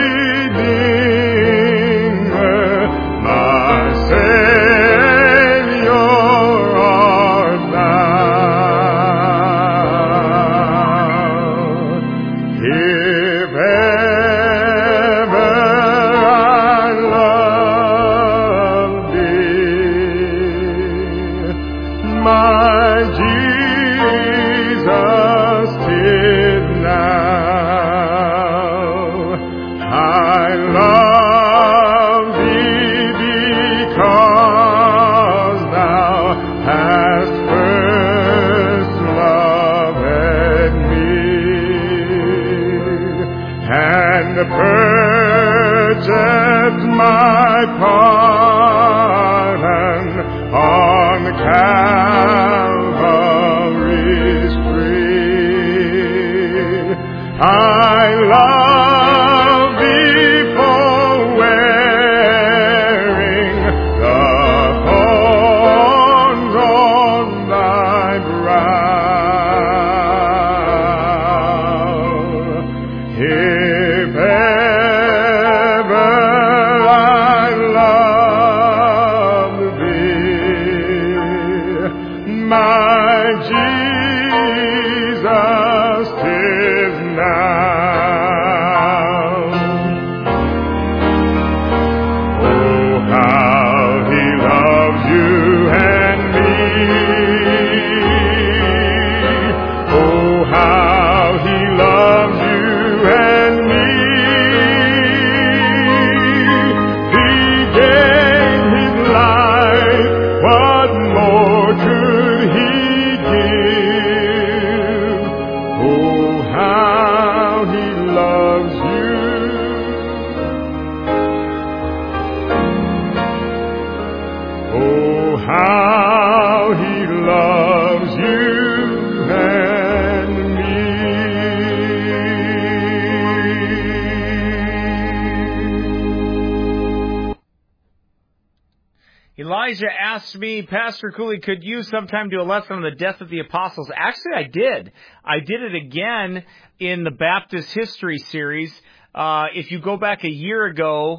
Elijah asked me, Pastor Cooley, could you sometime do a lesson on the death of the apostles? Actually, I did. I did it again in the Baptist History series. Uh, if you go back a year ago,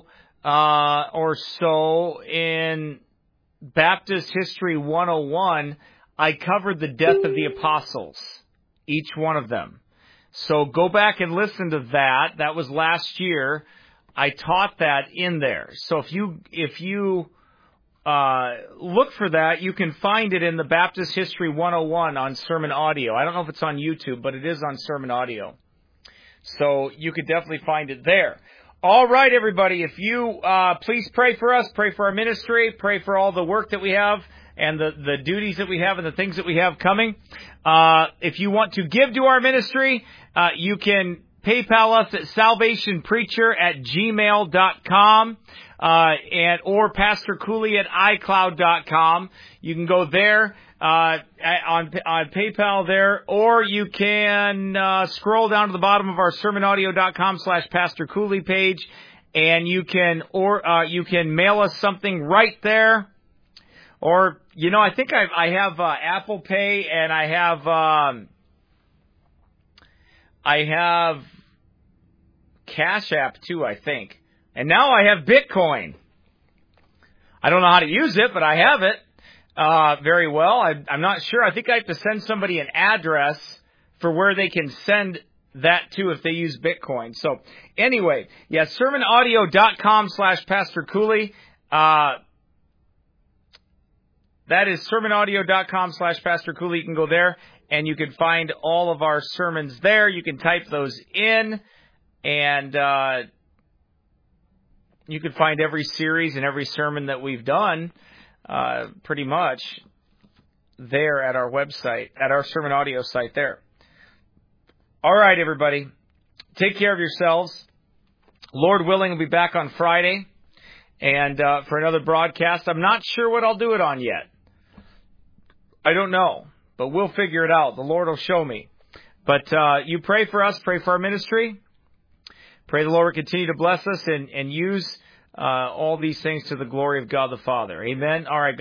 uh, or so in Baptist History one oh one, I covered the death of the apostles, each one of them. So go back and listen to that. That was last year. I taught that in there. So if you if you uh, look for that, you can find it in the Baptist History one oh one on Sermon Audio. I don't know if it's on YouTube, but it is on Sermon Audio. So you could definitely find it there. All right, everybody. If you uh, please pray for us, pray for our ministry, pray for all the work that we have and the, the duties that we have and the things that we have coming. Uh, if you want to give to our ministry, uh, you can PayPal us at salvationpreacher at gmail dot com, uh, and, or Pastor Cooley at iCloud dot com. You can go there, uh, on, on PayPal there, or you can, uh, scroll down to the bottom of our sermonaudio dot com slash Pastor Cooley page, and you can, or, uh, you can mail us something right there. Or, you know, I think I, I have, uh, Apple Pay, and I have, um, I have Cash App too, I think. And now I have Bitcoin. I don't know how to use it, but I have it uh, very well. I, I'm not sure. I think I have to send somebody an address for where they can send that to if they use Bitcoin. So anyway, yeah, sermonaudio dot com slash Pastor Cooley. Uh, that is sermonaudio dot com slash Pastor Cooley. You can go there and you can find all of our sermons there. You can type those in. And uh, you can find every series and every sermon that we've done uh, pretty much there at our website, at our Sermon Audio site there. All right, everybody. Take care of yourselves. Lord willing, we'll be back on Friday and uh, for another broadcast. I'm not sure what I'll do it on yet. I don't know, but we'll figure it out. The Lord will show me. But uh, you pray for us, pray for our ministry. Pray the Lord will continue to bless us and, and use uh, all these things to the glory of God the Father. Amen. All right.